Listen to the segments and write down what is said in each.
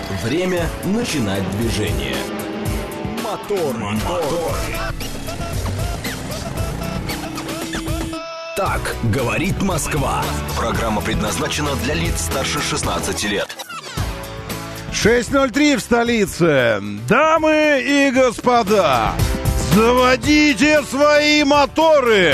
Время начинать движение. Мотор. Так говорит Москва. Программа предназначена для лиц старше 16 лет. 6:03 в столице. Дамы и господа, заводите свои моторы!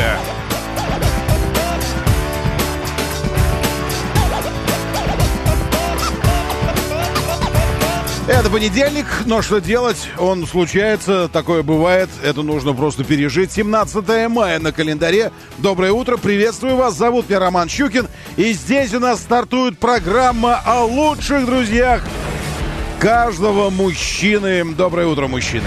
Это понедельник, но что делать? Он случается, такое бывает, это нужно просто пережить. 17 мая на календаре. Доброе утро, приветствую вас, зовут меня Роман Щукин. И здесь у нас стартует программа о лучших друзьях каждого мужчины. Доброе утро, мужчины.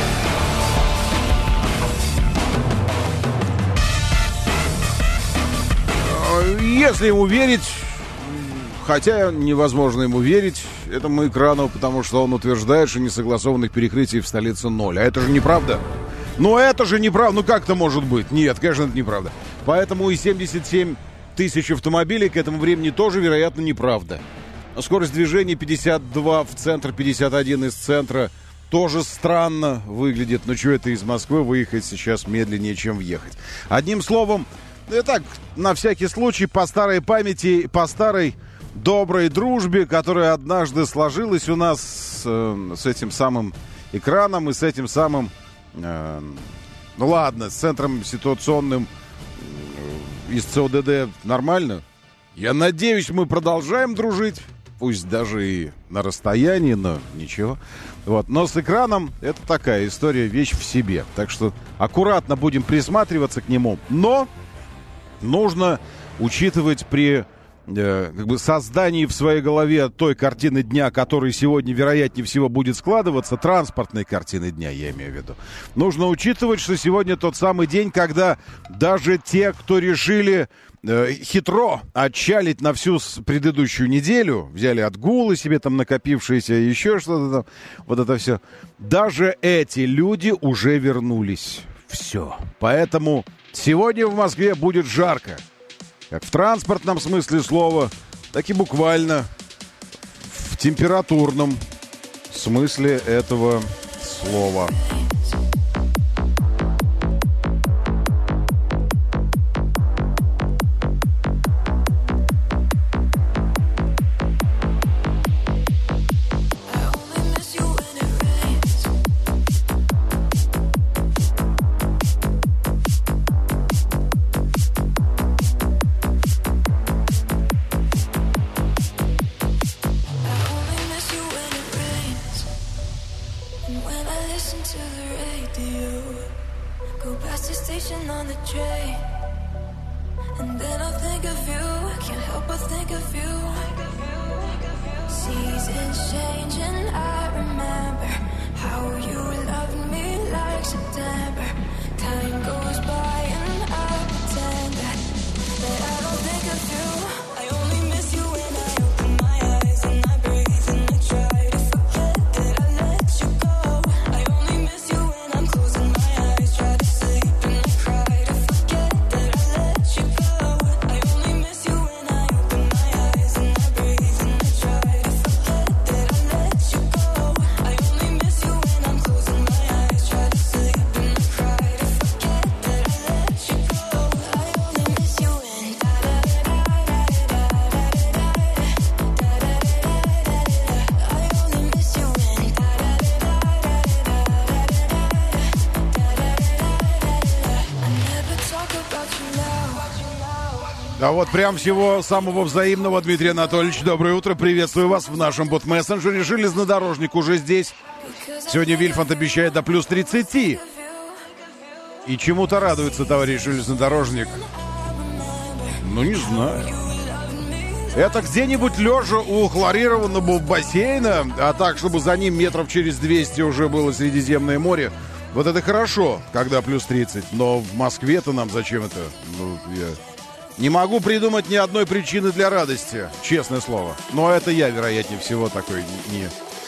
Если ему верить, хотя невозможно ему верить этому экрану, потому что он утверждает, что несогласованных перекрытий в столице 0. А это же неправда. Ну это же неправда. Ну как это может быть? Нет, конечно, это неправда. Поэтому и 77 тысяч автомобилей к этому времени тоже, вероятно, неправда. Скорость движения 52 в центр, 51 из центра. Тоже странно выглядит. Но что это из Москвы выехать сейчас медленнее, чем въехать? Одним словом, так, на всякий случай, по старой памяти, по старой доброй дружбе, которая однажды сложилась у нас с этим самым экраном и с этим самым, ну ладно, с центром ситуационным из ЦОДД нормально. Я надеюсь, мы продолжаем дружить, пусть даже и на расстоянии, но ничего. Вот. Но с экраном это такая история, вещь в себе. Так что аккуратно будем присматриваться к нему. Но нужно учитывать при создании в своей голове той картины дня, которая сегодня, вероятнее всего, будет складываться, транспортной картины дня, я имею в виду. Нужно учитывать, что сегодня тот самый день, когда даже те, кто решили хитро отчалить на всю предыдущую неделю, взяли отгулы себе там накопившиеся, еще что-то там, вот это все, даже эти люди уже вернулись. Все. Поэтому сегодня в Москве будет жарко. Как в транспортном смысле слова, так и буквально в температурном смысле этого слова. А вот прям всего самого взаимного, Дмитрий Анатольевич, доброе утро, приветствую вас в нашем бот-мессенджере. Железнодорожник уже здесь. Сегодня Вильфанд обещает до плюс 30. И чему-то радуется товарищ железнодорожник. Ну, не знаю. Это где-нибудь лежа у хлорированного бассейна, а так, чтобы за ним метров через 200 уже было Средиземное море. Вот это хорошо, когда плюс 30. Но в Москве-то нам зачем это? Ну, я не могу придумать ни одной причины для радости, честное слово. Но это я, вероятнее всего, такой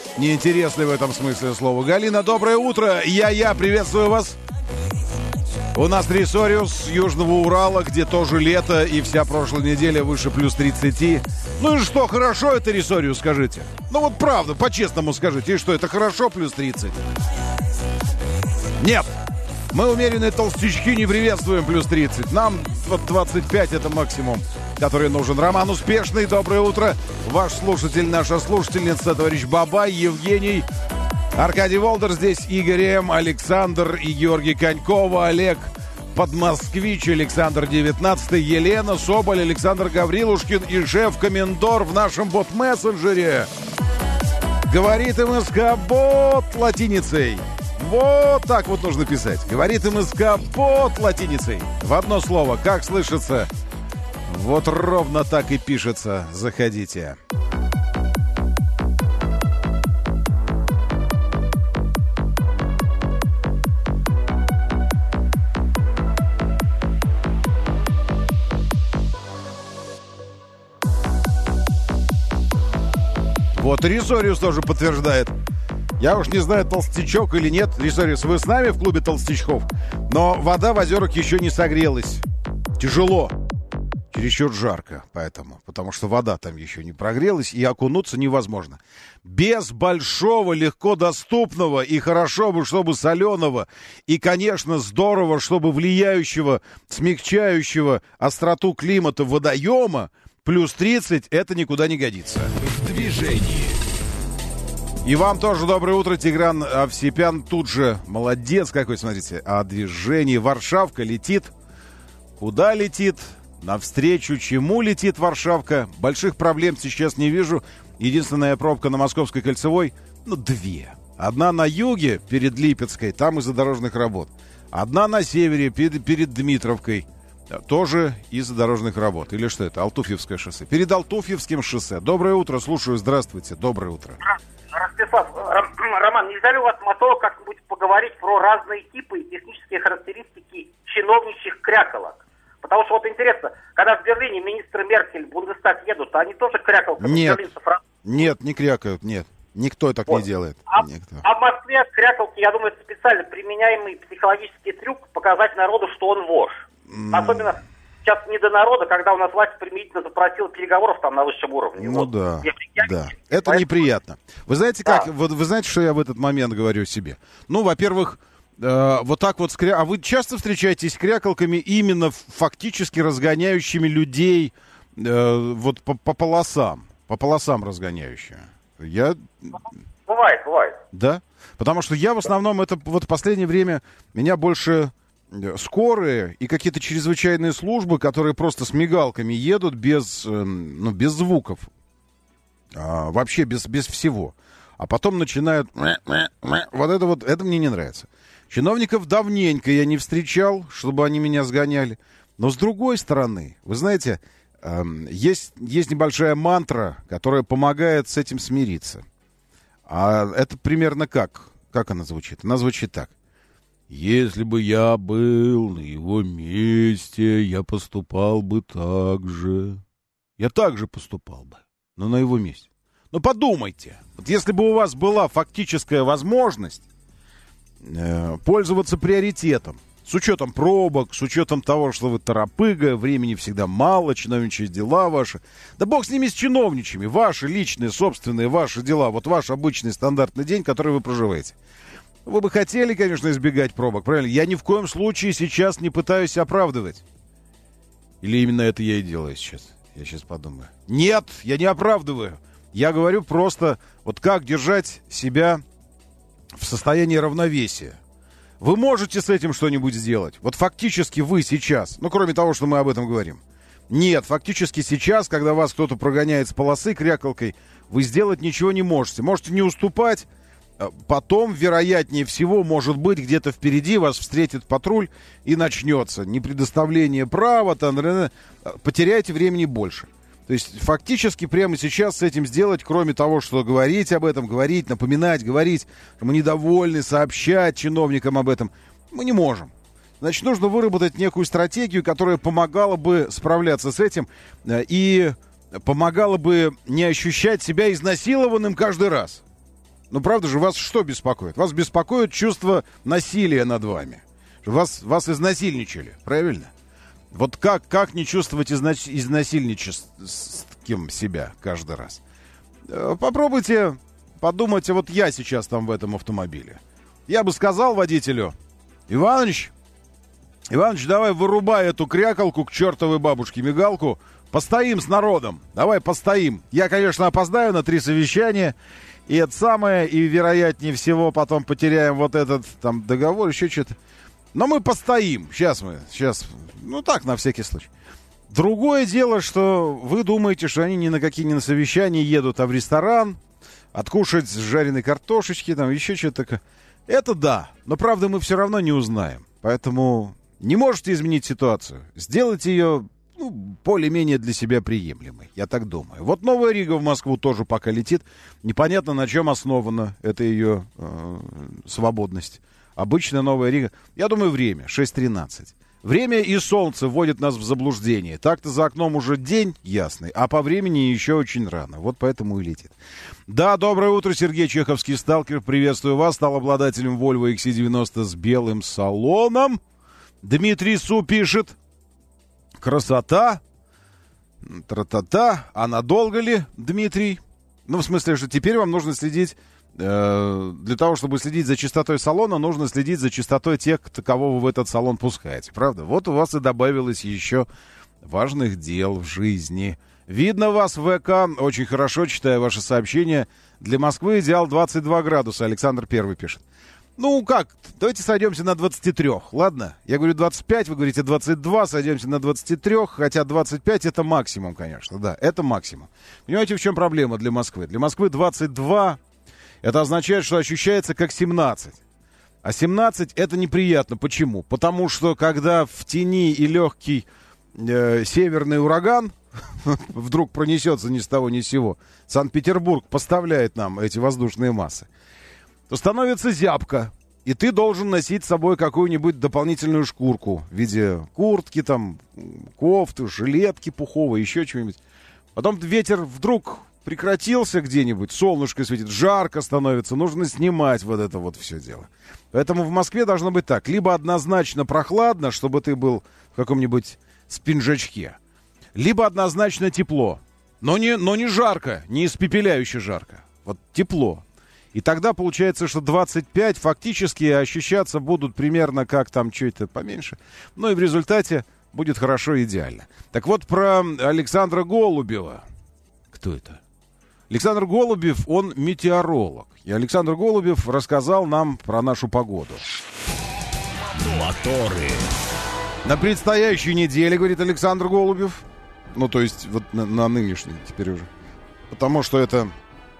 неинтересный в этом смысле слова. Галина, доброе утро. Я приветствую вас. У нас Ресориус с Южного Урала, где тоже лето, и вся прошлая неделя выше плюс 30. Ну и что, хорошо это, Ресориус, скажите? Ну вот правда, по-честному скажите, и что, это хорошо плюс 30? Нет, мы умеренные толстячки не приветствуем плюс 30. Нам вот 25 это максимум, который нужен. Роман Успешный, доброе утро. Ваш слушатель, наша слушательница, товарищ Бабай, Евгений, Аркадий Волдер здесь, Игорь М., Александр и Георгий Конькова, Олег Подмосквич, Александр 19, Елена Соболь, Александр Гаврилушкин и шеф-комендор в нашем бот-мессенджере. Говорит МСК-бот латиницей. Вот так вот нужно писать. Говорит МСК-бот латиницей. В одно слово. Как слышится? Вот ровно так и пишется. Заходите. Вот Ресориус тоже подтверждает. Я уж не знаю, толстячок или нет. Ресориус, вы с нами в клубе толстячков? Но вода в озерах еще не согрелась. Тяжело. Чересчур жарко поэтому. Потому что вода там еще не прогрелась, и окунуться невозможно. Без большого, легко доступного, и хорошо бы, чтобы соленого, и, конечно, здорово, чтобы влияющего, смягчающего остроту климата водоема, плюс 30 это никуда не годится. В движении. И вам тоже доброе утро, Тигран Овсепян. Тут же молодец какой, смотрите. О движении. Варшавка летит. Куда летит? Навстречу чему летит Варшавка? Больших проблем сейчас не вижу. Единственная пробка на Московской кольцевой, две. Одна на юге, перед Липецкой, там из-за дорожных работ. Одна на севере, перед Дмитровкой. Тоже из-за дорожных работ. Или что это? Алтуфьевское шоссе. Перед Алтуфьевским шоссе. Доброе утро, слушаю. Здравствуйте. Доброе утро. Ростислав, Роман, нельзя ли у вас, мотолог, как-нибудь поговорить про разные типы и технические характеристики чиновничьих кряколок? Потому что вот интересно, когда в Берлине министры Меркель в Бундестаг едут, они тоже крякалками? Нет, не крякают, нет. Никто так не делает. А в Москве крякалки, я думаю, это специально применяемый психологический трюк показать народу, что он вождь. Особенно сейчас не до народа, когда у нас власть примирительно запросила переговоров там на высшем уровне. Ну вот. Да. Это неприятно. Вы знаете как? Вы знаете, что я в этот момент говорю себе? Ну, во-первых, вот так вот а вы часто встречаетесь с крякалками именно фактически разгоняющими людей вот по полосам разгоняющими? Бывает. Да? Потому что я в основном это вот в последнее время меня больше скорые и какие-то чрезвычайные службы, которые просто с мигалками едут без звуков. Вообще без всего. А потом начинают... это мне не нравится. Чиновников давненько я не встречал, чтобы они меня сгоняли. Но с другой стороны, вы знаете, есть небольшая мантра, которая помогает с этим смириться. А это примерно как? Как она звучит? Она звучит так. Если бы я был на его месте, я поступал бы так же. Я так же поступал бы, но на его месте. Но подумайте, вот если бы у вас была фактическая возможность пользоваться приоритетом, с учетом пробок, с учетом того, что вы торопыга, времени всегда мало, чиновничьи дела ваши. Да бог с ними, с чиновничьими, ваши личные, собственные, ваши дела, вот ваш обычный стандартный день, который вы проживаете. Вы бы хотели, конечно, избегать пробок, правильно? Я ни в коем случае сейчас не пытаюсь оправдывать. Или именно это я и делаю сейчас? Я сейчас подумаю. Нет, я не оправдываю. Я говорю просто, вот как держать себя в состоянии равновесия. Вы можете с этим что-нибудь сделать? Вот фактически вы сейчас, кроме того, что мы об этом говорим. Нет, фактически сейчас, когда вас кто-то прогоняет с полосы крякалкой, вы сделать ничего не можете. Можете не уступать. Потом, вероятнее всего, может быть, где-то впереди вас встретит патруль и начнется непредоставление права, потеряете времени больше. То есть, фактически, прямо сейчас с этим сделать, кроме того, что говорить об этом, напоминать, говорить, мы недовольны, сообщать чиновникам об этом, мы не можем. Значит, нужно выработать некую стратегию, которая помогала бы справляться с этим и помогала бы не ощущать себя изнасилованным каждый раз. Правда же, вас что беспокоит? Вас беспокоит чувство насилия над вами. Вас изнасильничали, правильно? Вот как не чувствовать изнасильничеством себя каждый раз? Попробуйте подумать, вот я сейчас там в этом автомобиле. Я бы сказал водителю: Иваныч, давай вырубай эту крякалку к чертовой бабушке, мигалку. Постоим с народом. Давай постоим. Я, конечно, опоздаю на 3 совещания. И это самое, и вероятнее всего потом потеряем вот этот там договор, еще что-то. Но мы постоим. Сейчас, ну так, на всякий случай. Другое дело, что вы думаете, что они ни на какие ни на совещания едут, а в ресторан, откушать жареной картошечки, там еще что-то такое. Это да, но правда мы все равно не узнаем. Поэтому не можете изменить ситуацию. Сделайте ее, более-менее для себя приемлемой, я так думаю. Вот Новая Рига в Москву тоже пока летит. Непонятно, на чем основана эта ее свободность. Обычная Новая Рига. Я думаю, время 6:13. Время и солнце вводят нас в заблуждение. Так-то за окном уже день ясный, а по времени еще очень рано. Вот поэтому и летит. Да, доброе утро, Сергей Чеховский, сталкер. Приветствую вас. Стал обладателем Volvo XC90 с белым салоном. Дмитрий Су пишет: красота, тра-та-та. А надолго ли, Дмитрий? В смысле, что теперь вам нужно следить, для того, чтобы следить за чистотой салона, нужно следить за чистотой тех, кого вы в этот салон пускаете, правда? Вот у вас и добавилось еще важных дел в жизни. Видно вас в ВК, очень хорошо читаю ваши сообщения. Для Москвы идеал 22 градуса, Александр Первый пишет. Давайте сойдемся на 23, ладно? Я говорю 25, вы говорите 22, сойдемся на 23, хотя 25 это максимум, конечно, да, это максимум. Понимаете, в чем проблема для Москвы? Для Москвы 22, это означает, что ощущается как 17. А 17 это неприятно. Почему? Потому что когда в тени и легкий северный ураган вдруг пронесется ни с того ни с сего, Санкт-Петербург поставляет нам эти воздушные массы, то становится зябко, и ты должен носить с собой какую-нибудь дополнительную шкурку в виде куртки, там, кофты, жилетки пуховой, еще чего-нибудь. Потом ветер вдруг прекратился где-нибудь, солнышко светит, жарко становится, нужно снимать вот это вот все дело. Поэтому в Москве должно быть так: либо однозначно прохладно, чтобы ты был в каком-нибудь спинжачке, либо однозначно тепло, но не жарко, не испепеляюще жарко, вот тепло. И тогда получается, что 25 фактически ощущаться будут примерно как там что-то поменьше. Ну и в результате будет хорошо и идеально. Так вот, про Александра Голубева. Кто это? Александр Голубев, он метеоролог. И Александр Голубев рассказал нам про нашу погоду. Моторы. На предстоящей неделе, говорит Александр Голубев. То есть вот на нынешней теперь уже. Потому что это...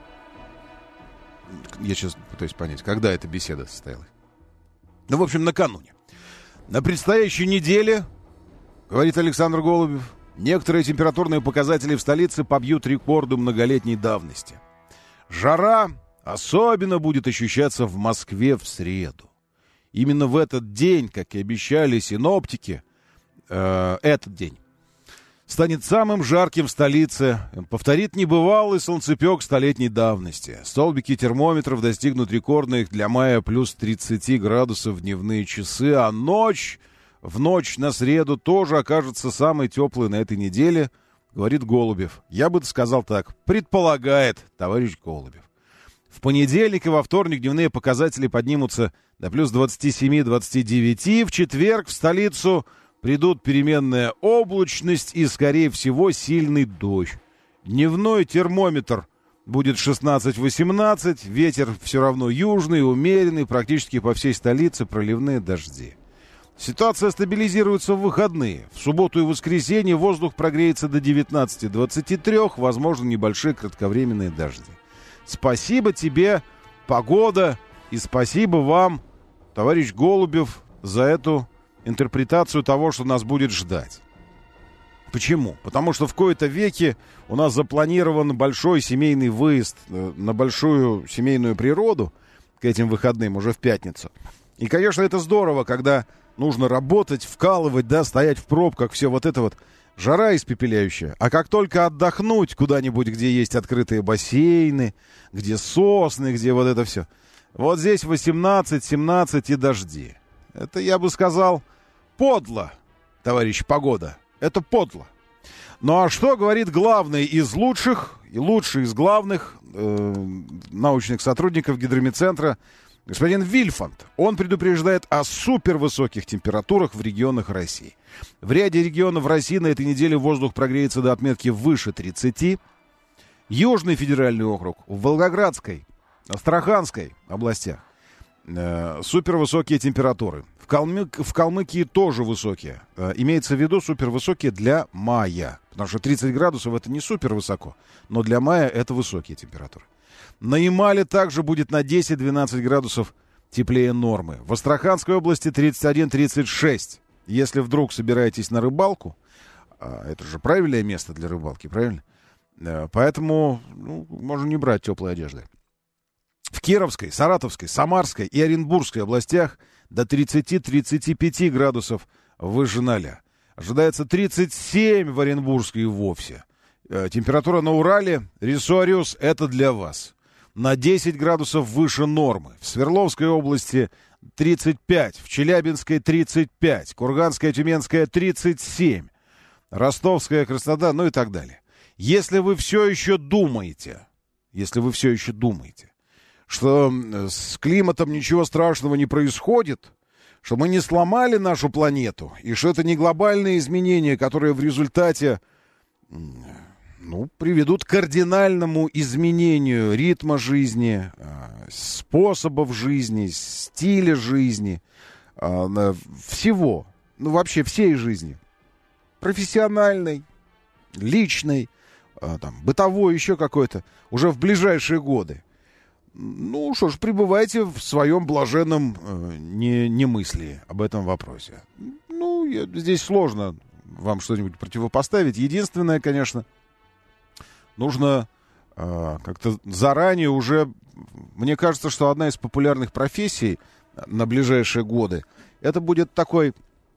Я сейчас пытаюсь понять, когда эта беседа состоялась. В общем, накануне. На предстоящей неделе, говорит Александр Голубев, некоторые температурные показатели в столице побьют рекорды многолетней давности. Жара особенно будет ощущаться в Москве в среду. Именно в этот день, как и обещали синоптики, этот день станет самым жарким в столице, повторит небывалый солнцепек столетней давности. Столбики термометров достигнут рекордных для мая плюс 30 градусов в дневные часы, а в ночь на среду тоже окажется самой теплой на этой неделе, говорит Голубев. Я бы сказал так: предполагает товарищ Голубев. В понедельник и во вторник дневные показатели поднимутся до плюс 27-29, в четверг в столицу придут переменная облачность и, скорее всего, сильный дождь. Дневной термометр будет 16-18, ветер все равно южный, умеренный, практически по всей столице проливные дожди. Ситуация стабилизируется в выходные. В субботу и воскресенье воздух прогреется до 19-23, возможно, небольшие кратковременные дожди. Спасибо тебе, погода, и спасибо вам, товарищ Голубев, за эту интерпретацию того, что нас будет ждать. Почему? Потому что в кои-то веки у нас запланирован большой семейный выезд на большую семейную природу к этим выходным уже в пятницу. И, конечно, это здорово, когда нужно работать, вкалывать, да, стоять в пробках, все вот это вот. Жара испепеляющая. А как только отдохнуть куда-нибудь, где есть открытые бассейны, где сосны, где вот это все. Вот здесь 18-17 и дожди. Это, я бы сказал, подло, товарищ Погода. Это подло. Ну а что говорит главный из лучших и лучший из главных научных сотрудников Гидромедцентра, господин Вильфанд? Он предупреждает о супервысоких температурах в регионах России. В ряде регионов России на этой неделе воздух прогреется до отметки выше 30. Южный федеральный округ, в Волгоградской, Астраханской областях супервысокие температуры. В Калмыкии тоже высокие. Имеется в виду супервысокие для мая. Потому что 30 градусов это не супервысоко. Но для мая это высокие температуры. На Ямале также будет на 10-12 градусов теплее нормы. В Астраханской области 31-36. Если вдруг собираетесь на рыбалку, это же правильное место для рыбалки, правильно? Поэтому можно не брать теплой одежды. В Кировской, Саратовской, Самарской и Оренбургской областях до 30-35 градусов выше 0. Ожидается 37 в Оренбургской и вовсе. Температура на Урале, Ресориус, это для вас. На 10 градусов выше нормы. В Свердловской области 35, в Челябинской 35, Курганская, Тюменская 37, Ростовская, Краснодар, и так далее. Если вы все еще думаете, что с климатом ничего страшного не происходит, что мы не сломали нашу планету, и что это не глобальные изменения, которые в результате приведут к кардинальному изменению ритма жизни, способов жизни, стиля жизни, всего, вообще всей жизни. Профессиональной, личной, бытовой, еще какой-то, уже в ближайшие годы. Что ж, пребывайте в своем блаженном немыслии об этом вопросе. Здесь сложно вам что-нибудь противопоставить. Единственное, конечно, нужно как-то заранее уже... Мне кажется, что одна из популярных профессий на ближайшие годы, это будет такой,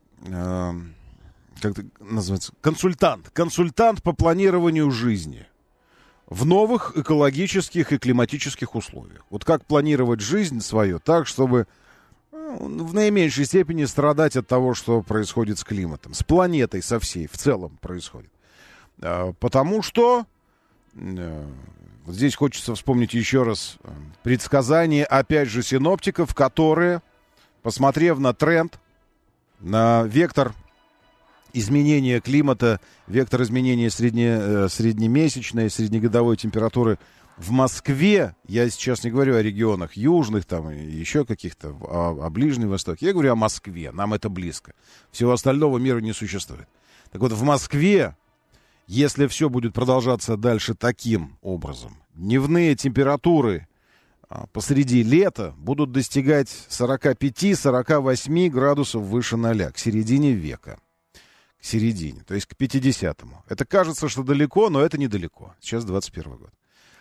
как это называется, консультант по планированию жизни. В новых экологических и климатических условиях. Вот как планировать жизнь свою так, чтобы в наименьшей степени страдать от того, что происходит с климатом, с планетой со всей в целом происходит. Потому что вот здесь хочется вспомнить еще раз предсказания, опять же, синоптиков, которые, посмотрев на тренд, на вектор изменения климата, вектор изменения среднемесячной, среднегодовой температуры в Москве, я сейчас не говорю о регионах южных, еще каких-то, о Ближнем Востоке, я говорю о Москве, нам это близко. Всего остального мира не существует. Так вот, в Москве, если все будет продолжаться дальше таким образом, дневные температуры посреди лета будут достигать 45-48 градусов выше 0 к середине века. К середине, то есть к 50-му. Это кажется, что далеко, но это недалеко. Сейчас 21 год.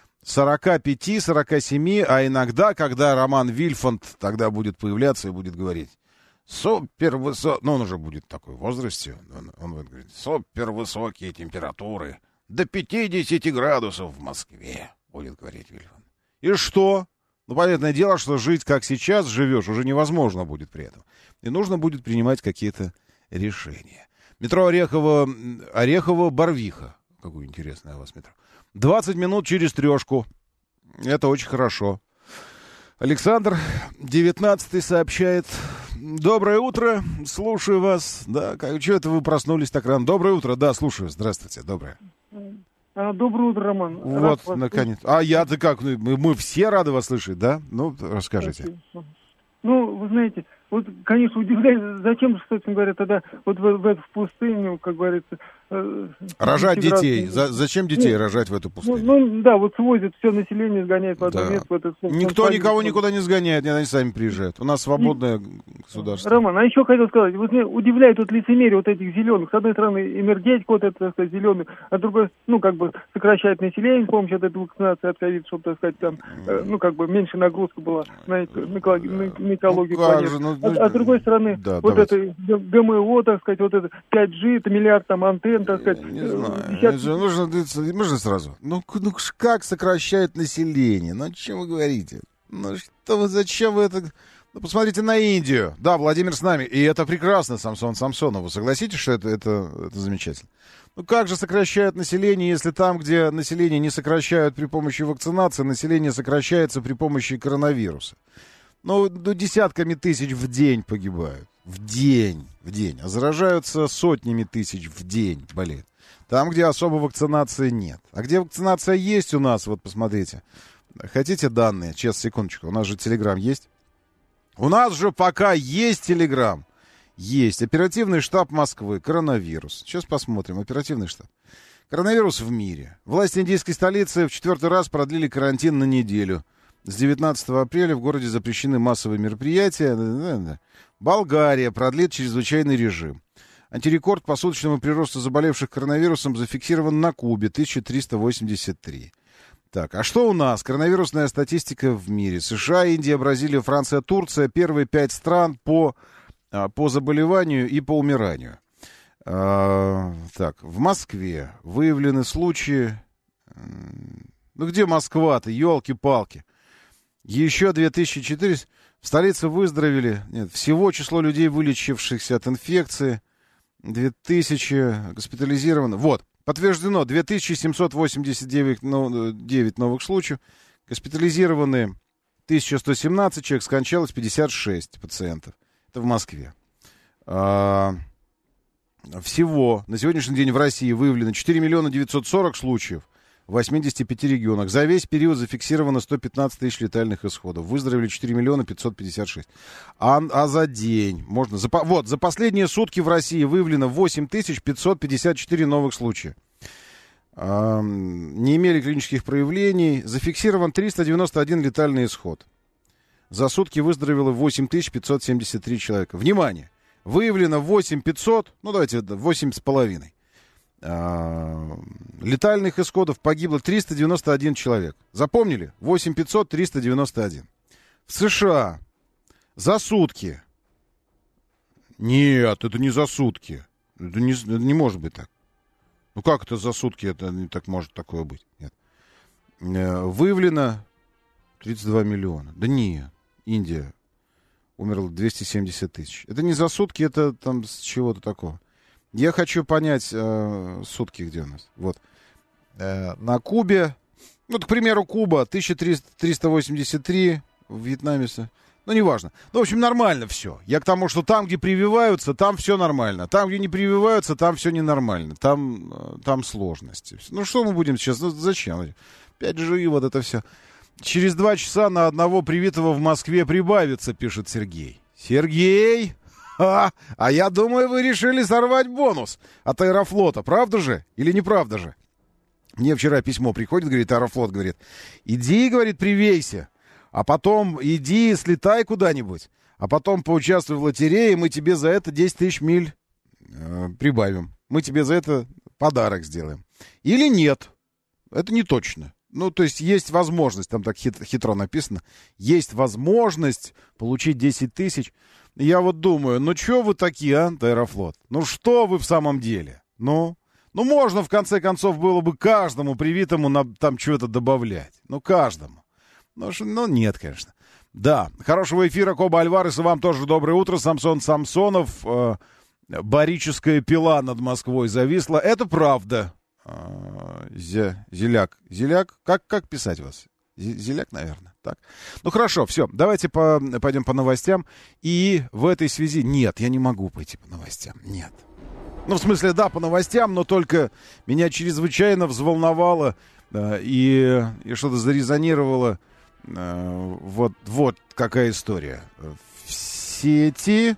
45-47, а иногда, когда Роман Вильфанд тогда будет появляться и будет говорить супервысокие, он уже будет в такой возрасте, он будет говорить супервысокие температуры, до 50 градусов в Москве, будет говорить Вильфанд. И что? Понятное дело, что жить как сейчас живешь уже невозможно будет при этом. И нужно будет принимать какие-то решения. Метро Орехово-Барвиха. Какое интересное у вас метро. 20 минут через 3. Это очень хорошо. Александр, 19-й, сообщает. Доброе утро, слушаю вас. Да, что это вы проснулись так рано? Доброе утро, да, слушаю. Здравствуйте, доброе. Доброе утро, Роман. Вот, наконец. А я-то как? Мы все рады вас слышать, да? Расскажите. Вы знаете, конечно, удивляюсь, зачем же, собственно говоря, тогда в пустыню, как говорится... Рожать детей. Зачем детей рожать в эту пустыню? Свозят все население, сгоняют в одно место. Никто никого никуда не сгоняет, они сами приезжают. У нас свободное государство. Роман, а еще хотел сказать, меня удивляет лицемерие этих зеленых. С одной стороны, энергетика, это, так сказать, зеленый, а с другой, сокращает население с помощью этой вакцинации от ковида, чтобы, так сказать, там, меньше нагрузка была на экологию планеты. А с другой стороны, это ГМО, так сказать, это 5G, это миллиард антенн, так сказать. Не знаю, можно сразу? Как сокращает население? О чем вы говорите? Зачем вы это... Ну, посмотрите на Индию. Да, Владимир с нами. И это прекрасно, Самсон Самсонов. Вы согласитесь, что это замечательно? Ну, как же сокращают население, если там, где население не сокращают при помощи вакцинации, население сокращается при помощи коронавируса? Ну, десятками тысяч в день погибают. В день. А заражаются сотнями тысяч в день, болеют. Там, где особо вакцинации нет. А где вакцинация есть у нас, вот посмотрите. Хотите данные? Сейчас, секундочку. У нас же Телеграм есть? У нас же пока есть Телеграм. Есть. Оперативный штаб Москвы. Коронавирус. Сейчас посмотрим. Оперативный штаб. Коронавирус в мире. Власти индийской столицы в 4-й раз продлили карантин на неделю. С 19 апреля в городе запрещены массовые мероприятия. Болгария продлит чрезвычайный режим. Антирекорд по суточному приросту заболевших коронавирусом зафиксирован на Кубе. 1383. Так, а что у нас? Коронавирусная статистика в мире. США, Индия, Бразилия, Франция, Турция. Первые 5 стран по заболеванию и по умиранию. Так, в Москве выявлены случаи... Ну, где Москва-то? Ёлки-палки. Еще 2400... В столице выздоровели... Нет, всего число людей, вылечившихся от инфекции. 2000 госпитализировано. Вот. Подтверждено 2789 новых случаев. Госпитализированы 1117 человек, скончалось 56 пациентов. Это в Москве. Всего на сегодняшний день в России выявлено 4 миллиона 940 случаев в 85 регионах. За весь период зафиксировано 115 тысяч летальных исходов. Выздоровели 4 миллиона 556. А за день можно... За последние сутки в России выявлено 8554 новых случая. Не имели клинических проявлений. Зафиксирован 391 летальный исход. За сутки выздоровело 8573 человека. Внимание! Выявлено 8500, ну давайте 8,5. Летальных исходов погибло 391 человек. Запомнили? 8500, 391. В США за сутки. Нет, это не за сутки. Это не может быть так. Ну как это за сутки? Это не так может такое быть. Нет. Выявлено 32 миллиона. Да нет. Индия умерло 270 тысяч. Это не за сутки, это там с чего-то такого. Я хочу понять сутки, где у нас. Вот. На Кубе, ну, к примеру, Куба, 1383, в Вьетнаме, ну, неважно. Ну, в общем, нормально все. Я к тому, что там, где прививаются, там все нормально. Там, где не прививаются, там все ненормально. Там сложности. Ну, что мы будем сейчас, ну, зачем? 5G, вот это все. Через 2 часа на одного привитого в Москве прибавится, пишет Сергей. Сергей! А я думаю, вы решили сорвать бонус от Аэрофлота. Правда же? Или неправда же? Мне вчера письмо приходит, говорит, Аэрофлот, говорит, иди, говорит, привейся, а потом иди, слетай куда-нибудь, а потом поучаствуй в лотерее, мы тебе за это 10 тысяч миль прибавим. Мы тебе за это подарок сделаем. Или нет. Это не точно. Ну, то есть есть возможность, там так хитро написано, есть возможность получить 10 тысяч. Я вот думаю, ну что вы такие, Аэрофлот? Ну что вы в самом деле? Ну можно в конце концов было бы каждому привитому там что-то добавлять. Ну каждому. Ну нет, конечно. Да, хорошего эфира, Коба Альварес, и вам тоже доброе утро. Самсон Самсонов, барическая пила над Москвой зависла. Это правда. Зеляк. Как писать вас? Зеляк, наверное. Так. Ну хорошо, все. Давайте пойдем по новостям. И в этой связи... Нет, я не могу пойти по новостям. Нет. Ну, в смысле, да, по новостям, но только меня чрезвычайно взволновало и что-то зарезонировало. Вот какая история. В сети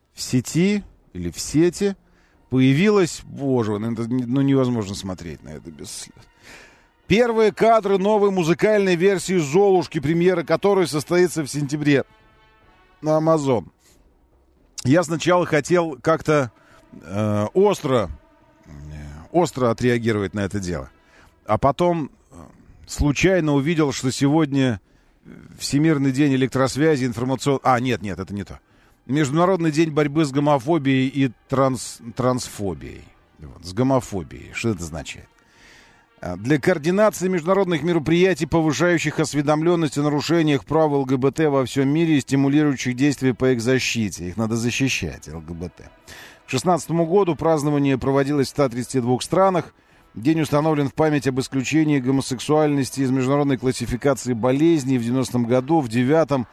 появилась... Боже, это невозможно смотреть на это без слез. Первые кадры новой музыкальной версии «Золушки», премьера которой состоится в сентябре на Amazon. Я сначала хотел как-то остро отреагировать на это дело. А потом случайно увидел, что сегодня Всемирный день электросвязи, нет, это не то. Международный день борьбы с гомофобией и трансфобией. Вот, с гомофобией. Что это означает? Для координации международных мероприятий, повышающих осведомленность о нарушениях прав ЛГБТ во всем мире и стимулирующих действия по их защите. Их надо защищать, ЛГБТ. К 2016 году празднование проводилось в 132 странах. День установлен в память об исключении гомосексуальности из международной классификации болезней в 90-м году. В 9-м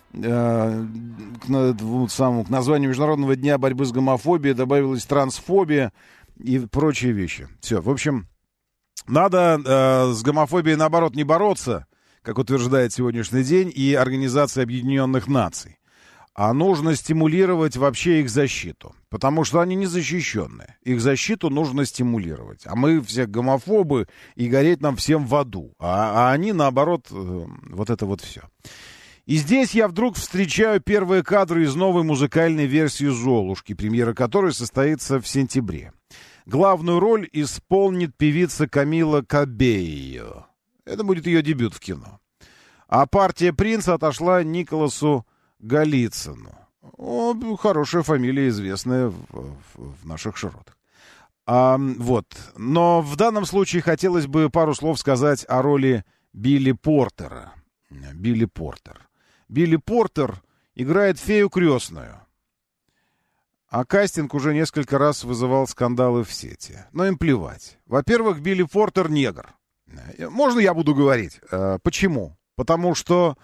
к названию Международного дня борьбы с гомофобией добавилась трансфобия и прочие вещи. Все, в общем... Надо с гомофобией, наоборот, не бороться, как утверждает сегодняшний день и Организация Объединенных Наций, а нужно стимулировать вообще их защиту, потому что они незащищенные. Их защиту нужно стимулировать. А мы все гомофобы, и гореть нам всем в аду. А они, наоборот, вот это вот все. И здесь я вдруг встречаю первые кадры из новой музыкальной версии «Золушки», премьера которой состоится в сентябре. Главную роль исполнит певица Камила Кабейо. Это будет ее дебют в кино. А партия принца отошла Николасу Голицыну. Хорошая фамилия, известная в наших широтах. Вот. Но в данном случае хотелось бы пару слов сказать о роли Билли Портера. Билли Портер. Билли Портер играет фею крестную. А кастинг уже несколько раз вызывал скандалы в сети. Но им плевать. Во-первых, Билли Портер негр. Можно я буду говорить? Почему? Потому что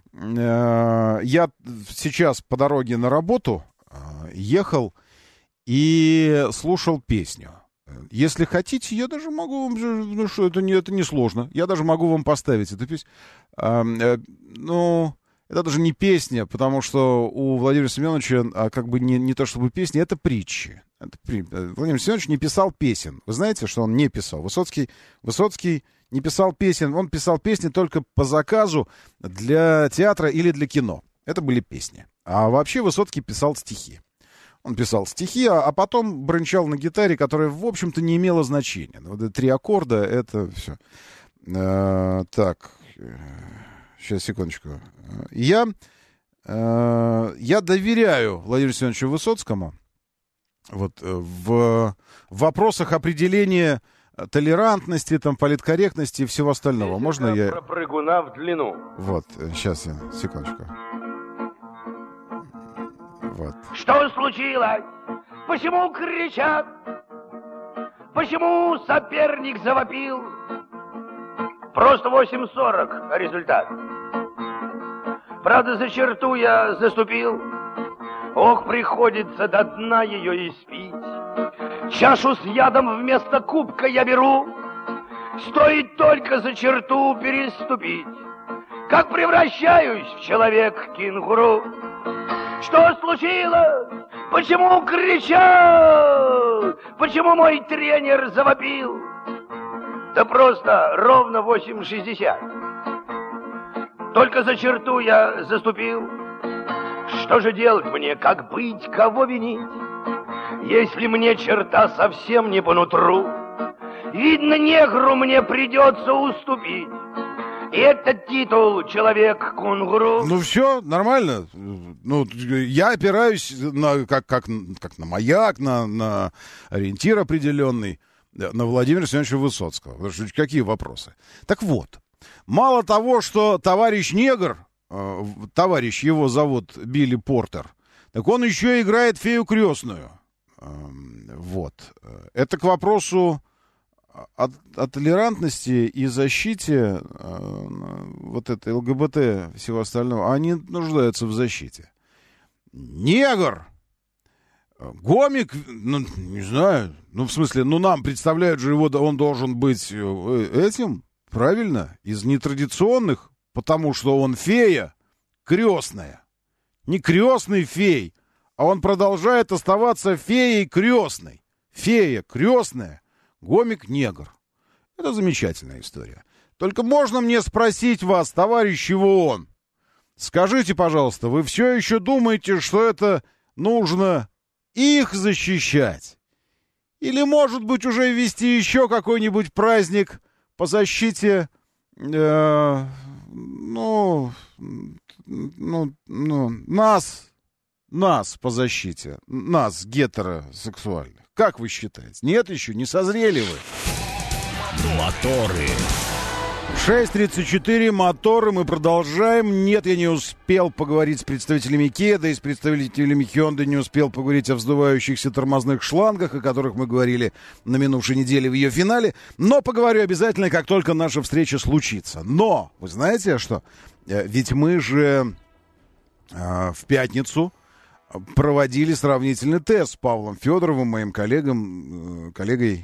я сейчас по дороге на работу ехал и слушал песню. Если хотите, я даже могу вам... Ну что, это не сложно. Я даже могу вам поставить эту песню. Это даже не песня, потому что у Владимира Семеновича как бы не то чтобы песня, это притчи. Владимир Семенович не писал песен. Вы знаете, что он не писал? Высоцкий не писал песен. Он писал песни только по заказу для театра или для кино. Это были песни. А вообще Высоцкий писал стихи. Он писал стихи, а потом бренчал на гитаре, которая, в общем-то, не имела значения. Вот 3 аккорда, это все. Так... Сейчас, секундочку. Я доверяю Владимиру Семеновичу Высоцкому вот, в вопросах определения толерантности, там, политкорректности и всего остального. Можно я... Про прыгуна в длину. Вот, сейчас, секундочку. Вот. Что случилось? Почему кричат? Почему соперник завопил? Просто 8:40 результат. Правда, за черту я заступил. Ох, приходится до дна ее испить. Чашу с ядом вместо кубка я беру. Стоит только за черту переступить, как превращаюсь в человек-кенгуру. Что случилось? Почему кричал? Почему мой тренер завопил? Да просто ровно 8:60. Только за черту я заступил. Что же делать мне, как быть, кого винить? Если мне черта совсем не по нутру, видно, негру мне придется уступить. И этот титул человек-кунгуру. Ну все, нормально. Ну, я опираюсь на, как на маяк, на ориентир определенный. На Владимира Семеновича Высоцкого. Потому что какие вопросы? Так вот, мало того, что товарищ негр, товарищ, его зовут Билли Портер, так он еще играет фею крестную. Вот. Это к вопросу о толерантности и защите вот этой ЛГБТ всего остального. Они нуждаются в защите. Негр! Гомик, ну, не знаю, ну, в смысле, ну, нам представляют же его, он должен быть этим, правильно, из нетрадиционных, потому что он фея крестная. Не крестный фей, а он продолжает оставаться феей крестной. Фея крестная, гомик негр. Это замечательная история. Только можно мне спросить вас, товарищ ООН, скажите, пожалуйста, вы все еще думаете, что это нужно... их защищать? Или, может быть, уже ввести еще какой-нибудь праздник по защите, нас по защите, нас, гетеросексуальных? Как вы считаете? Нет еще? Не созрели вы? Моторы. 6:34, моторы, мы продолжаем. Нет, я не успел поговорить с представителями Kia, да и с представителями Hyundai не успел поговорить о вздувающихся тормозных шлангах, о которых мы говорили на минувшей неделе в ее финале. Но поговорю обязательно, как только наша встреча случится. Но, вы знаете что? Ведь мы же в пятницу проводили сравнительный тест с Павлом Федоровым, моим коллегой.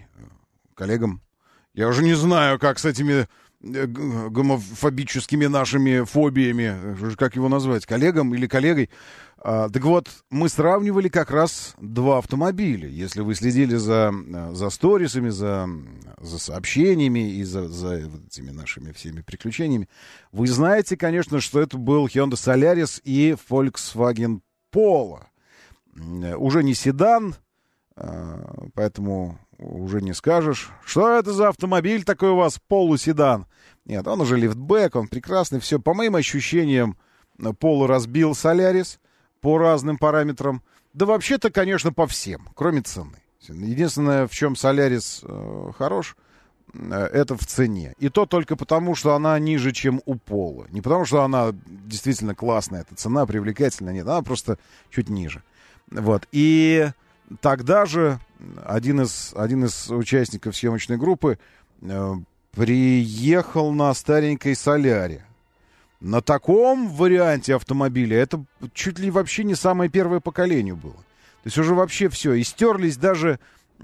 Я уже не знаю, как с этими гомофобическими нашими фобиями, как его назвать, коллегам или коллегой. Так вот, мы сравнивали как раз два автомобиля. Если вы следили за сторисами, за сообщениями и за этими нашими всеми приключениями, вы знаете, конечно, что это был Hyundai Solaris и Volkswagen Polo. Уже не седан, поэтому уже не скажешь, что это за автомобиль такой у вас, полуседан. Нет, он уже лифтбэк, он прекрасный, все. По моим ощущениям, Поло разбил Солярис по разным параметрам. Да вообще-то, конечно, по всем, кроме цены. Единственное, в чем Солярис хорош, это в цене. И то только потому, что она ниже, чем у Поло. Не потому, что она действительно классная, эта цена привлекательная, нет, она просто чуть ниже. Вот, и тогда же один из участников съемочной группы приехал на старенькой Соляре. На таком варианте автомобиля это чуть ли вообще не самое первое поколение было. То есть уже вообще все. И стерлись даже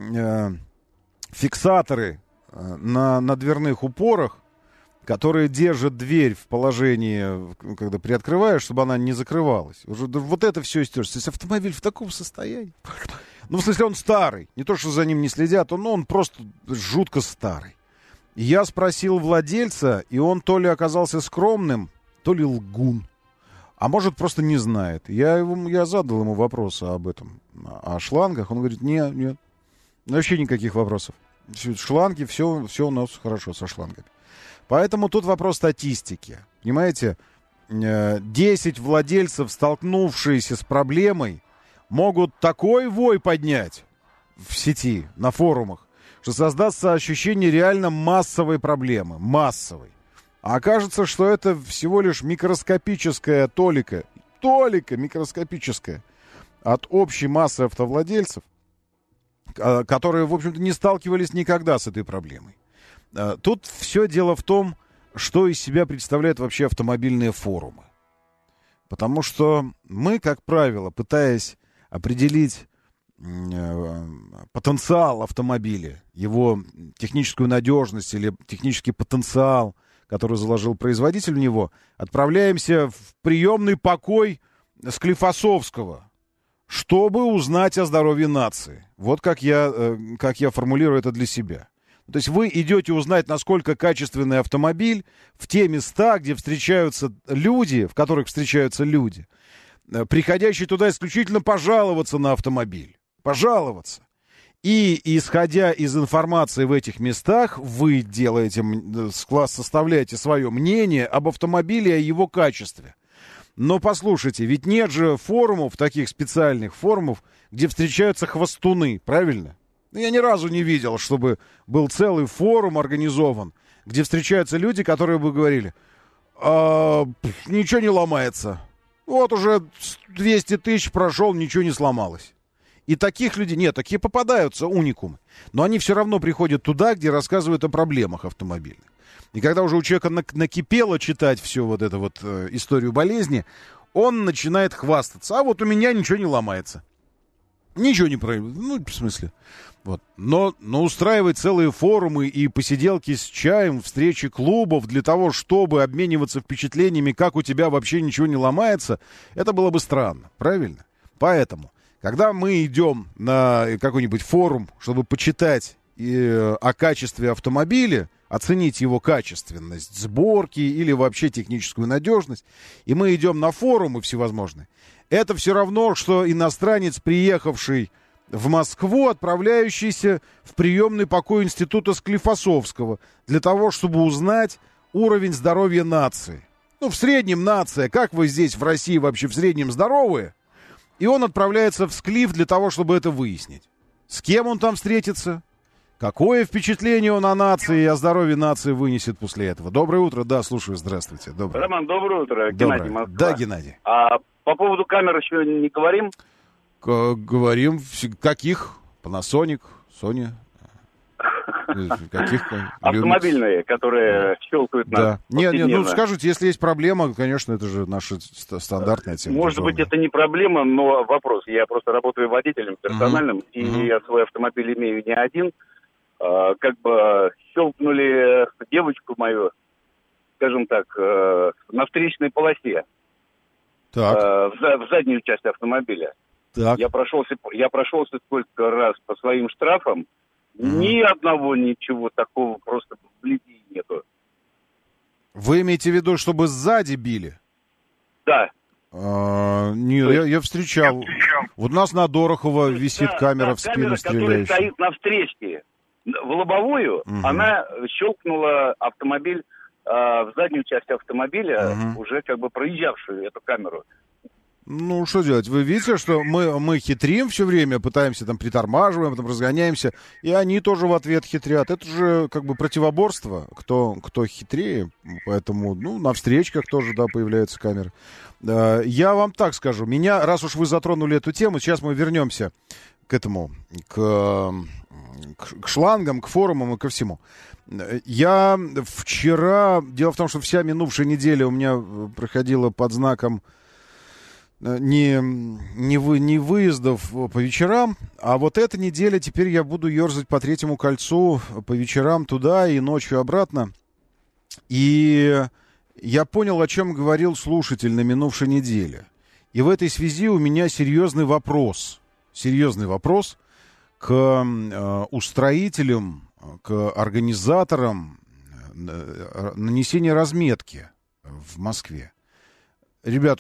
фиксаторы на дверных упорах, которые держат дверь в положении, когда приоткрываешь, чтобы она не закрывалась. Уже вот это все стерлось. То есть автомобиль в таком состоянии. Ну, в смысле, он старый. Не то, что за ним не следят, он просто жутко старый. Я спросил владельца, и он то ли оказался скромным, то ли лгун. А может, просто не знает. Я задал ему вопросы об этом, о шлангах. Он говорит, нет, вообще никаких вопросов. Шланги, все у нас хорошо со шлангами. Поэтому тут вопрос статистики. Понимаете, 10 владельцев, столкнувшиеся с проблемой, могут такой вой поднять в сети, на форумах, что создастся ощущение реально массовой проблемы. Массовой. А окажется, что это всего лишь микроскопическая толика микроскопическая от общей массы автовладельцев, которые, в общем-то, не сталкивались никогда с этой проблемой. Тут все дело в том, что из себя представляют вообще автомобильные форумы. Потому что мы, как правило, пытаясь определить потенциал автомобиля, его техническую надежность или технический потенциал, который заложил производитель в него, отправляемся в приемный покой Склифосовского, чтобы узнать о здоровье нации. Вот как я формулирую это для себя. То есть вы идете узнать, насколько качественный автомобиль в те места, где встречаются люди, в которых встречаются люди, приходящие туда исключительно пожаловаться на автомобиль. Пожаловаться. И, исходя из информации в этих местах, вы составляете свое мнение об автомобиле и о его качестве. Но послушайте, ведь нет же форумов, таких специальных форумов, где встречаются хвостуны, правильно? Я ни разу не видел, чтобы был целый форум организован, где встречаются люди, которые бы говорили, ничего не ломается. Вот уже 200 тысяч прошел, ничего не сломалось. И таких людей, нет, такие попадаются, уникумы. Но они все равно приходят туда, где рассказывают о проблемах автомобильных. И когда уже у человека накипело читать всю вот эту вот историю болезни, он начинает хвастаться. А вот у меня ничего не ломается. Ничего не проявляется. Ну, в смысле. Вот. Но устраивать целые форумы и посиделки с чаем, встречи клубов для того, чтобы обмениваться впечатлениями, как у тебя вообще ничего не ломается, это было бы странно, правильно? Поэтому, когда мы идем на какой-нибудь форум, чтобы почитать о качестве автомобиля, оценить его качественность сборки или вообще техническую надежность, и мы идем на форумы всевозможные, это все равно, что иностранец, приехавший в Москву, отправляющийся в приемный покой института Склифосовского для того, чтобы узнать уровень здоровья нации. Ну, в среднем нация, как вы здесь в России вообще в среднем здоровые? И он отправляется в Склиф для того, чтобы это выяснить. С кем он там встретится? Какое впечатление он о нации и о здоровье нации вынесет после этого? Доброе утро, да, слушаю, здравствуйте. Доброе. Роман, доброе утро, Доброе. Геннадий, Москва. Да, Геннадий. По поводу камер еще не говорим? Говорим, каких? Panasonic, Sony? Каких? Автомобильные, которые щелкают да. нас. Нет, ну скажите, если есть проблема, конечно, это же наша стандартная тема. Может быть, это не проблема, но вопрос. Я просто работаю водителем персональным, и я свой автомобиль имею не один. Как бы щелкнули девочку мою, скажем так, на встречной полосе. Так. В заднюю часть автомобиля. Так. Я прошелся сколько раз по своим штрафам. Ни одного ничего такого просто вблизи нету. Вы имеете в виду, чтобы сзади били? Да. Нет, я встречал. Вот у нас на Дорохово висит камера в спину стреляющая. Камера, которая стоит на встречке в лобовую, она щелкнула автомобиль в заднюю часть автомобиля, уже как бы проезжавшую эту камеру. Ну, что делать? Вы видите, что мы хитрим все время, пытаемся там притормаживаем, потом разгоняемся, и они тоже в ответ хитрят. Это же как бы противоборство, кто хитрее, поэтому, на встречках тоже, да, появляются камеры. Я вам так скажу, раз уж вы затронули эту тему, сейчас мы вернемся к этому, к шлангам, к форумам и ко всему. Я вчера, дело в том, что вся минувшая неделя у меня проходила под знаком не выездов по вечерам, а вот эта неделя теперь я буду ерзать по Третьему кольцу по вечерам туда и ночью обратно. И я понял, о чем говорил слушатель на минувшей неделе. И в этой связи у меня серьезный вопрос к устроителям, к организаторам нанесения разметки в Москве. Ребят,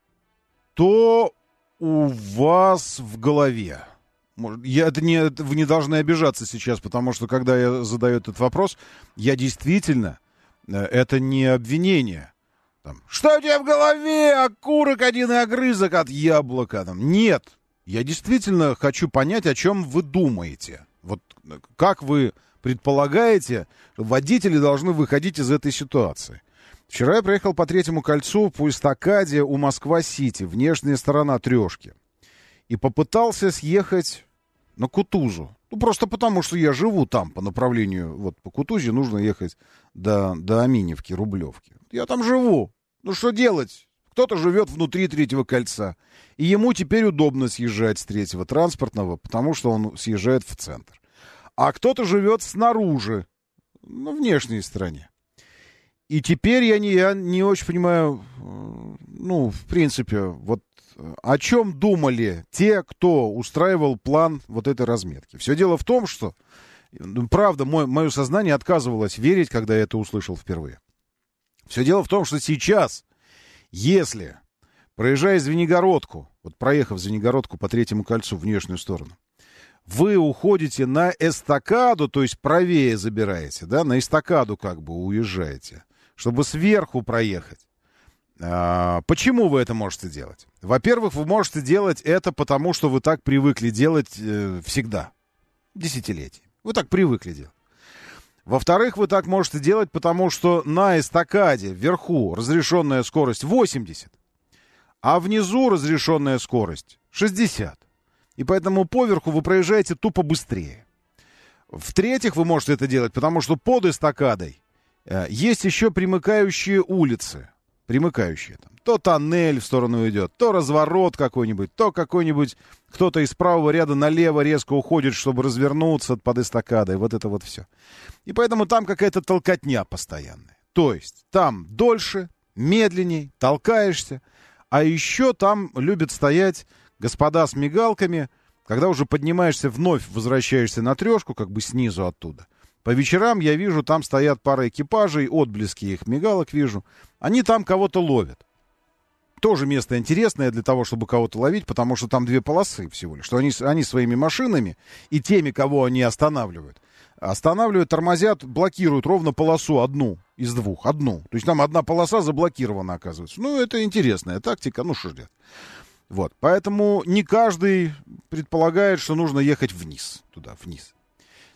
что у вас в голове? Вы не должны обижаться сейчас, потому что, когда я задаю этот вопрос, я действительно, это не обвинение. Что у тебя в голове? Окурок один и огрызок от яблока. Нет, я действительно хочу понять, о чем вы думаете. Вот как вы предполагаете, водители должны выходить из этой ситуации. Вчера я проехал по Третьему кольцу по эстакаде у Москва-Сити, внешняя сторона Трешки. И попытался съехать на Кутузу. Просто потому, что я живу там по направлению, вот по Кутузе нужно ехать до Аминевки, Рублевки. Я там живу. Что делать? Кто-то живет внутри Третьего кольца. И ему теперь удобно съезжать с Третьего транспортного, потому что он съезжает в центр. А кто-то живет снаружи, на внешней стороне. И теперь я не очень понимаю, в принципе, вот о чем думали те, кто устраивал план вот этой разметки. Все дело в том, что, правда, мое сознание отказывалось верить, когда я это услышал впервые. Все дело в том, что сейчас, если, проезжая Звенигородку, вот проехав Звенигородку по Третьему кольцу, внешнюю сторону, вы уходите на эстакаду, то есть правее забираете, да, на эстакаду как бы уезжаете, чтобы сверху проехать. Почему вы это можете делать? Во-первых, вы можете делать это потому, что вы так привыкли делать всегда, десятилетия. Вы так привыкли делать. Во-вторых, вы так можете делать, потому что на эстакаде вверху разрешенная скорость 80, а внизу разрешенная скорость 60. И поэтому поверху вы проезжаете тупо быстрее. В-третьих, вы можете это делать, потому что под эстакадой есть еще примыкающие улицы. Примыкающие там. То тоннель в сторону идет, то разворот какой-нибудь, то какой-нибудь кто-то из правого ряда налево резко уходит, чтобы развернуться под эстакадой. Вот это вот все. И поэтому там какая-то толкотня постоянная. То есть там дольше, медленней, толкаешься. А еще там любят стоять господа с мигалками, когда уже поднимаешься, вновь возвращаешься на Трешку, как бы снизу оттуда. По вечерам я вижу, там стоят пара экипажей, отблески их мигалок вижу. Они там кого-то ловят. Тоже место интересное для того, чтобы кого-то ловить, потому что там 2 полосы всего лишь. Что они своими машинами и теми, кого они останавливают, тормозят, блокируют ровно полосу одну из 2. Одну. То есть там одна полоса заблокирована, оказывается. Это интересная тактика. Что ж делать. Вот. Поэтому не каждый предполагает, что нужно ехать вниз. Туда, вниз.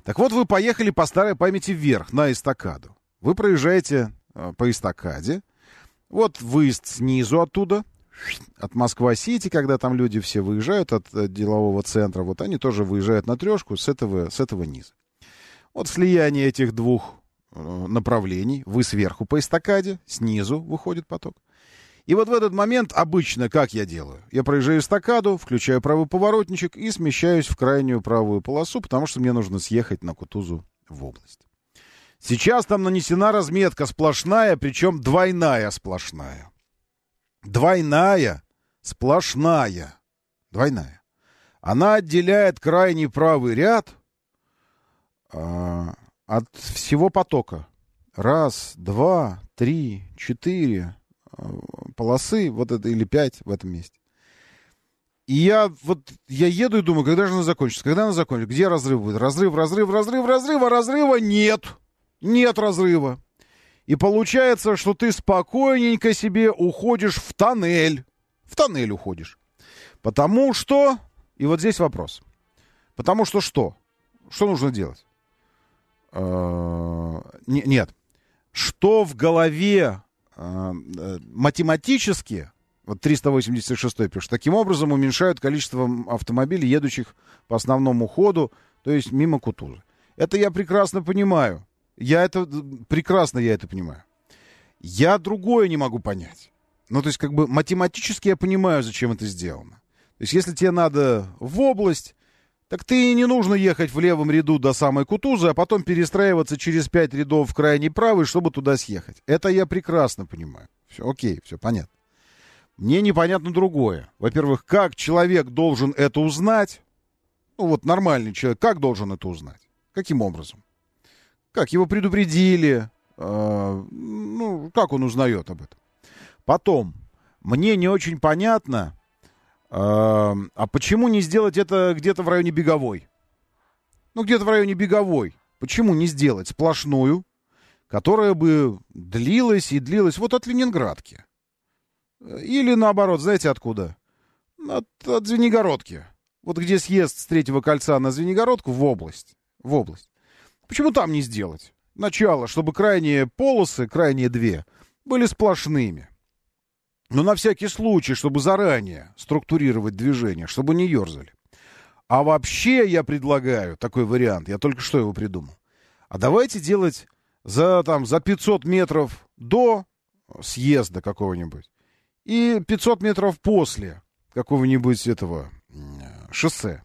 Так вот, вы поехали по старой памяти вверх, на эстакаду. Вы проезжаете по эстакаде. Вот выезд снизу оттуда, от Москва-Сити, когда там люди все выезжают от делового центра. Вот они тоже выезжают на трешку с этого низа. Вот слияние этих двух направлений. Вы сверху по эстакаде, снизу выходит поток. И вот в этот момент обычно, как я делаю? Я проезжаю эстакаду, включаю правый поворотничек и смещаюсь в крайнюю правую полосу, потому что мне нужно съехать на Кутузу в область. Сейчас там нанесена разметка сплошная, причем двойная сплошная. Двойная сплошная. Двойная. Она отделяет крайний правый ряд от всего потока. 1, 2, 3, 4... полосы, вот это, или 5 в этом месте. И я еду и думаю, когда же она закончится? Когда она закончится? Где разрыв будет? Разрыв, а разрыва нет. Нет разрыва. И получается, что ты спокойненько себе уходишь в тоннель. В тоннель уходишь. Потому что... И вот здесь вопрос. Потому что что? Что нужно делать? Нет. Что в голове математически, вот 386 пишет, таким образом уменьшают количество автомобилей, едущих по основному ходу, то есть мимо Кутузы. Это я прекрасно понимаю. Прекрасно я это понимаю. Я другое не могу понять. Ну, то есть, как бы математически я понимаю, зачем это сделано. То есть, если тебе надо в область, так ты не нужно ехать в левом ряду до самой Кутузы, а потом перестраиваться через 5 рядов в крайний правый, чтобы туда съехать. Это я прекрасно понимаю. Все, окей, все понятно. Мне непонятно другое. Во-первых, как человек должен это узнать? Ну, вот нормальный человек, как должен это узнать? Каким образом? Как его предупредили? Как он узнает об этом? Потом, мне не очень понятно... А почему не сделать это где-то в районе Беговой? Ну, где-то в районе Беговой. Почему не сделать сплошную, которая бы длилась и длилась вот от Ленинградки? Или наоборот, знаете откуда? От Звенигородки. Вот где съезд с Третьего кольца на Звенигородку в область. Почему там не сделать? Начало, чтобы крайние полосы, крайние две, были сплошными. Но на всякий случай, чтобы заранее структурировать движение, чтобы не ерзали. А вообще я предлагаю такой вариант, я только что его придумал. А давайте делать за 500 метров до съезда какого-нибудь и 500 метров после какого-нибудь этого шоссе.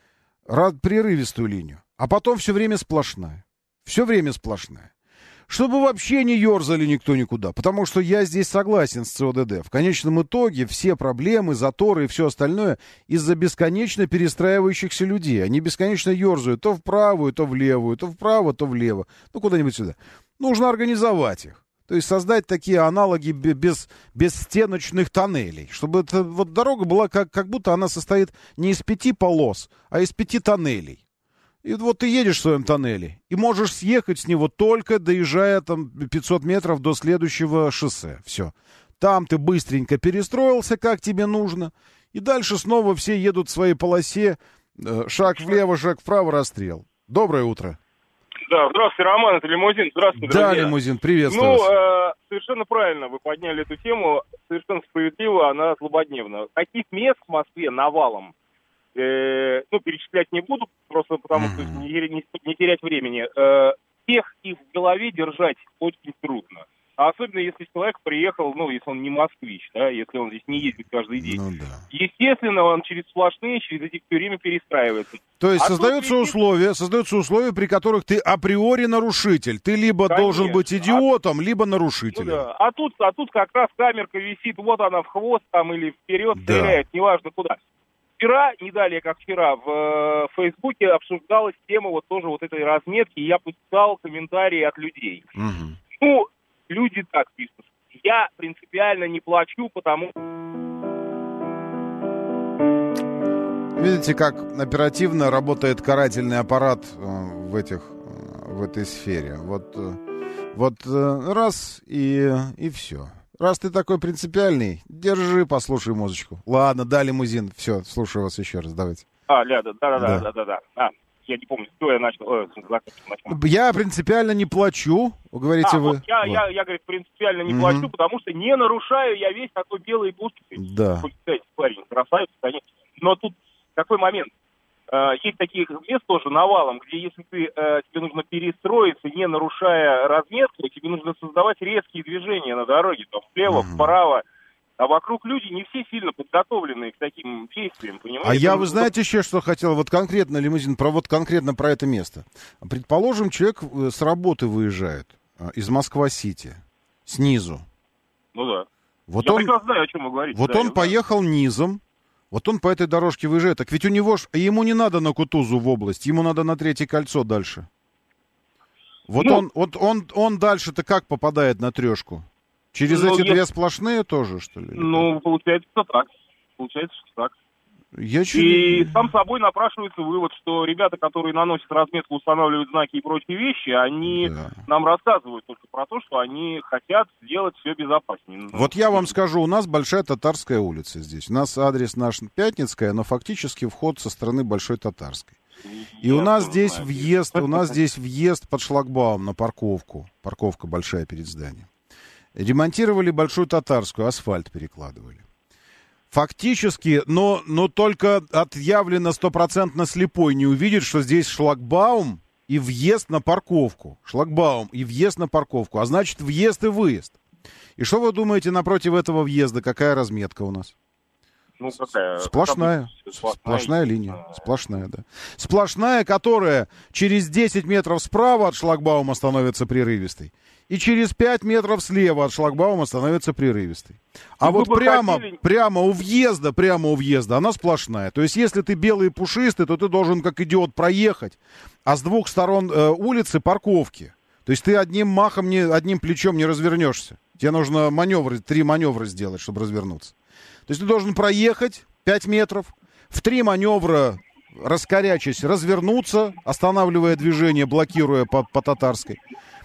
Прерывистую линию. А потом все время сплошная. Все время сплошная. Чтобы вообще не ерзали никто никуда. Потому что я здесь согласен с ЦОДД. В конечном итоге все проблемы, заторы и все остальное из-за бесконечно перестраивающихся людей. Они бесконечно ерзают то в правую, то в левую, то вправо, то влево. Ну, куда-нибудь сюда. Нужно организовать их. То есть создать такие аналоги бесстеночных тоннелей. Чтобы эта вот дорога была как будто она состоит не из 5 полос, а из 5 тоннелей. И вот ты едешь в своем тоннеле и можешь съехать с него только доезжая 500 метров до следующего шоссе. Все. Там ты быстренько перестроился, как тебе нужно. И дальше снова все едут в своей полосе. Шаг влево, шаг вправо, расстрел. Доброе утро. Да, здравствуйте, Роман, это Лимузин. Здравствуйте, да, друзья. Лимузин, приветствую вас. Совершенно правильно вы подняли эту тему. Совершенно справедливо, она злободневна. Таких мест в Москве навалом. Перечислять не буду, просто потому что не терять времени. Всех их в голове держать очень трудно. А особенно, если человек приехал, если он не москвич, да, если он здесь не ездит каждый день. Естественно, он через эти все время перестраивается. То есть создаются условия, при которых ты априори нарушитель. Ты либо должен быть идиотом, либо нарушителем. Да. А тут как раз камерка висит, вот она в хвост или вперед стреляет, неважно куда. Вчера, не далее как вчера, в Фейсбуке обсуждалась тема тоже этой разметки, и я почитал комментарии от людей. Угу. Люди так пишут. Я принципиально не плачу, потому... Видите, как оперативно работает карательный аппарат в этой сфере. Раз и все. Раз ты такой принципиальный, держи, послушай музычку. Ладно, да, Лимузин. Все, слушаю вас еще раз, давайте. Да. Я не помню, кто я начал. Я принципиально не плачу, говорите вы. Вот я, говорит, принципиально не плачу, потому что не нарушаю я весь такой белый буск. Да. Парень, красавец, конечно. Но тут такой момент. Есть таких мест тоже навалом, где если тебе нужно перестроиться, не нарушая разметку, тебе нужно создавать резкие движения на дороге, там вправо, вправо. А вокруг люди не все сильно подготовлены к таким действиям, понимаете? Вы знаете еще, что хотел? Вот конкретно лимузин, конкретно про это место. Предположим, человек с работы выезжает из Москва-Сити, снизу. Ну да. Вот я прекрасно знаю, о чем вы говорите. Вот он поехал низом, вот он по этой дорожке выезжает. Так ведь ему не надо на Кутузу в область, ему надо на Третье кольцо дальше. Вот он дальше-то как попадает на трешку? Через эти две сплошные тоже, что ли? Получается так. И сам собой напрашивается вывод, что ребята, которые наносят разметку, устанавливают знаки и прочие вещи, они нам рассказывают только про то, что они хотят сделать все безопаснее. Вот я вам скажу, у нас Большая Татарская улица здесь. У нас адрес наш Пятницкая, но фактически вход со стороны Большой Татарской. И у нас здесь въезд под шлагбаум на парковку. Парковка большая перед зданием. Ремонтировали Большую Татарскую, асфальт перекладывали. Фактически, но только отъявленно стопроцентно слепой не увидит, что здесь шлагбаум и въезд на парковку. Шлагбаум и въезд на парковку, а значит въезд и выезд. И что вы думаете напротив этого въезда? Какая разметка у нас? Какая? Сплошная линия. Сплошная, да. Сплошная, которая через 10 метров справа от шлагбаума становится прерывистой. И через 5 метров слева от шлагбаума становится прерывистой. А вот прямо у въезда она сплошная. То есть, если ты белый и пушистый, то ты должен как идиот проехать. А с двух сторон улицы парковки. То есть, ты одним махом, одним плечом не развернешься. Тебе нужно 3 маневра сделать, чтобы развернуться. То есть, ты должен проехать 5 метров, в 3 маневра раскорячись, развернуться, останавливая движение, блокируя по Татарской.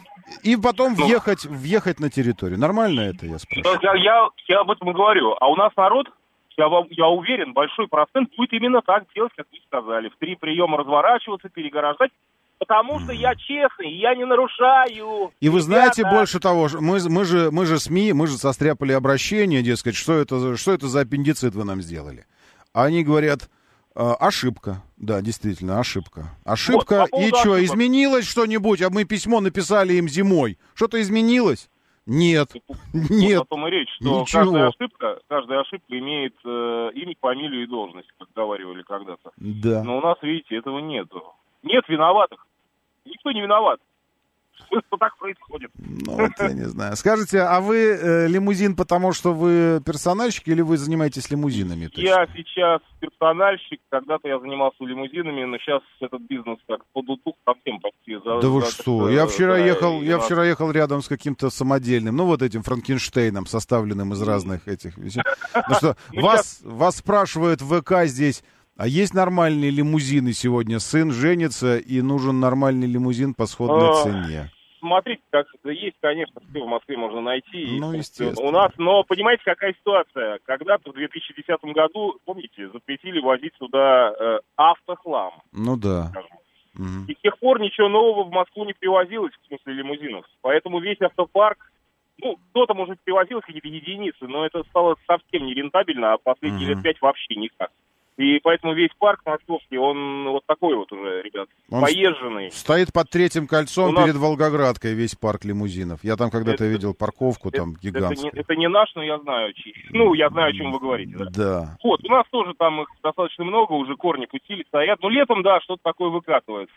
И потом въехать на территорию. Нормально это, я спрашиваю? Я об этом и говорю. А у нас народ, я уверен, большой процент будет именно так делать, как вы сказали. В 3 приема разворачиваться, перегораждать. Потому что я честный, я не нарушаю. И вы знаете, больше того, мы же СМИ, мы же состряпали обращение, дескать, что это за аппендицит вы нам сделали. А они говорят... Ошибка. Да, действительно, ошибка. Ошибка. И что, изменилось что-нибудь? А мы письмо написали им зимой. Что-то изменилось? Нет. Нет. Вот о том и речь, что каждая ошибка имеет имя, фамилию и должность, как говорили когда-то. Да. Но у нас, видите, этого нету. Нет виноватых. Никто не виноват. Что так происходит? Я не знаю. Скажите, а вы лимузин, потому что вы персональщик, или вы занимаетесь лимузинами? Я сейчас персональщик. Когда-то я занимался лимузинами, но сейчас этот бизнес так подутух совсем почти. Да вы что? Я вчера ехал рядом с каким-то самодельным, этим Франкенштейном, составленным из разных этих вещей. Ну что, вас спрашивают в ВК здесь, а есть нормальные лимузины сегодня? Сын женится, и нужен нормальный лимузин по сходной цене. Смотрите, есть, конечно, все в Москве можно найти. Естественно. У нас, но понимаете, какая ситуация? Когда-то в 2010 году, помните, запретили возить сюда автохлам. Да. И с тех пор ничего нового в Москву не привозилось, в смысле лимузинов. Поэтому весь автопарк, кто-то, может, привозил какие-то единицы, но это стало совсем нерентабельно, а последние лет 5 вообще никак. И поэтому весь парк московский, он вот такой вот уже, ребят, поезженный. Стоит под Третьим кольцом перед Волгоградкой весь парк лимузинов. Я там когда-то видел парковку там гигантскую. Это не наш, но я знаю, я знаю, о чем вы говорите. Да. Вот, у нас тоже там их достаточно много, уже корни пустили, стоят. Летом, да, что-то такое выкатывается.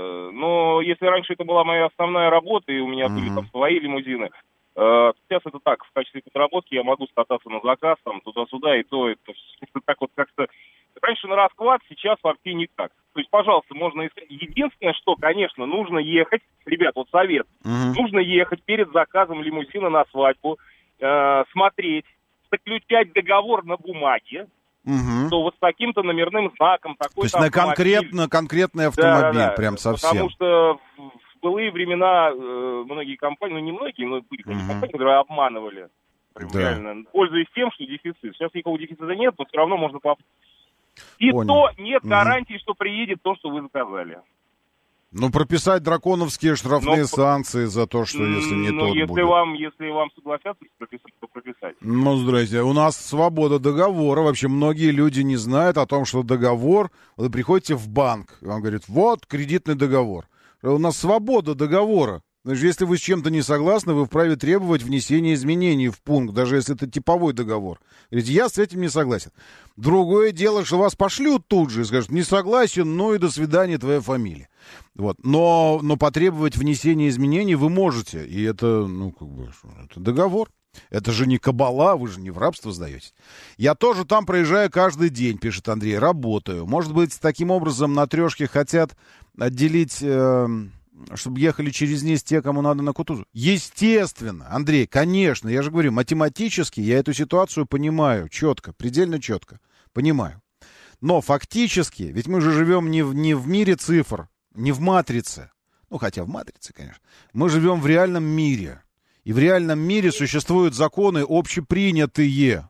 Но если раньше это была моя основная работа, и у меня были там свои лимузины, сейчас это так, в качестве подработки я могу скататься на заказ, там, туда-сюда, и то, это так вот как-то... Раньше на расклад, сейчас вообще никак. То есть, пожалуйста, можно... Единственное, что, конечно, нужно ехать, ребят, вот совет, нужно ехать перед заказом лимузина на свадьбу, смотреть, заключать договор на бумаге, что вот с таким-то номерным знаком, такой-то автомобиль. То есть на конкретный автомобиль, прям совсем. Потому что в былые времена многие компании, не многие, но были компании, которые обманывали. Реально, пользуясь тем, что дефицит. Сейчас никакого дефицита нет, но все равно можно И Понял. то нет гарантии, что приедет то, что вы заказали. Ну, прописать драконовские штрафные санкции за то, что если не тот если будет. если вам согласятся прописать, то прописать. Ну, здрасте. У нас свобода договора. Вообще, многие люди не знают о том, что договор... Вы приходите в банк, и вам говорит, вот кредитный договор. У нас свобода договора. Значит, если вы с чем-то не согласны, вы вправе требовать внесения изменений в пункт, даже если это типовой договор. Говорите, я с этим не согласен. Другое дело, что вас пошлют тут же и скажут, не согласен, ну и до свидания, твоя фамилия. Вот. Но потребовать внесения изменений вы можете. И это, ну, как бы, это договор. Это же не кабала, вы же не в рабство сдаетесь. Я тоже там проезжаю каждый день, пишет Андрей, работаю. Может быть, таким образом на трешке хотят отделить... чтобы ехали через низ те, кому надо на Кутузов. Естественно, Андрей, конечно, я же говорю, математически я эту ситуацию понимаю четко, предельно четко, понимаю. Но фактически, ведь мы же живем не в мире цифр, не в матрице, ну хотя в матрице, конечно, мы живем в реальном мире. И в реальном мире существуют законы общепринятые.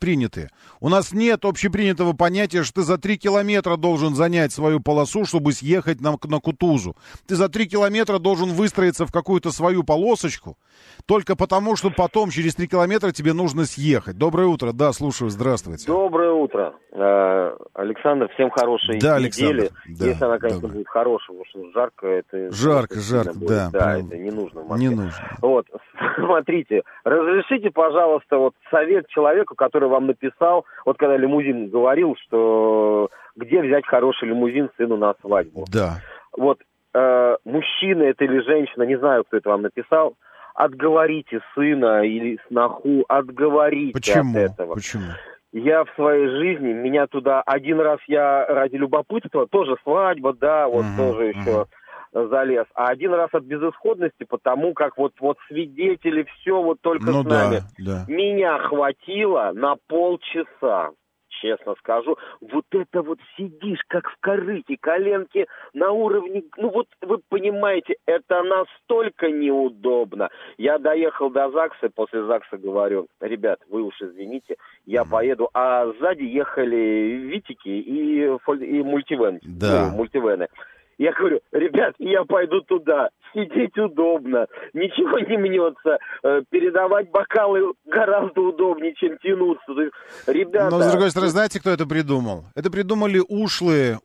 У нас нет общепринятого понятия, что ты за 3 километра должен занять свою полосу, чтобы съехать на Кутузу. Ты за 3 километра должен выстроиться в какую-то свою полосочку, только потому, что потом через 3 километра тебе нужно съехать. Доброе утро. Да, слушаю. Здравствуйте. Доброе утро. Александр, всем хорошей недели. Да, если она, конечно, будет хорошая, потому что жарко. Это жарко, да. Да, это не нужно в Москве. Не нужно. Вот, смотрите, разрешите, пожалуйста, вот совет человеку, который вам написал, вот когда лимузин говорил, что где взять хороший лимузин сыну на свадьбу. Да. Вот, мужчина это или женщина, не знаю, кто это вам написал, отговорите сына или сноху, отговорите от этого. Почему? Я в своей жизни, меня туда один раз я ради любопытства, тоже свадьба, да, вот тоже еще залез, а один раз от безысходности, потому как вот свидетели, все вот только с нами. Да. Меня хватило на полчаса. Честно скажу, вот это вот сидишь, как в корыте, коленки на уровне, ну вот вы понимаете, это настолько неудобно. Я доехал до ЗАГСа, после ЗАГСа говорю, ребят, вы уж извините, я поеду, а сзади ехали Витики и мультивены. Да. Мультивены. Я говорю, ребят, я пойду туда, сидеть удобно, ничего не мнется, передавать бокалы гораздо удобнее, чем тянуться. Ребята... Но, с другой стороны, знаете, кто это придумал? Это придумали ушлые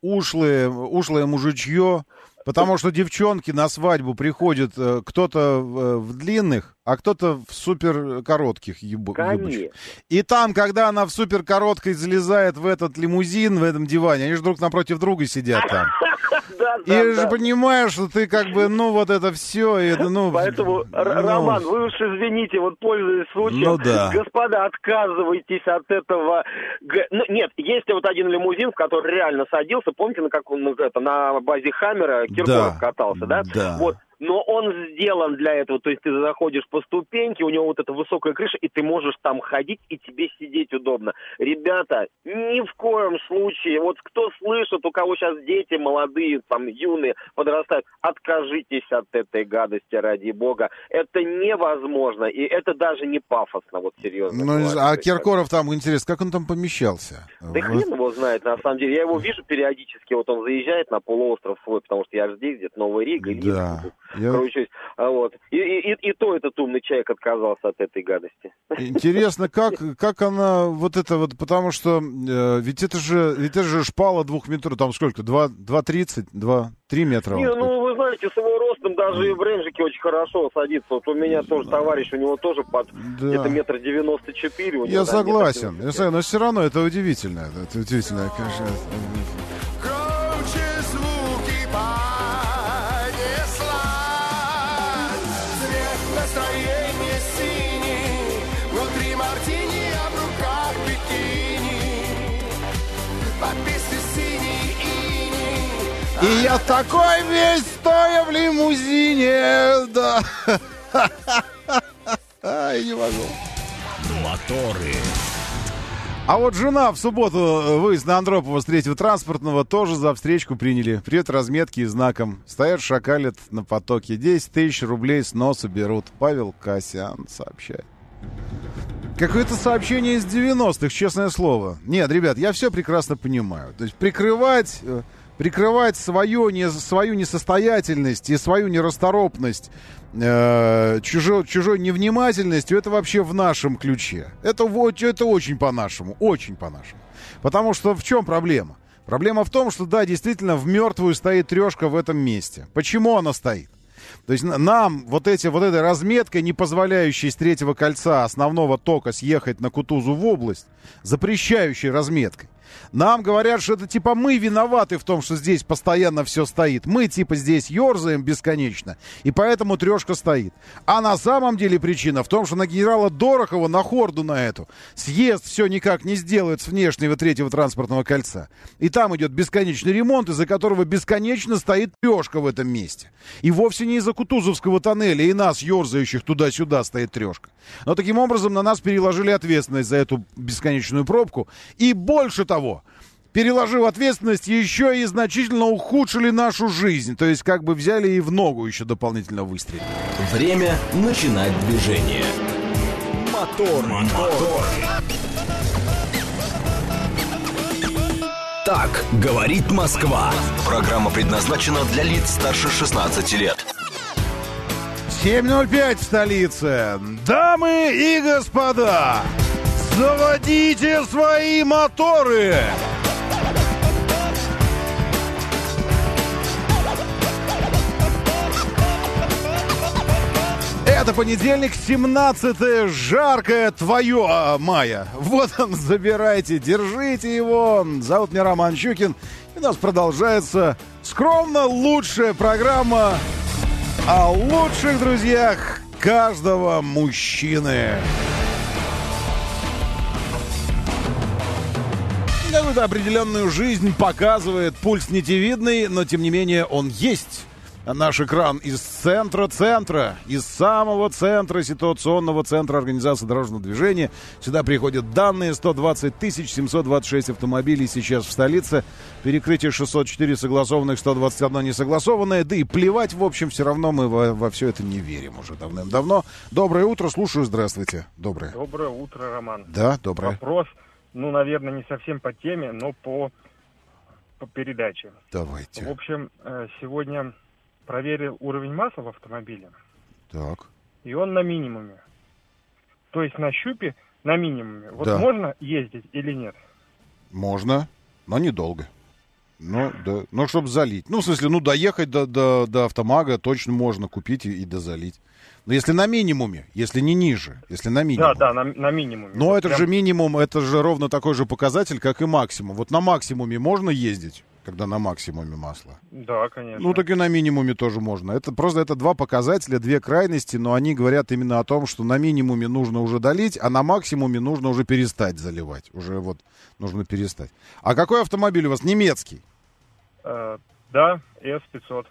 мужичье, потому что девчонки на свадьбу приходят кто-то в длинных, а кто-то в супер коротких юбочках. И там, когда она в супер короткой залезает в этот лимузин, в этом диване, они же друг напротив друга сидят там. И же понимаешь, что ты как бы, ну, вот это все. Поэтому, Роман, вы уж извините, вот пользуясь случаем, господа, отказывайтесь от этого. Нет, есть вот один лимузин, в который реально садился, помните, на базе Хаммера Киркоров катался, да? Да. Вот. Но он сделан для этого, то есть ты заходишь по ступеньке, у него вот эта высокая крыша, и ты можешь там ходить, и тебе сидеть удобно. Ребята, ни в коем случае, вот кто слышит, у кого сейчас дети молодые, там, юные, подрастают, откажитесь от этой гадости, ради бога. Это невозможно, и это даже не пафосно, вот серьезно. Ну, а Киркоров там, интересно, как он там помещался? Да хрен его знает, на самом деле. Я его вижу периодически, вот он заезжает на полуостров свой, потому что я же здесь, где-то Новая Рига, кручусь. Вот. И то этот умный человек отказался от этой гадости. Интересно, как она вот это вот, потому что ведь это же шпала 2 метров, там сколько, 2,30, 2-3 метра? Не, ну вы знаете, с его ростом даже и в рейнджике очень хорошо садится. Вот у меня тоже товарищ, у него тоже под где-то 1,94 м. Я согласен, но все равно это удивительно. Это удивительно, конечно. И я такой весь стоя в лимузине, да. Ай, не могу. Моторы. А вот жена в субботу выезд на Андропова с 3-го транспортного тоже за встречку приняли. Привет, разметки и знаком. Стоят, шакалят на потоке. 10 000 рублей с носа берут. Павел Касян сообщает. Какое-то сообщение из 90-х, честное слово. Нет, ребят, я все прекрасно понимаю. То есть прикрывать свою несостоятельность и свою нерасторопность чужой невнимательностью, это вообще в нашем ключе. Это очень по-нашему, очень по-нашему. Потому что в чем проблема? Проблема в том, что, да, действительно, в мертвую стоит трешка в этом месте. Почему она стоит? То есть нам вот этой разметкой, не позволяющей с третьего кольца основного тока съехать на Кутузу в область, запрещающей разметкой, нам говорят, что это типа мы виноваты в том, что здесь постоянно все стоит. Мы типа здесь ерзаем бесконечно, и поэтому трешка стоит. А на самом деле причина в том, что на генерала Дорохова, на хорду на эту, съезд все никак не сделает с внешнего третьего транспортного кольца. И там идет бесконечный ремонт, из-за которого бесконечно стоит трешка в этом месте. И вовсе не из-за Кутузовского тоннеля и нас, ерзающих туда-сюда, стоит трешка. Но таким образом на нас переложили ответственность за эту бесконечную пробку. И больше того, переложив ответственность, еще и значительно ухудшили нашу жизнь. То есть как бы взяли и в ногу еще дополнительно выстрелили. Время начинать движение. Мотор. Так говорит Москва. Программа предназначена для лиц старше 16 лет. 7:05 в столице. Дамы и господа, заводите свои моторы! Это понедельник, 17-е, жаркое твое мая. Вот он, забирайте, держите его. Зовут меня Роман Щукин. И у нас продолжается скромно лучшая программа о лучших друзьях каждого мужчины. Какую-то определенную жизнь показывает пульс нитевидный, но тем не менее он есть. Наш экран из центра, из самого центра ситуационного центра организации дорожного движения. Сюда приходят данные: 120 726 автомобилей сейчас в столице. Перекрытие 604 согласованных, 121 несогласованное. Да и плевать, в общем, все равно мы во все это не верим уже давным-давно. Доброе утро, слушаю, здравствуйте. Доброе. Доброе утро, Роман. Да, доброе. Вопрос, наверное, не совсем по теме, но по передаче. Давайте. В общем, сегодня проверил уровень масла в автомобиле. Так. И он на минимуме. То есть на щупе на минимуме. Вот да. Можно ездить или нет? Можно, но недолго. Ну, да. Ну, чтобы залить. Ну, в смысле, доехать до автомага точно можно купить и дозалить. Но если на минимуме, если не ниже, если на минимуме. Да, на минимуме. Но вот это прям... же минимум, это же ровно такой же показатель, как и максимум. Вот на максимуме можно ездить, когда на максимуме масла? Да, конечно. Ну, так и на минимуме тоже можно. Это просто два показателя, две крайности, но они говорят именно о том, что на минимуме нужно уже долить, а на максимуме нужно уже перестать заливать. Уже вот нужно перестать. А какой автомобиль у вас? Немецкий? Да, S500.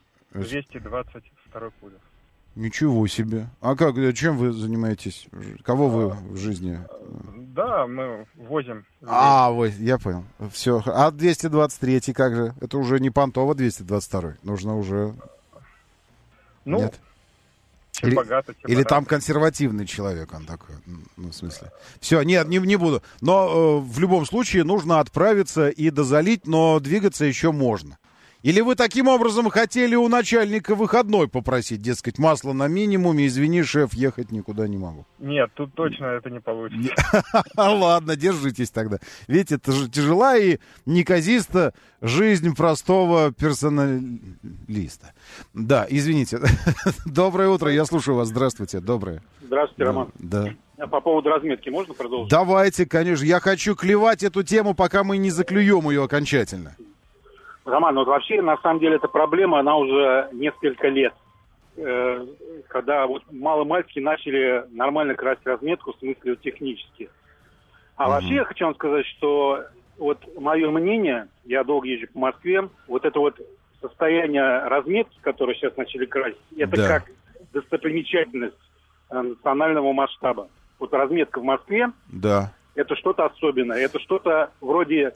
222 кузов. Ничего себе. А чем вы занимаетесь? Кого вы в жизни? Да, мы возим. Я понял. Все. А 223 как же? Это уже не понтово 222. Нужно уже... Нет? Или там консервативный человек, он такой. Ну, в смысле. Все, нет, не буду. Но в любом случае нужно отправиться и дозалить, но двигаться еще можно. Или вы таким образом хотели у начальника выходной попросить, дескать, масло на минимуме, извини, шеф, ехать никуда не могу? Нет, тут точно это не получится. Ладно, держитесь тогда. Видите, это же тяжела и неказиста жизнь простого персоналиста. Да, извините. Доброе утро, я слушаю вас. Здравствуйте, доброе. Здравствуйте, Роман. Да. По поводу разметки можно продолжить? Давайте, конечно. Я хочу клевать эту тему, пока мы не заклюем ее окончательно. Роман, вот вообще, на самом деле, эта проблема, она уже несколько лет. Когда вот маломальски начали нормально красить разметку, в смысле технически. А вообще, я хочу вам сказать, что вот мое мнение, я долго езжу по Москве, вот это вот состояние разметки, которое сейчас начали красить, это как достопримечательность национального масштаба. Вот разметка в Москве, это что-то особенное, это что-то вроде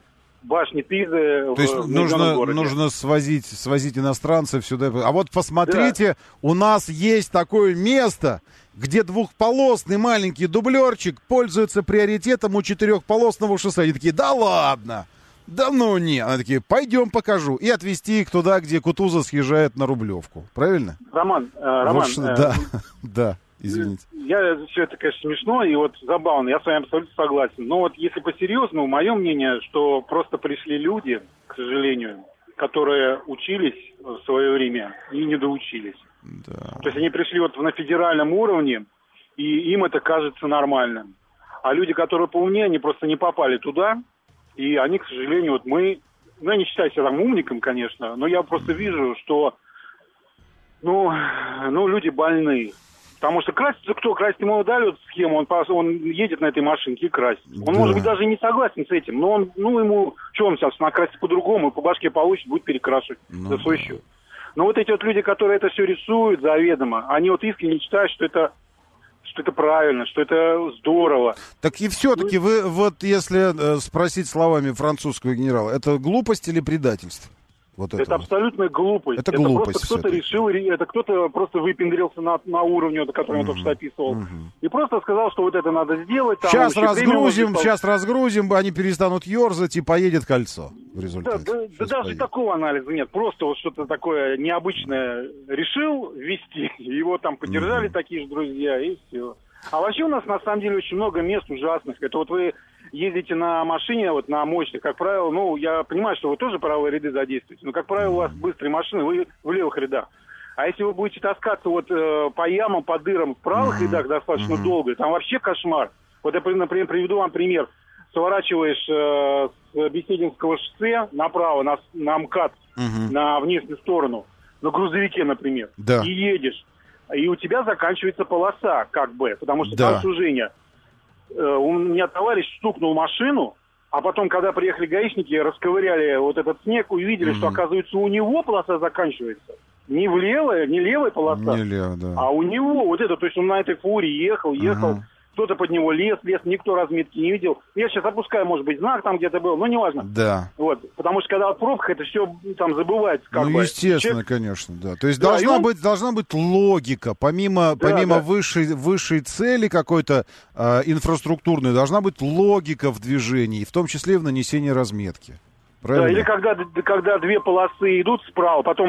башни Пизы То есть в Медвежьем городе. нужно свозить иностранцев сюда. А вот посмотрите, у нас есть такое место, где двухполосный маленький дублерчик пользуется приоритетом у четырехполосного шоссе. Они такие, да ладно, да ну не. Они такие, пойдем покажу. И отвезти их туда, где Кутузов съезжает на Рублевку. Правильно? Роман, да, извините. Все это, конечно, смешно и вот забавно, я с вами абсолютно согласен. Но вот если по-серьезному, мое мнение, что просто пришли люди, к сожалению, которые учились в свое время и не доучились. Да. То есть они пришли вот на федеральном уровне, и им это кажется нормальным. А люди, которые поумнее, они просто не попали туда, и они, к сожалению, вот мы... Ну, я не считаю себя там умником, конечно, но я просто вижу, что, люди больны. Потому что красить ему дали вот схему, он едет на этой машинке и красит. Он, может быть, даже не согласен с этим, но он, что он сейчас накрасит по-другому, по башке получит, будет перекрашивать за свой счет. Но вот эти вот люди, которые это все рисуют заведомо, они вот искренне считают, что это правильно, что это здорово. Так и все-таки вы, вот если спросить словами французского генерала, это глупость или предательство? Вот это абсолютная глупость. Это глупость. Просто кто-то решил, это кто-то просто выпендрился на уровне, который я только что описывал. И просто сказал, что вот это надо сделать. Сейчас разгрузим, они перестанут ерзать и поедет кольцо в результате. Да даже такого анализа нет. Просто вот что-то такое необычное решил ввести. Его там поддержали такие же друзья, и все. А вообще у нас на самом деле очень много мест ужасных. Это вот вы ездите на машине, вот на мощных, как правило, я понимаю, что вы тоже правые ряды задействуете, но, как правило, у вас быстрые машины, вы в левых рядах. А если вы будете таскаться вот по ямам, по дырам в правых рядах достаточно долго, там вообще кошмар. Вот я, например, приведу вам пример. Сворачиваешь с Бесединского шоссе направо на МКАД, на внешнюю сторону, на грузовике, например, и едешь. И у тебя заканчивается полоса, потому что там сужение. У меня товарищ стукнул машину, а потом, когда приехали гаишники, расковыряли вот этот снег, увидели, что, оказывается, у него полоса заканчивается. Не левая полоса, а у него вот это, то есть он на этой фуре ехал, кто-то под него лез, никто разметки не видел. Я сейчас опускаю, может быть, знак там где-то был, но неважно. Да. Вот, потому что когда в пробках это все там забывается. Естественно, конечно, да. То есть должна быть логика, помимо высшей цели какой-то инфраструктурной, должна быть логика в движении, в том числе и в нанесении разметки. Правильно? Да, или когда две полосы идут справа, потом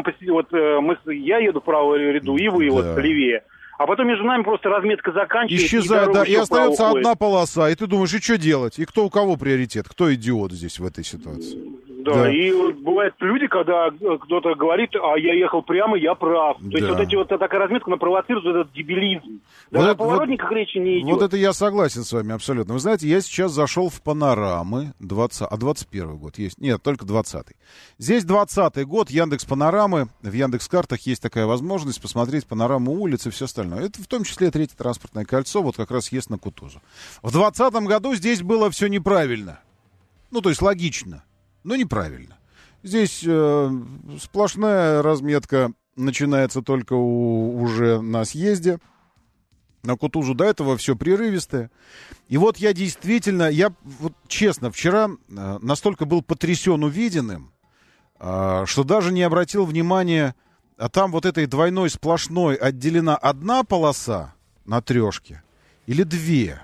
я еду в правом ряду, и вы вот левее. А потом между нами просто разметка заканчивается. Исчезает, и остается одна полоса. И ты думаешь, и что делать? И кто у кого приоритет? Кто идиот здесь в этой ситуации? Да, и бывают люди, когда кто-то говорит, а я ехал прямо, я прав. То есть такая разметка, она провоцирует этот дебилизм. Даже о поворотниках речи не идет. Вот это я согласен с вами абсолютно. Вы знаете, я сейчас зашел в панорамы, 21 год есть. Нет, только 20-й. Здесь 20-й год, Яндекс Панорамы. В Яндекс.Картах есть такая возможность посмотреть панораму улиц и все остальное. Это в том числе третье транспортное кольцо, вот как раз есть на Кутузов. В 2020 году здесь было все неправильно. То есть логично. Но неправильно. Здесь сплошная разметка начинается только уже на съезде. На Кутузу до этого все прерывистое. И вот я действительно, честно, вчера настолько был потрясен увиденным, что даже не обратил внимания, а там вот этой двойной сплошной отделена одна полоса на трешке или две.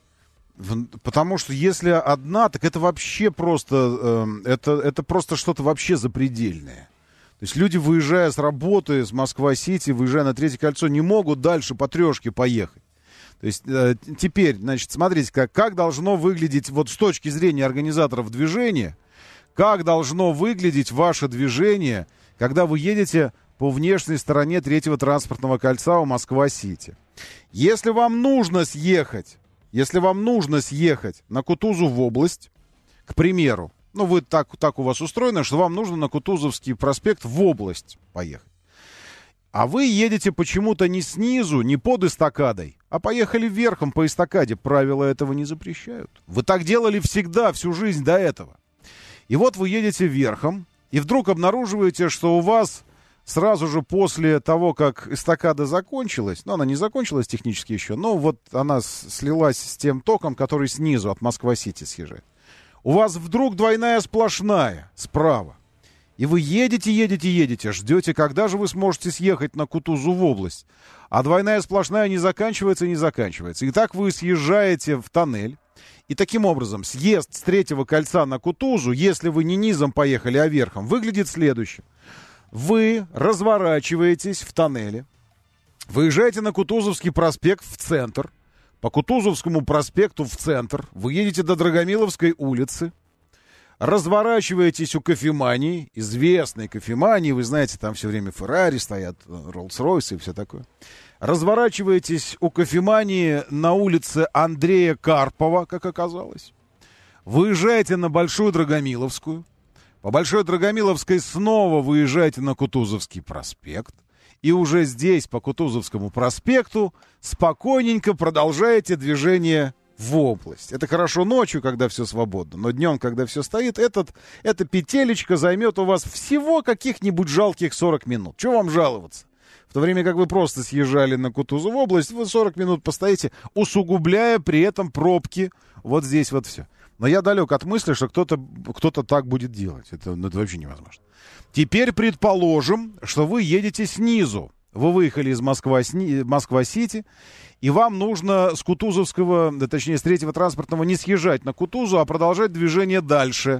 Потому что если одна, так это вообще просто, это просто что-то вообще запредельное. То есть люди, выезжая с работы, с Москва-Сити, выезжая на Третье кольцо, не могут дальше по трешке поехать. То есть теперь, смотрите, как должно выглядеть, вот с точки зрения организаторов движения, как должно выглядеть ваше движение, когда вы едете по внешней стороне Третьего транспортного кольца у Москва-Сити. Если вам нужно съехать на Кутузов в область, к примеру, так у вас устроено, что вам нужно на Кутузовский проспект в область поехать. А вы едете почему-то не снизу, не под эстакадой, а поехали верхом по эстакаде. Правила этого не запрещают. Вы так делали всегда, всю жизнь до этого. И вот вы едете верхом, и вдруг обнаруживаете, что у вас сразу же после того, как эстакада закончилась, она не закончилась технически еще, но вот она слилась с тем током, который снизу от Москва-Сити съезжает. У вас вдруг двойная сплошная справа. И вы едете, ждете, когда же вы сможете съехать на Кутузу в область. А двойная сплошная не заканчивается. И так вы съезжаете в тоннель. И таким образом съезд с третьего кольца на Кутузу, если вы не низом поехали, а верхом, выглядит следующим. Вы разворачиваетесь в тоннеле, выезжаете на Кутузовский проспект в центр, по Кутузовскому проспекту в центр, вы едете до Драгомиловской улицы, разворачиваетесь у кофемании, известной кофемании, вы знаете, там все время Феррари стоят, Роллс-Ройсы и все такое. Разворачиваетесь у кофемании на улице Андрея Карпова, как оказалось. Выезжаете на Большую Драгомиловскую. По Большой Драгомиловской снова выезжаете на Кутузовский проспект. И уже здесь, по Кутузовскому проспекту, спокойненько продолжаете движение в область. Это хорошо ночью, когда все свободно, но днем, когда все стоит, эта петелечка займет у вас всего каких-нибудь жалких 40 минут. Чего вам жаловаться? В то время как вы просто съезжали на Кутузов область, вы 40 минут постоите, усугубляя при этом пробки. Вот здесь вот все. Но я далек от мысли, что кто-то так будет делать. Это вообще невозможно. Теперь предположим, что вы едете снизу. Вы выехали из Москва-Сити, и вам нужно с Кутузовского, точнее, с третьего транспортного не съезжать на Кутузу, а продолжать движение дальше,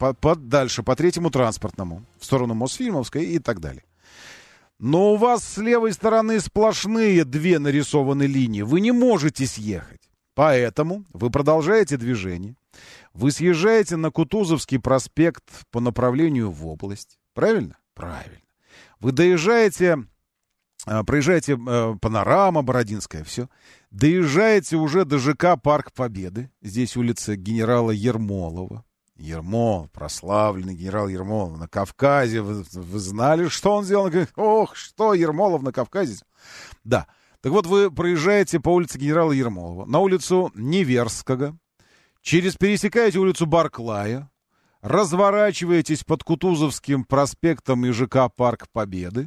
по третьему транспортному, в сторону Мосфильмовской и так далее. Но у вас с левой стороны сплошные две нарисованы линии. Вы не можете съехать. Поэтому вы продолжаете движение. Вы съезжаете на Кутузовский проспект по направлению в область. Правильно? Правильно. Вы доезжаете... Проезжаете Панорама, Бородинская, все. Доезжаете уже до ЖК Парк Победы. Здесь улица генерала Ермолова. Прославленный генерал Ермолов на Кавказе. Вы знали, что он сделал? Ох, что Ермолов на Кавказе? Да. Так вот, вы проезжаете по улице генерала Ермолова на улицу Неверского. Пересекаете улицу Барклая. Разворачиваетесь под Кутузовским проспектом и ЖК Парк Победы.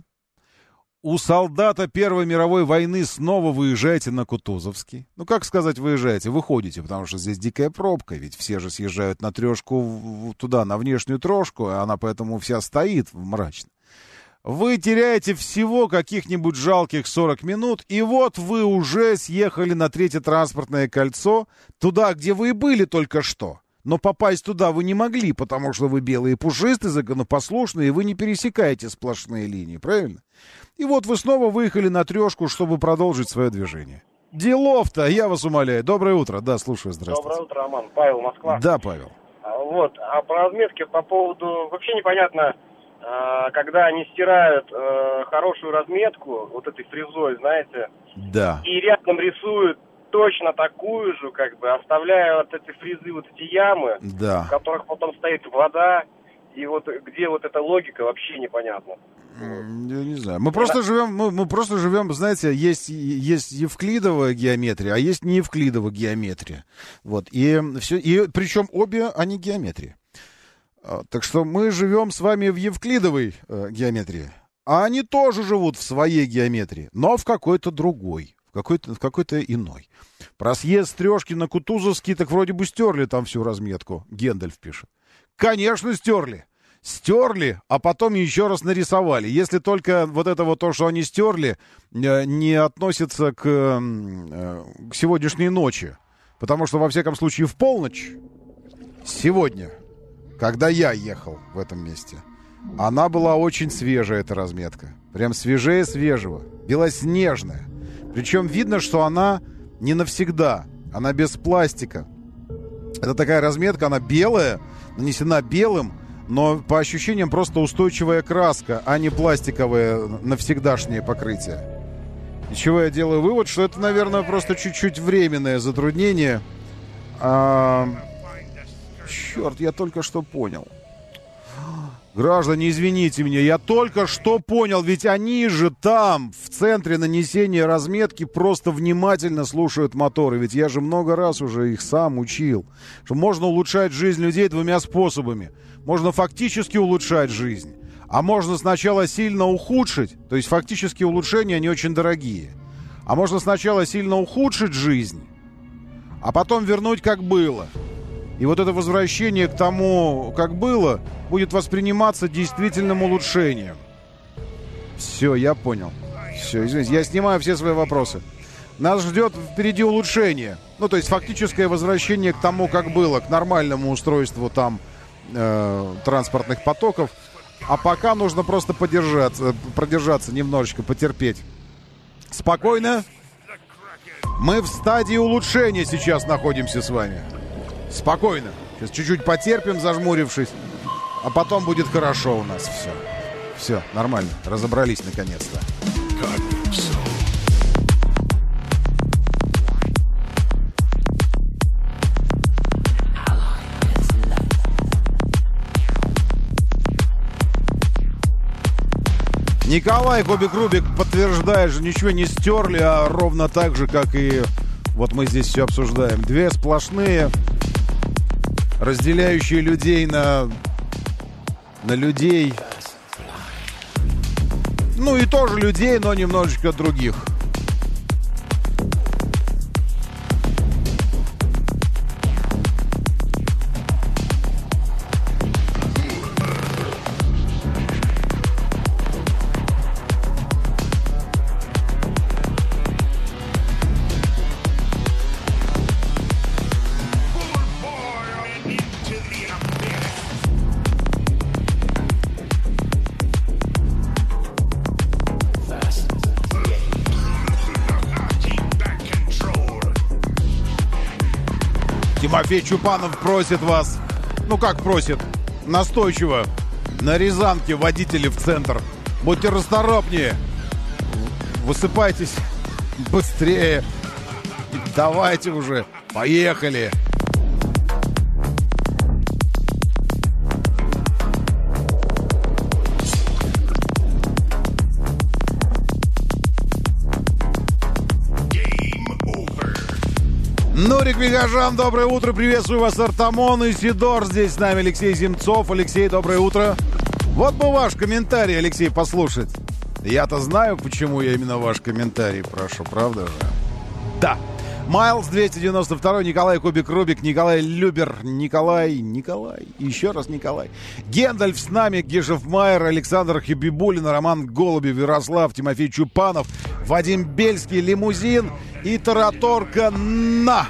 У солдата Первой мировой войны снова выезжаете на Кутузовский. Ну, как сказать, выезжаете? Выходите, потому что здесь дикая пробка, ведь все же съезжают на трешку туда, на внешнюю трошку, и она поэтому вся стоит мрачно. Вы теряете всего каких-нибудь жалких 40 минут, и вот вы уже съехали на третье транспортное кольцо, туда, где вы и были только что. Но попасть туда вы не могли, потому что вы белые пушистые, законопослушные, и вы не пересекаете сплошные линии, правильно? И вот вы снова выехали на трешку, чтобы продолжить свое движение. Делов-то, я вас умоляю. Доброе утро. Да, слушаю, здравствуйте. Доброе утро, Роман. Павел, Москва. Да, Павел. А по разметке по поводу... Вообще непонятно, когда они стирают хорошую разметку, вот этой фрезой, знаете, да. И рядом рисуют точно такую же, оставляя вот эти фрезы, вот эти ямы, да. В которых потом стоит вода, и вот где вот эта логика, вообще непонятно. Я не знаю. Мы просто живем, знаете, есть евклидовая геометрия, а есть не евклидовая геометрия. Вот. И причем обе они геометрии. Так что мы живем с вами в евклидовой геометрии, а они тоже живут в своей геометрии, но в какой-то другой. В какой-то иной. Про съезд с трешки на Кутузовский так вроде бы стерли там всю разметку. Гендальф пишет. Конечно, стерли. Стерли, а потом еще раз нарисовали. Если только вот это вот то, что они стерли, не относится к сегодняшней ночи. Потому что, во всяком случае, в полночь сегодня, когда я ехал в этом месте, она была очень свежая, эта разметка. Прям свежее свежего. Белоснежная. Причем видно, что она не навсегда. Она без пластика. Это такая разметка, она белая, нанесена белым, но по ощущениям просто устойчивая краска, а не пластиковое навсегдашнее покрытие. Из чего я делаю вывод, что это, наверное, просто чуть-чуть временное затруднение. Черт, я только что понял. Граждане, извините меня, я только что понял, ведь они же там, в центре нанесения разметки, просто внимательно слушают моторы. Ведь я же много раз уже их сам учил, что можно улучшать жизнь людей двумя способами. Можно фактически улучшать жизнь, а можно сначала сильно ухудшить, то есть фактические улучшения, они очень дорогие. А можно сначала сильно ухудшить жизнь, а потом вернуть как было. И вот это возвращение к тому, как было, будет восприниматься действительным улучшением. Все, я понял. Все, извините, я снимаю все свои вопросы. Нас ждет впереди улучшение. Ну, то есть фактическое возвращение к тому, как было, к нормальному устройству там транспортных потоков. А пока нужно просто продержаться немножечко, потерпеть. Спокойно. Мы в стадии улучшения сейчас находимся с вами. Спокойно. Сейчас чуть-чуть потерпим, зажмурившись. А потом будет хорошо у нас все. Все, нормально. Разобрались наконец-то. Николай Кубик-Рубик подтверждает, что ничего не стерли, а ровно так же, как и вот мы здесь все обсуждаем. Две сплошные, разделяющие людей на людей. Ну и тоже людей, но немножечко других. Тимофей Чупанов просит вас, ну как просит, настойчиво, на Рязанке водители в центр. Будьте расторопнее, высыпайтесь быстрее. Давайте уже, поехали. Нурик Вигажан, доброе утро, приветствую вас, Артамон и Сидор, здесь с нами Алексей Земцов. Алексей, доброе утро. Вот бы ваш комментарий, Алексей, послушать. Я-то знаю, почему я именно ваш комментарий прошу, правда же? Да. Майлз 292, Николай Кубик-Рубик, Николай Любер, Николай, еще раз Николай. Гендальф с нами, Гешев Майер, Александр Хибибулин, Роман Голубев, Ярослав, Тимофей Чупанов, Вадим Бельский, Лимузин и Тараторка на.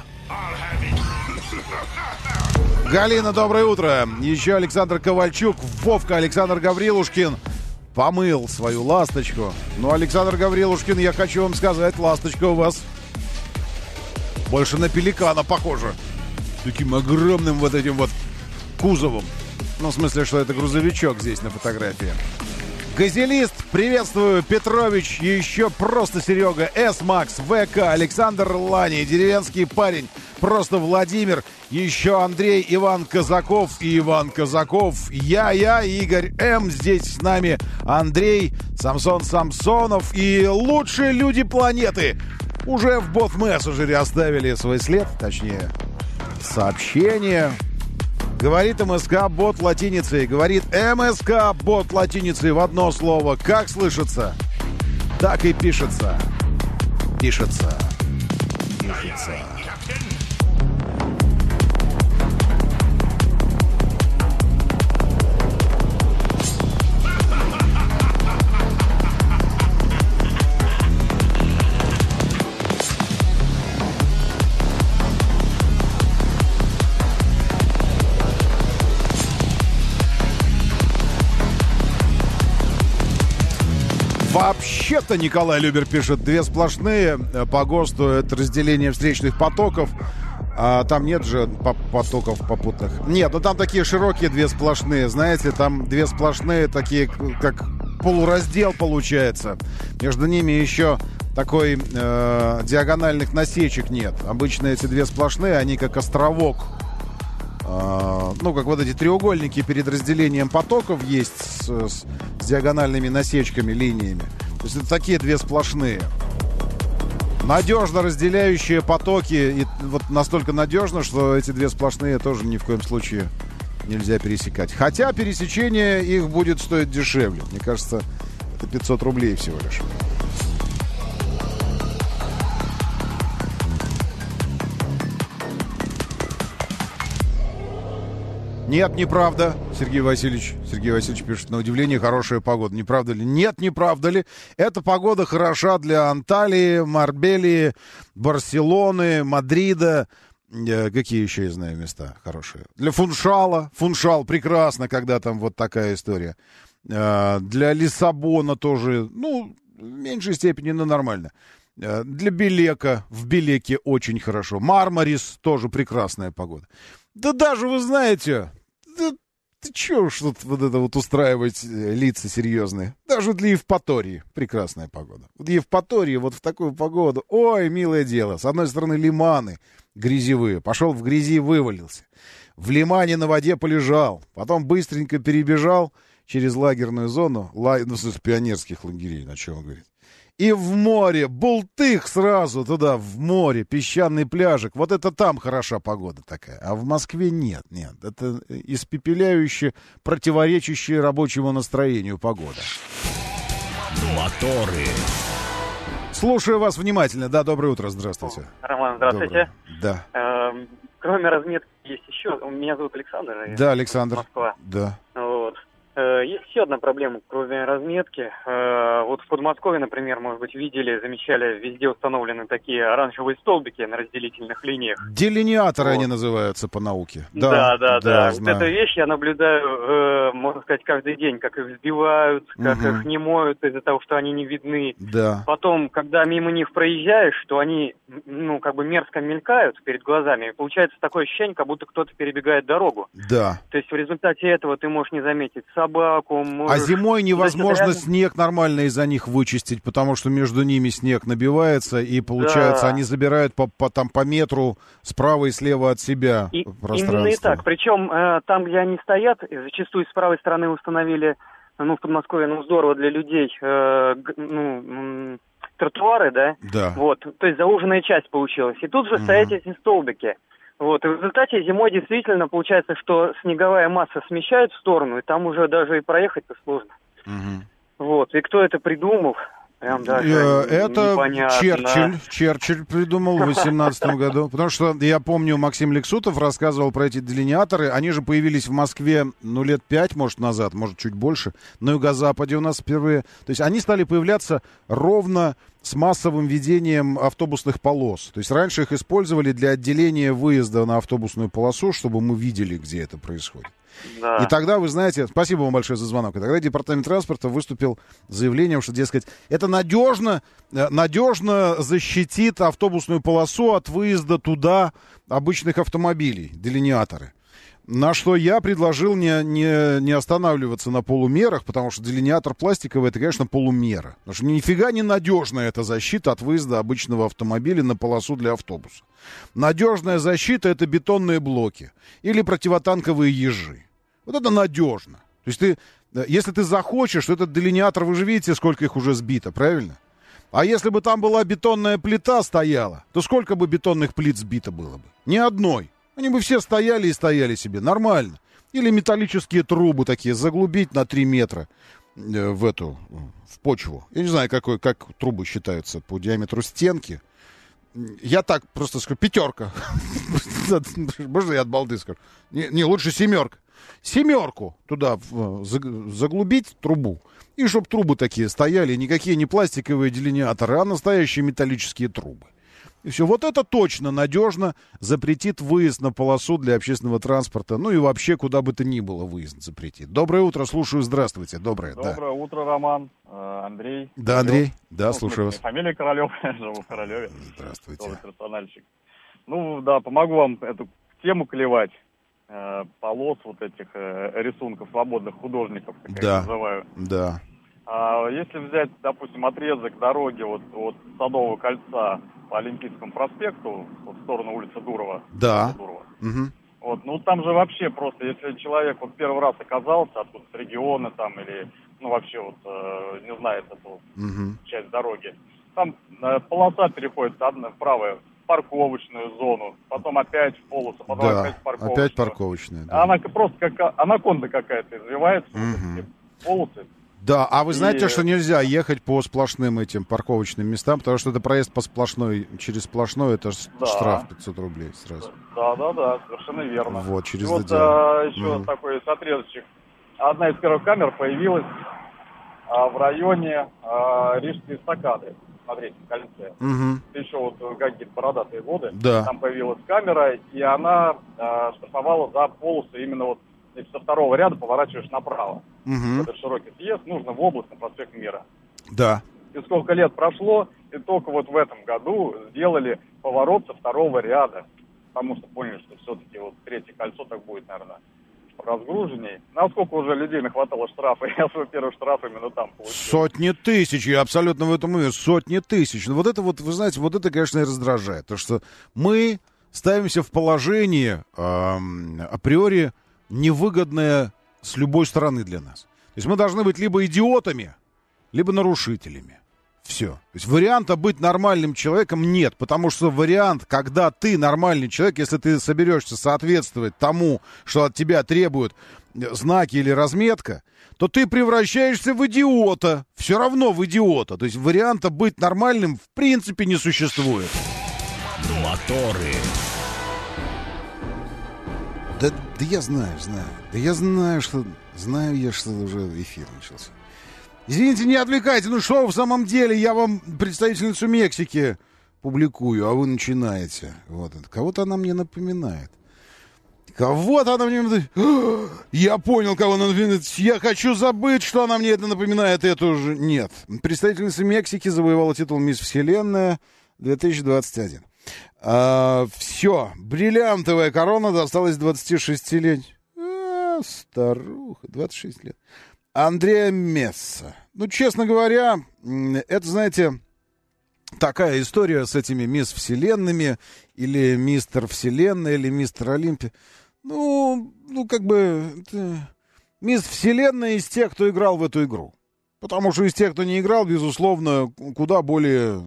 Галина, доброе утро. Еще Александр Ковальчук, Вовка, Александр Гаврилушкин помыл свою ласточку. Ну, Александр Гаврилушкин, я хочу вам сказать, ласточка у вас больше на пеликана похоже. Таким огромным вот этим вот кузовом. Ну, в смысле, что это грузовичок здесь на фотографии. Газелист, приветствую, Петрович, еще просто Серега, С-Макс, ВК, Александр Лани, деревенский парень, просто Владимир, еще Андрей, Иван Казаков и Иван Казаков, я, Игорь М, здесь с нами Андрей, Самсон Самсонов и лучшие люди планеты. Уже в бот-мессенджере оставили свой след, точнее, сообщение. Говорит МСК бот латиницей. Говорит МСК бот латиницей в одно слово. Как слышится, так и пишется. Пишется. Вообще-то, Николай Любер пишет, две сплошные по ГОСТу, это разделение встречных потоков. А там нет же потоков попутных. Нет, ну там такие широкие две сплошные, знаете, там две сплошные такие, как полураздел получается. Между ними еще такой диагональных насечек нет. Обычно эти две сплошные, они как островок. Ну, как вот эти треугольники перед разделением потоков есть с диагональными насечками, линиями. То есть это такие две сплошные. Надежно разделяющие потоки. И вот настолько надежно, что эти две сплошные тоже ни в коем случае нельзя пересекать. Хотя пересечение их будет стоить дешевле. Мне кажется, это 500 рублей всего лишь. Нет, неправда, Сергей Васильевич. Сергей Васильевич пишет, на удивление, хорошая погода. Не правда ли? Нет, не правда ли? Эта погода хороша для Анталии, Марбелии, Барселоны, Мадрида. Какие еще я знаю места хорошие? Для Фуншала. Фуншал прекрасно, когда там вот такая история. Для Лиссабона тоже, ну, в меньшей степени, но нормально. Для Белека. В Белеке очень хорошо. Мармарис тоже прекрасная погода. Да даже, вы знаете, да, ты чё уж тут вот это вот устраивать лица серьезные? Даже для Евпатории прекрасная погода. Вот Евпатории вот в такую погоду, ой, милое дело. С одной стороны лиманы грязевые, пошел в грязи, вывалился. В лимане на воде полежал, потом быстренько перебежал через лагерную зону, ну, в смысле, пионерских лагерей, на чем он говорит. И в море, бултых сразу туда, в море, песчаный пляжик. Вот это там хороша погода такая. А в Москве нет. Это испепеляющая, противоречащая рабочему настроению погода. Моторы. Слушаю вас внимательно. Да, доброе утро, здравствуйте. Роман, здравствуйте. Доброе. Да. Кроме разметки есть еще. Меня зовут Александр. Да, Александр. Москва. Да. Вот. Есть еще одна проблема, кроме разметки. Вот в Подмосковье, например, может быть, видели, замечали, везде установлены такие оранжевые столбики на разделительных линиях. Делиниаторы они называются по науке. Да. Вот знаю. эту вещь я наблюдаю, можно сказать, каждый день, как их сбивают, как их не моют из-за того, что они не видны. Да. Потом, когда мимо них проезжаешь, что они, ну, как бы мерзко мелькают перед глазами, и получается такое ощущение, как будто кто-то перебегает дорогу. Да. То есть в результате этого ты можешь не заметить собаку. А зимой невозможно снег нормально из-за них вычистить, потому что между ними снег набивается, и получается, они забирают по метру справа и слева от себя пространство. Именно и так. Причем там, где они стоят, зачастую с правой стороны установили, ну, в Подмосковье, ну, здорово для людей, тротуары, да? Да. Вот, то есть зауженная часть получилась. И тут же стоят эти столбики. Вот, и в результате зимой действительно получается, что снеговая масса смещает в сторону, и там уже даже и проехать-то сложно. Вот, и кто это придумал, прям даже это непонятно. Черчилль придумал в 18 году. Потому что я помню, Максим Лексутов рассказывал про эти делиниаторы. Они же появились в Москве, ну, лет 5, может, назад, может, чуть больше. На юго-западе у нас впервые. То есть они стали появляться ровно с массовым введением автобусных полос. То есть раньше их использовали для отделения выезда на автобусную полосу, чтобы мы видели, где это происходит. Да. И тогда, вы знаете, спасибо вам большое за звонок. И тогда Департамент транспорта выступил с заявлением, что, дескать, это надежно защитит автобусную полосу от выезда туда обычных автомобилей, делиниаторы. На что я предложил не останавливаться на полумерах, потому что делиниатор пластиковый — это, конечно, полумера. Потому что нифига не надежная эта защита от выезда обычного автомобиля на полосу для автобуса. Надежная защита — это бетонные блоки или противотанковые ежи. Вот это надежно. То есть если ты захочешь, то этот делиниатор, вы же видите, сколько их уже сбито, правильно? А если бы там была бетонная плита стояла, то сколько бы бетонных плит сбито было бы? Ни одной. Они бы все стояли и стояли себе, нормально. Или металлические трубы такие, заглубить на 3 метра в почву. Я не знаю, как трубы считаются по диаметру стенки. Я так просто скажу, 5. Можно я от балды скажу? Не, лучше 7. 7 туда заглубить трубу. И чтобы трубы такие стояли, никакие не пластиковые делиниаторы, а настоящие металлические трубы. И все, вот это точно надежно запретит выезд на полосу для общественного транспорта. Ну и вообще, куда бы то ни было, выезд запретит. Доброе утро, слушаю, здравствуйте. Доброе утро, Роман. Андрей. Да, Андрей, да, слушаю вас. Фамилия Королев, я живу в Королеве. Здравствуйте. Тоже персональщик. Ну, да, помогу вам эту тему клевать. Полос вот этих рисунков свободных художников, как я их называю. Да. Если взять, допустим, отрезок дороги вот от Садового кольца по Олимпийскому проспекту в сторону улицы Дурова. Да. Угу. Вот, ну там же вообще просто, если человек вот первый раз оказался откуда с региона там или, ну вообще вот не знает эту часть дороги, там полоса переходит одна вправо в парковочную зону, потом опять в полосу, потом опять в парковочную. Опять парковочная. Да. Она просто как анаконда какая-то извивается, вот эти полосы. Да, а вы знаете, что нельзя ехать по сплошным этим парковочным местам, потому что это проезд по сплошной, через сплошной, это штраф 500 рублей сразу. Да, совершенно верно. Вот, через вот еще такой отрезочек. Одна из первых камер появилась в районе Рижской эстакады. Смотрите, в кольце. Еще вот какие-то бородатые воды. Да. Там появилась камера, и она штрафовала за полосы именно вот если со второго ряда поворачиваешь направо. Этот широкий съезд, нужно в область на проспект Мира. Да. И сколько лет прошло, и только вот в этом году сделали поворот со второго ряда. Потому что поняли, что все-таки вот третье кольцо так будет, наверное, разгруженней. Насколько уже людей нахватало штрафа, я свой первый штраф именно там получил. Сотни тысяч, я абсолютно в этом уверен, сотни тысяч. Но вот это вот, вы знаете, вот это, конечно, и раздражает. Потому что мы ставимся в положение априори невыгодное с любой стороны для нас. То есть мы должны быть либо идиотами, либо нарушителями. Все. То есть варианта быть нормальным человеком нет, потому что вариант, когда ты нормальный человек, если ты соберешься соответствовать тому, что от тебя требуют знаки или разметка, то ты превращаешься в идиота. Все равно в идиота. То есть варианта быть нормальным в принципе не существует. Моторы. Да я знаю. Да я знаю, что уже эфир начался. Извините, не отвлекайте. Ну что в самом деле, я вам представительницу Мексики публикую, а вы начинаете. Вот это. Кого-то она мне напоминает. Кого-то она мне напоминает. Я понял, кого она напоминает. Я хочу забыть, что она мне это напоминает. Это уже нет. Представительница Мексики завоевала титул «Мисс Вселенная» 2021. Все. Бриллиантовая корона досталась 26-летней. Старуха, 26 лет. Андреа Месса. Ну, честно говоря, это, знаете, такая история с этими мисс Вселенными, или мистер Вселенная, или мистер Олимпия. Ну, как бы, мисс Вселенная из тех, кто играл в эту игру. Потому что из тех, кто не играл, безусловно, куда более,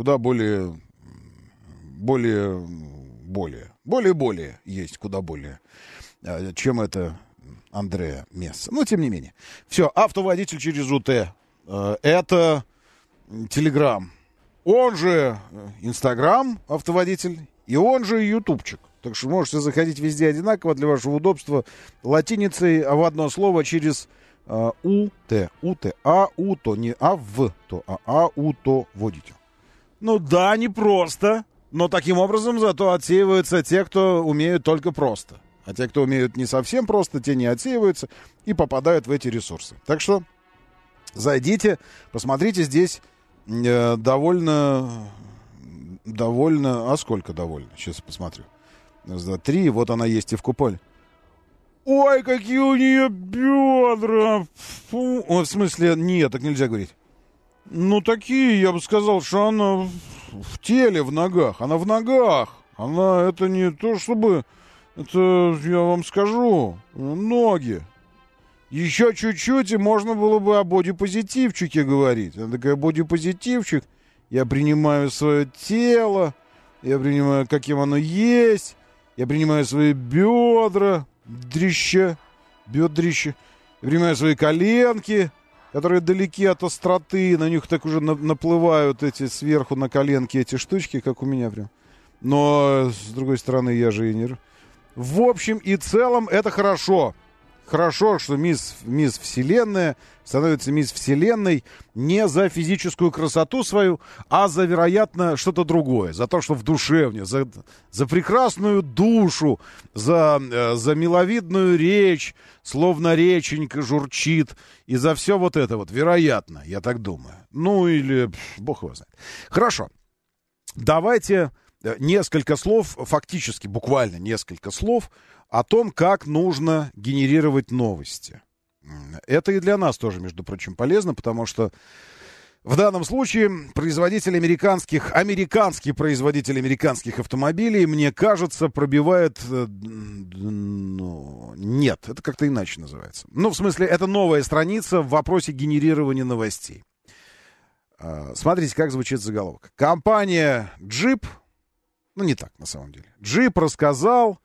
есть куда более, чем это Андреа Месса. Но, тем не менее. Все, автоводитель через УТ. Это Телеграм. Он же Инстаграм, автоводитель, и он же Ютубчик. Так что можете заходить везде одинаково для вашего удобства. Латиницей, а в одно слово через УТ. АУ, то не АВ, то АУ, то водитель. Ну да, не просто. Но таким образом зато отсеиваются те, кто умеют только просто. А те, кто умеют не совсем просто, те не отсеиваются и попадают в эти ресурсы. Так что зайдите, посмотрите, здесь довольно... А сколько довольно? Сейчас посмотрю. Раз, два, три, вот она есть и в куполе. Ой, какие у нее бедра! Фу. В смысле, нет, так нельзя говорить. Ну, такие, я бы сказал, что она в теле, в ногах. Она в ногах. Она, это не то, чтобы... Это, я вам скажу, ноги. Еще чуть-чуть, и можно было бы о бодипозитивчике говорить. Она такая, бодипозитивчик. Я принимаю свое тело. Я принимаю, каким оно есть. Я принимаю свои бедра. Бедрище. Я принимаю свои коленки, которые далеки от остроты. На них так уже наплывают эти сверху на коленки эти штучки, как у меня прям. Но, с другой стороны, я же и не... В общем и целом, это хорошо. Хорошо, что мисс Вселенная становится мисс Вселенной не за физическую красоту свою, а за, вероятно, что-то другое. За то, что в душе в ней, за прекрасную душу, за миловидную речь, словно реченька журчит, и за все вот это вот, вероятно, я так думаю. Ну, или бог его знает. Хорошо. Давайте... Несколько слов, фактически, буквально несколько слов о том, как нужно генерировать новости. Это и для нас тоже, между прочим, полезно, потому что в данном случае американский производитель американских автомобилей, мне кажется, пробивает... нет, это как-то иначе называется. Ну, в смысле, это новая страница в вопросе генерирования новостей. Смотрите, как звучит заголовок. Компания Jeep... Ну, не так, на самом деле. Джип рассказал,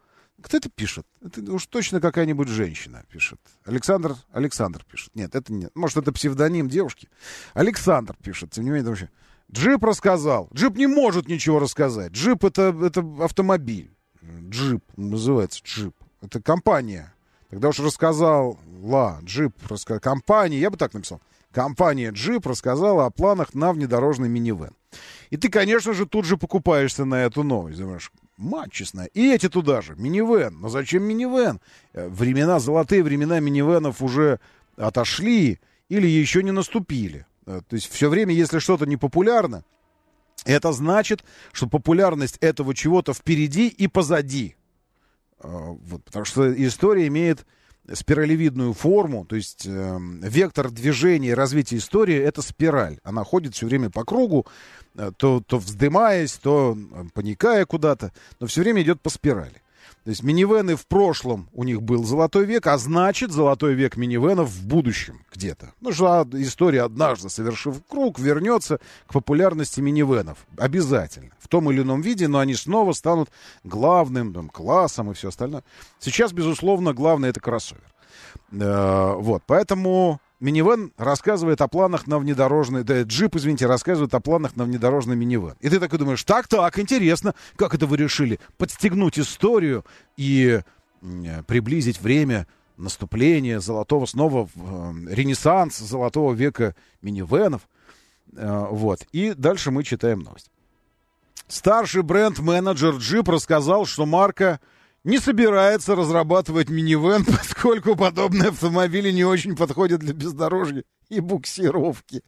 Кто это пишет? Это уж точно какая-нибудь женщина пишет. Александр пишет. Нет, это нет. Может, это псевдоним девушки. Александр пишет. Тем не менее, вообще. Джип рассказал. Джип не может ничего рассказать. Джип это автомобиль. Джип называется джип. Это компания. Тогда уж рассказала Джип, компания, я бы так написал. Компания Джип рассказала о планах на внедорожный минивэн. И ты, конечно же, тут же покупаешься на эту новость. Думаешь, мать честная. И эти туда же. Минивэн. Но зачем минивэн? Золотые времена минивэнов уже отошли или еще не наступили. То есть все время, если что-то не популярно, это значит, что популярность этого чего-то впереди и позади. Вот, потому что история имеет спиралевидную форму, то есть вектор движения и развития истории — это спираль. Она ходит все время по кругу, то вздымаясь, то паникая куда-то, но все время идет по спирали. То есть минивэны в прошлом, у них был золотой век, а значит, золотой век минивэнов в будущем где-то. Ну что история, однажды совершив круг, вернется к популярности минивэнов. Обязательно. В том или ином виде, но они снова станут главным классом и все остальное. Сейчас, безусловно, главное — это кроссовер. Вот, поэтому минивэн рассказывает о планах на внедорожный... Джип, рассказывает о планах на внедорожный минивэн. И ты такой думаешь, так, интересно, как это вы решили подстегнуть историю и приблизить время наступления золотого, снова ренессанс золотого века минивэнов. Вот. И дальше мы читаем новость. Старший бренд-менеджер Jeep рассказал, что марка не собирается разрабатывать минивэн, поскольку подобные автомобили не очень подходят для бездорожья и буксировки.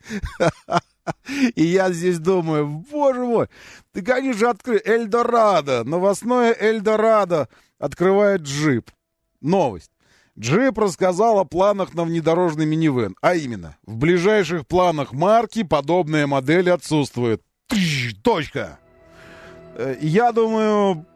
И я здесь думаю, боже мой, ты, конечно, открой Эльдорадо, новостное Эльдорадо открывает Jeep. Новость. Jeep рассказал о планах на внедорожный минивэн, а именно, в ближайших планах марки подобные модели отсутствуют. Точка. Я думаю...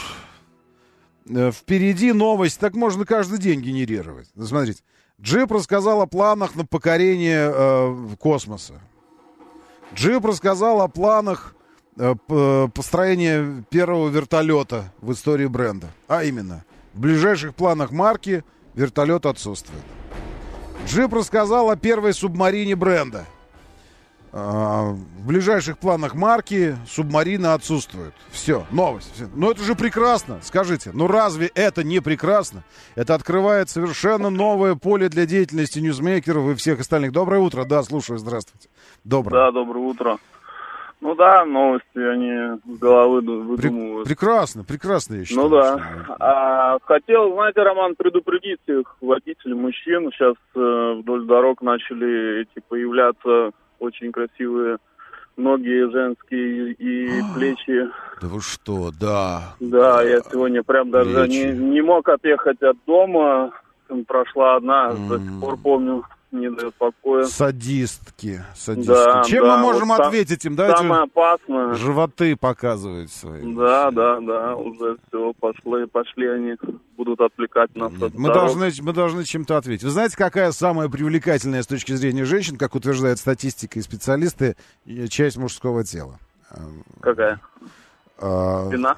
Впереди новость, так можно каждый день генерировать. Смотрите, Jeep рассказал о планах на покорение космоса. Jeep рассказал о планах построения первого вертолета в истории бренда. А именно, в ближайших планах марки вертолет отсутствует. Jeep рассказал о первой субмарине бренда. В ближайших планах марки субмарина отсутствует. Все, новость. Все. Ну это же прекрасно, скажите. Ну разве это не прекрасно? Это открывает совершенно новое поле для деятельности ньюсмейкеров и всех остальных. Доброе утро, да, слушаю, здравствуйте. Доброе. Да, доброе утро. Ну да, новости, они с головы выдумывают. Прекрасно, я считаю. Ну да. Хотел, знаете, Роман, предупредить всех водителей, мужчин. Сейчас вдоль дорог начали появляться очень красивые ноги женские и плечи. Да вы что, да. Да, я сегодня прям даже не мог отъехать от дома. Прошла одна, до сих пор помню, не дает покоя. Садистки. Да, чем мы можем ответить им? Давайте самое опасное. Животы показывают свои. Да, уже все, пошли они, будут отвлекать нас от мы должны чем-то ответить. Вы знаете, какая самая привлекательная с точки зрения женщин, как утверждает статистика и специалисты, часть мужского тела? Какая? Спина?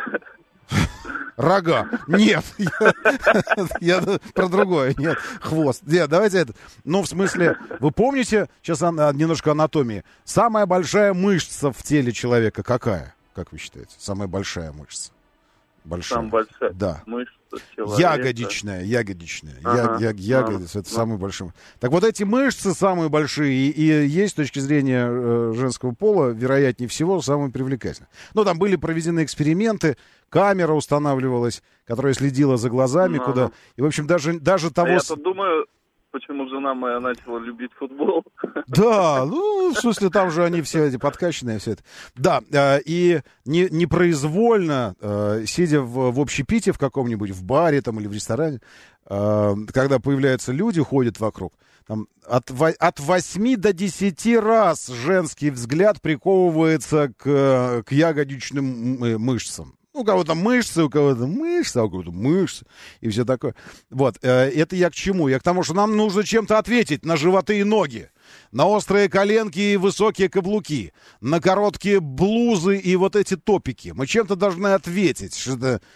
Рога. Нет. Я про другое. Нет. Хвост. Нет, давайте это. Ну, в смысле, вы помните, сейчас немножко анатомии. Самая большая мышца в теле человека какая? Как вы считаете? Самая большая мышца. Большая. Самая большая мышца человека. Ягодичная. Ягодица, это самый большой. Так вот, эти мышцы самые большие и есть с точки зрения женского пола, вероятнее всего, самые привлекательные. Ну, там были проведены эксперименты, камера устанавливалась, которая следила за глазами, куда... И, в общем, даже того... Я тут думаю, почему жена моя начала любить футбол. Да, ну, в смысле, там же они все эти подкачанные, все это. Да, и непроизвольно, сидя в общепите в каком-нибудь, в баре там или в ресторане, когда появляются люди, ходят вокруг, там, от 8 до 10 раз женский взгляд приковывается к ягодичным мышцам. У кого-то мышцы, у кого-то мышцы, а у кого-то мышцы, и все такое. Вот, это я к чему? Я к тому, что нам нужно чем-то ответить на животы и ноги, на острые коленки и высокие каблуки, на короткие блузы и вот эти топики. Мы чем-то должны ответить, что-то...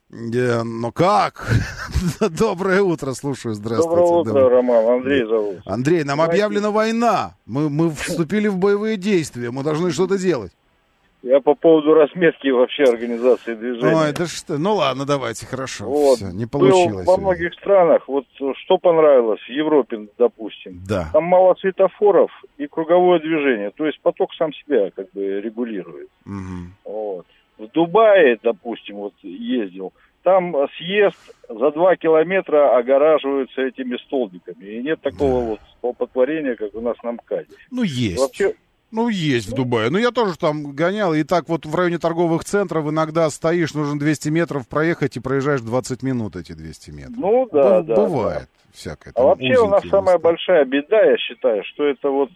Ну как? Доброе утро, слушаю, здравствуйте. Доброе утро, Роман, Андрей зовут. Андрей, нам объявлена война, мы вступили в боевые действия, мы должны что-то делать. Я по поводу разметки вообще организации движения. Ой, да что, ну ладно, давайте, хорошо, вот. Все, не получилось. Был во многих странах, вот что понравилось, в Европе, допустим, да. Там мало светофоров и круговое движение, то есть поток сам себя как бы регулирует. Вот. В Дубае, допустим, вот ездил, там съезд за 2 километра огораживаются этими столбиками, и нет такого вот столпотворения, как у нас на МКАДе. Ну, есть. Вообще... Ну, есть в Дубае. Ну, я тоже там гонял. И так вот в районе торговых центров иногда стоишь, нужно 200 метров проехать, и проезжаешь 20 минут эти 200 метров. Ну, да, да. Бывает да. всякое. А вообще у нас самая большая беда, я считаю, что это вот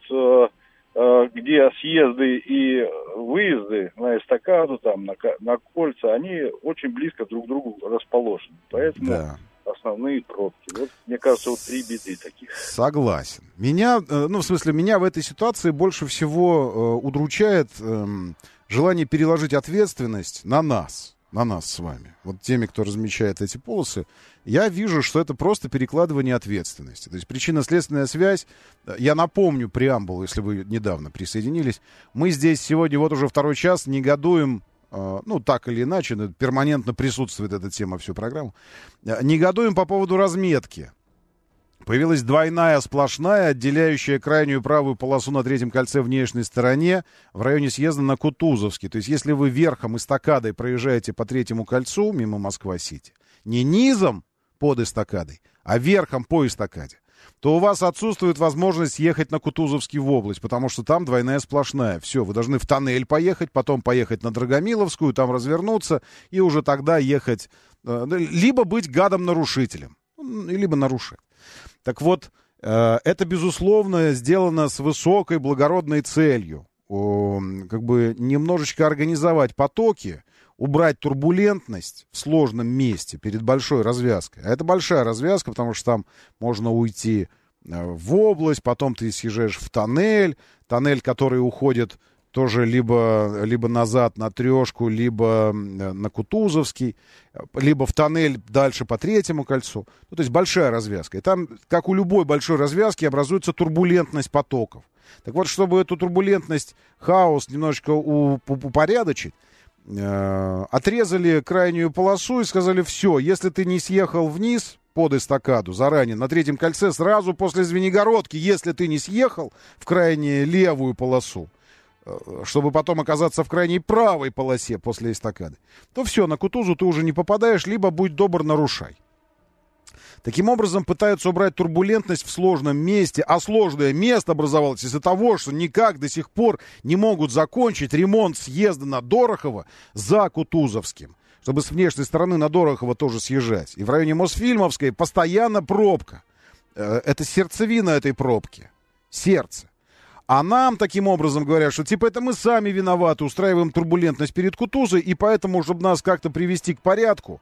где съезды и выезды на эстакаду, там, на кольца, они очень близко друг к другу расположены. Поэтому... основные пробки. Вот, мне кажется, вот 3 беды таких. Согласен. Меня в этой ситуации больше всего удручает желание переложить ответственность на нас с вами. Вот теми, кто размечает эти полосы, я вижу, что это просто перекладывание ответственности. То есть причинно-следственная связь, я напомню преамбулу, если вы недавно присоединились, мы здесь сегодня вот уже 2-й час негодуем, ну, так или иначе, перманентно присутствует эта тема всю программу. Негодуем по поводу разметки. Появилась двойная сплошная, отделяющая крайнюю правую полосу на 3-м кольце внешней стороне в районе съезда на Кутузовский. То есть, если вы верхом эстакадой проезжаете по 3-му кольцу мимо Москва-Сити, не низом под эстакадой, а верхом по эстакаде, то у вас отсутствует возможность ехать на Кутузовский в область, потому что там двойная сплошная. Все, вы должны в тоннель поехать, потом поехать на Драгомиловскую, там развернуться, и уже тогда ехать, либо быть гадом-нарушителем, либо нарушать. Так вот, это, безусловно, сделано с высокой благородной целью, как бы немножечко организовать потоки, убрать турбулентность в сложном месте перед большой развязкой. А это большая развязка, потому что там можно уйти в область, потом ты съезжаешь в тоннель, который уходит тоже либо назад на 3-ку, либо на Кутузовский, либо в тоннель дальше по 3-му кольцу. Ну, то есть большая развязка. И там, как у любой большой развязки, образуется турбулентность потоков. Так вот, чтобы эту турбулентность, хаос немножечко упорядочить, отрезали крайнюю полосу и сказали: все, если ты не съехал вниз под эстакаду заранее, на 3-м кольце сразу после Звенигородки, если ты не съехал в крайне левую полосу, чтобы потом оказаться в крайней правой полосе после эстакады, то все, на Кутузу ты уже не попадаешь, либо будь добр, нарушай. Таким образом, пытаются убрать турбулентность в сложном месте, а сложное место образовалось из-за того, что никак до сих пор не могут закончить ремонт съезда на Дорохово за Кутузовским, чтобы с внешней стороны на Дорохово тоже съезжать. И в районе Мосфильмовской постоянно пробка. Это сердцевина этой пробки. Сердце. А нам таким образом говорят, что типа это мы сами виноваты, устраиваем турбулентность перед Кутузой, и поэтому, чтобы нас как-то привести к порядку,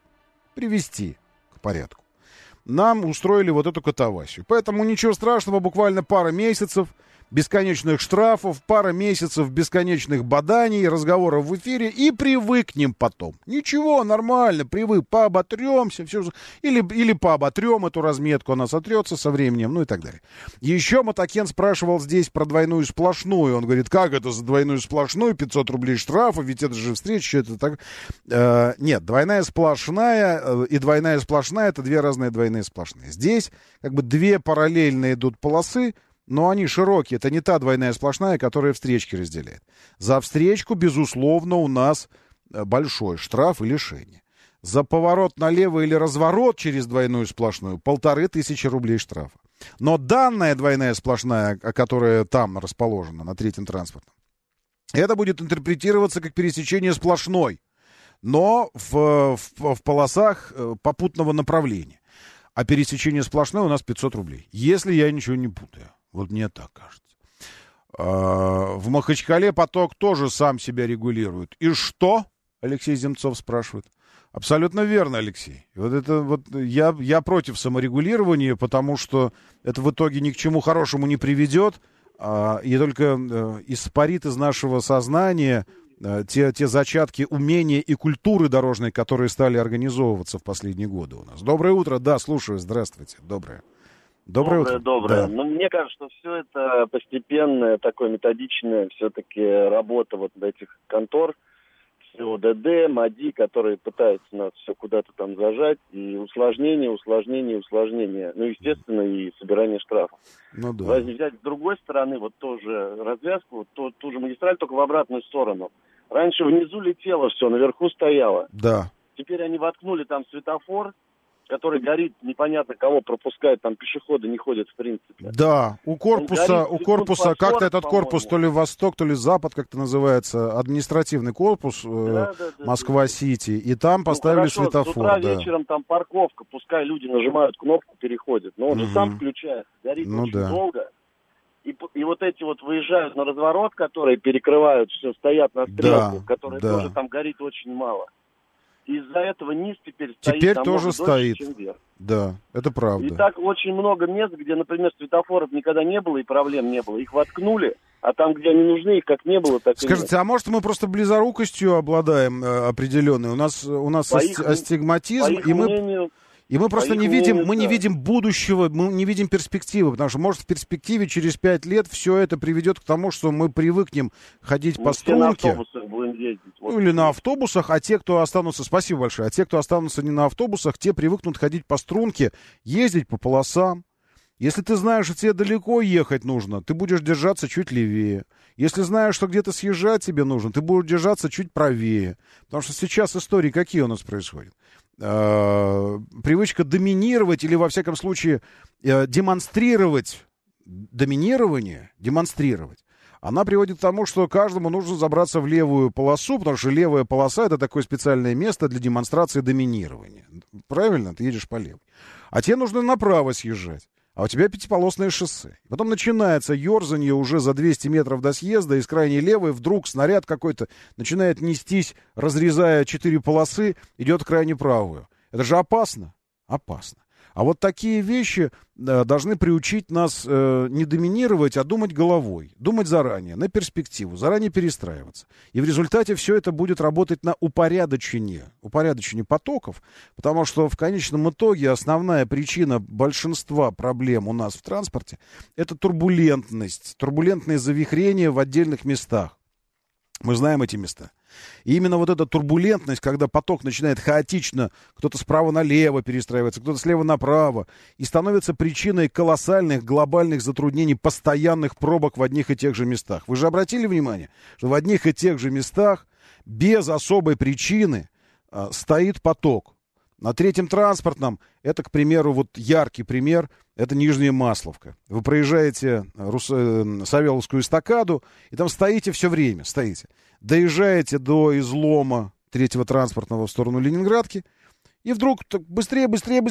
нам устроили вот эту катавасию. Поэтому ничего страшного, буквально пара месяцев бесконечных штрафов, пара месяцев бесконечных боданий, разговоров в эфире, и привыкнем потом. Ничего, нормально, пооботремся, все, или пооботрем эту разметку, она сотрется со временем, ну и так далее. Еще Мотокен спрашивал здесь про двойную сплошную. Он говорит, как это за двойную сплошную, 500 рублей штрафа, ведь это же встреча, это так... Нет, двойная сплошная и двойная сплошная — это 2 разные двойные сплошные. Здесь как бы 2 параллельно идут полосы, но они широкие. Это не та двойная сплошная, которая встречки разделяет. За встречку, безусловно, у нас большой штраф и лишение. За поворот налево или разворот через двойную сплошную 1500 рублей штрафа. Но данная двойная сплошная, которая там расположена, на 3-м транспортном, это будет интерпретироваться как пересечение сплошной, но в полосах попутного направления. А пересечение сплошной у нас 500 рублей. Если я ничего не путаю. Вот мне так кажется. В Махачкале поток тоже сам себя регулирует. И что? Алексей Земцов спрашивает. Абсолютно верно, Алексей. Вот это вот я против саморегулирования, потому что это в итоге ни к чему хорошему не приведет, и только испарит из нашего сознания те зачатки умения и культуры дорожной, которые стали организовываться в последние годы у нас. Доброе утро, да, слушаю, здравствуйте, доброе. Доброе утро. Доброе. Да. Ну, мне кажется, что все это постепенная, такое методичная все-таки работа вот этих контор, ОДД, МАДИ, которые пытаются нас все куда-то там зажать, и усложнение. Ну, естественно, и собирание штрафов. Ну да. Возьми взять с другой стороны, вот тоже развязку, ту же магистраль, только в обратную сторону. Раньше внизу летело все, наверху стояло. Да. Теперь они воткнули там светофор, который горит, непонятно кого пропускает, там пешеходы не ходят в принципе. Да, у корпуса, как-то этот корпус, то ли Восток, то ли Запад, как-то называется, административный корпус Москва-Сити, и там поставили светофор. С утра вечером там парковка, пускай люди нажимают кнопку, переходят, но он же сам включает, горит очень долго. И вот эти вот выезжают на разворот, которые перекрывают, все стоят на стрелку, которые тоже там горит очень мало. Из-за этого низ теперь стоит. Теперь тоже стоит. Дольше, чем вверх. Да, это правда. И так очень много мест, где, например, светофоров никогда не было и проблем не было. Их воткнули, а там, где они нужны, их как не было, так и нет. Скажите, а может мы просто близорукостью обладаем определенной? У нас астигматизм, и мы просто не видим будущего, мы не видим перспективы, потому что, может, в перспективе через 5 лет все это приведет к тому, что мы привыкнем ходить по струнке. На автобусах будем ездить. Ну, или на автобусах, а те, кто останутся, спасибо большое, а те, кто останутся не на автобусах, те привыкнут ходить по струнке, ездить по полосам. Если ты знаешь, что тебе далеко ехать нужно, ты будешь держаться чуть левее. Если знаешь, что где-то съезжать тебе нужно, ты будешь держаться чуть правее. Потому что сейчас истории какие у нас происходят? Привычка доминировать или, во всяком случае, демонстрировать доминирование, она приводит к тому, что каждому нужно забраться в левую полосу, потому что левая полоса — это такое специальное место для демонстрации доминирования. Правильно? Ты едешь по левой. А тебе нужно направо съезжать. А у тебя пятиполосное шоссе. Потом начинается ерзанье уже за 200 метров до съезда, и с крайней левой вдруг снаряд какой-то начинает нестись, разрезая 4 полосы, идет в крайне правую. Это же опасно. Опасно. А вот такие вещи должны приучить нас не доминировать, а думать головой. Думать заранее, на перспективу, заранее перестраиваться. И в результате все это будет работать на упорядочение потоков, потому что в конечном итоге основная причина большинства проблем у нас в транспорте — это турбулентные завихрения в отдельных местах. Мы знаем эти места. И именно вот эта турбулентность, когда поток начинает хаотично, кто-то справа налево перестраивается, кто-то слева направо, и становится причиной колоссальных глобальных затруднений, постоянных пробок в одних и тех же местах. Вы же обратили внимание, что в одних и тех же местах без особой причины стоит поток. На третьем транспортном, это, к примеру, вот яркий пример, это Нижняя Масловка. Вы проезжаете Савеловскую эстакаду, и там стоите все время, доезжаете до излома третьего транспортного в сторону Ленинградки, и вдруг быстрее,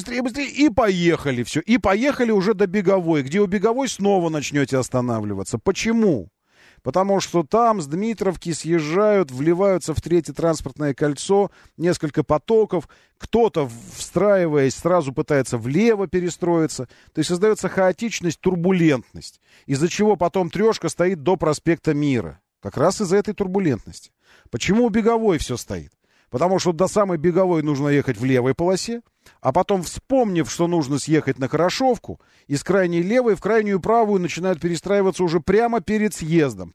и поехали все. И поехали уже до Беговой, где у Беговой снова начнете останавливаться. Почему? Потому что там с Дмитровки съезжают, вливаются в третье транспортное кольцо несколько потоков. Кто-то, встраиваясь, сразу пытается влево перестроиться. То есть создается хаотичность, турбулентность, из-за чего потом трешка стоит до проспекта Мира. Как раз из-за этой турбулентности. Почему у Беговой все стоит? Потому что до самой Беговой нужно ехать в левой полосе, а потом, вспомнив, что нужно съехать на Хорошовку, из крайней левой в крайнюю правую начинают перестраиваться уже прямо перед съездом,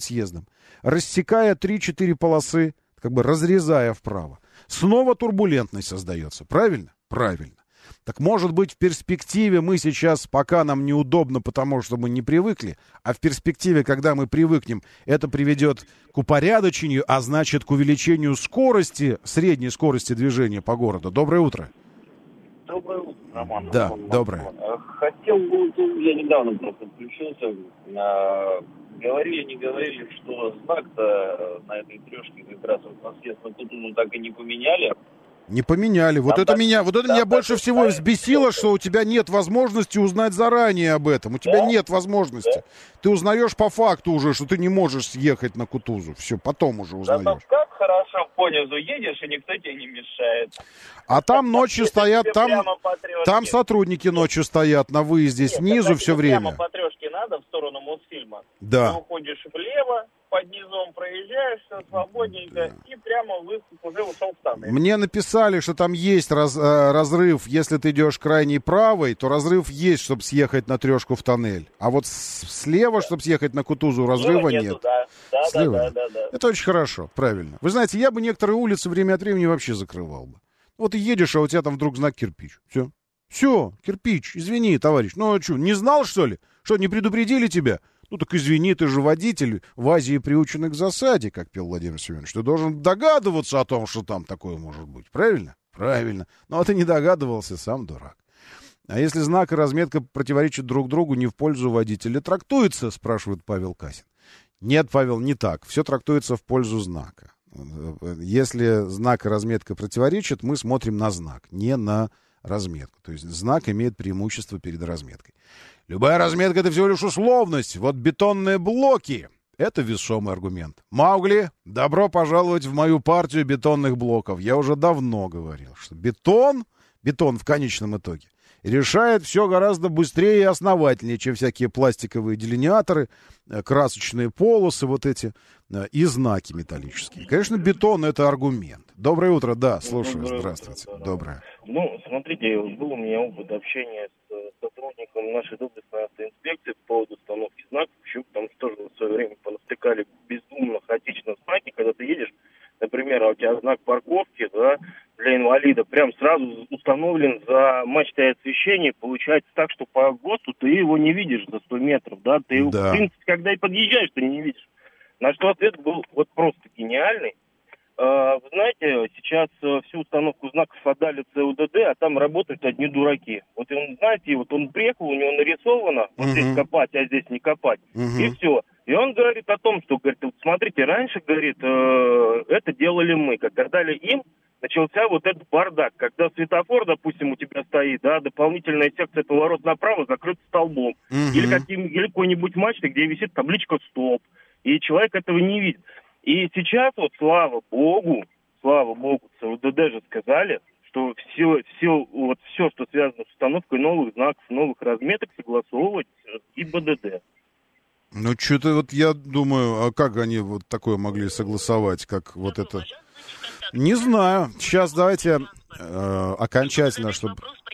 рассекая 3-4 полосы, как бы разрезая вправо. Снова турбулентность создается, правильно? Правильно. Так может быть, в перспективе мы сейчас, пока нам неудобно, потому что мы не привыкли, а в перспективе, когда мы привыкнем, это приведет к упорядочению, а значит, к увеличению скорости, средней скорости движения по городу. Доброе утро. Доброе утро, Роман. Да, доброе. Хотел бы, я недавно просто включился, говорили, не говорили, что знак-то на этой трешке как раз вот на съезд на Кутузу так и не поменяли. Не поменяли. Вот это меня больше всего взбесило, что у тебя нет возможности узнать заранее об этом. У тебя нет возможности. Ты узнаешь по факту уже, что ты не можешь съехать на Кутузу. Все, потом уже узнаешь. Да, как хорошо понизу едешь, и никто тебе не мешает. А там ночью стоят, там сотрудники ночью стоят на выезде снизу все время. Прямо по трешке надо в сторону Мосфильма. Да. Ты уходишь влево, под низом проезжаешь, все свободненько, и прямо уже ушел в тоннель. Мне написали, что там есть разрыв, если ты идешь крайней правой, то разрыв есть, чтобы съехать на трешку в тоннель. А вот слева, чтобы съехать на Кутузу, разрыва нет. Да. Слева. Да. Это очень хорошо, правильно. Вы знаете, я бы некоторые улицы время от времени вообще закрывал бы. Вот ты едешь, а у тебя там вдруг знак кирпич. Все, кирпич, извини, товарищ. Ну, а что, не знал, что ли? Что, не предупредили тебя? Ну, так извини, ты же водитель в Азии приученный к засаде, как пел Владимир Семенович. Ты должен догадываться о том, что там такое может быть. Правильно? Правильно. Ну, а ты не догадывался, сам дурак. А если знак и разметка противоречат друг другу, не в пользу водителя трактуется, спрашивает Павел Касин. Нет, Павел, не так. Все трактуется в пользу знака. Если знак и разметка противоречат, мы смотрим на знак, не на разметку. То есть знак имеет преимущество перед разметкой. Любая разметка — это всего лишь условность. Вот бетонные блоки — это весомый аргумент. Маугли, добро пожаловать в мою партию бетонных блоков. Я уже давно говорил, что бетон в конечном итоге решает все гораздо быстрее и основательнее, чем всякие пластиковые делиниаторы, красочные полосы вот эти и знаки металлические. Конечно, бетон — это аргумент. Доброе утро, да, слушаю, здравствуйте. Доброе. Ну, смотрите, был у меня опыт общения с сотрудником нашей доблестной автоинспекции по поводу установки знаков, еще потому что тоже в свое время понавтыкали безумно хаотично знаки, когда ты едешь, например, а у тебя знак парковки, да, для инвалида, прям сразу установлен за мачтой освещения, получается так, что по ГОСТу ты его не видишь за 100 метров, да, ты его, в принципе, когда и подъезжаешь, ты не видишь. На что ответ был вот просто гениальный. Вы знаете, сейчас всю установку знаков отдали ЦУДД, а там работают одни дураки. Вот он, знаете, вот он приехал, у него нарисовано, вот здесь копать, а здесь не копать, и все. И он говорит о том, что, говорит, вот смотрите, раньше, говорит, это делали мы, когда дали им, начался вот этот бардак, когда светофор, допустим, у тебя стоит, да, дополнительная секция поворот направо закрыта столбом, или какой-нибудь мачтой, где висит табличка «Стоп», и человек этого не видит. И сейчас вот, слава богу, ЦУДД же сказали, что все, что связано с установкой новых знаков, новых разметок, согласовывать и БДД. Ну, что-то вот я думаю, а как они вот такое могли согласовать, как вот это... Не знаю. Сейчас давайте окончательно, чтобы...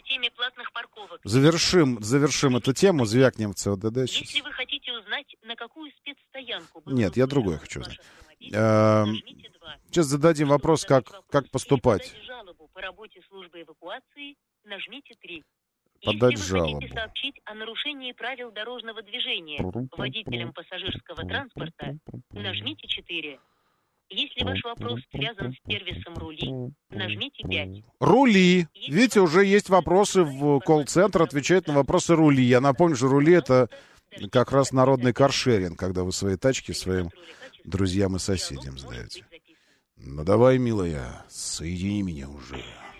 Завершим эту тему, звякнем в ЦУДД. Если вы хотите узнать, на какую спецстоянку... Нет, я другое хочу узнать. Сейчас зададим вопрос, как поступать. По работе службы эвакуации нажмите 3. Подать Если вы жалобу. хотите сообщить о нарушении правил дорожного движения водителям пассажирского транспорта, нажмите 4. Если ваш вопрос связан с сервисом рули, нажмите 5. Рули. Видите, уже есть вопросы в колл-центр, отвечают на вопросы рули. Я напомню, что рули — это как раз народный каршеринг, когда вы свои тачки своим друзьям и соседям сдаете. Ну давай, милая, соедини меня уже.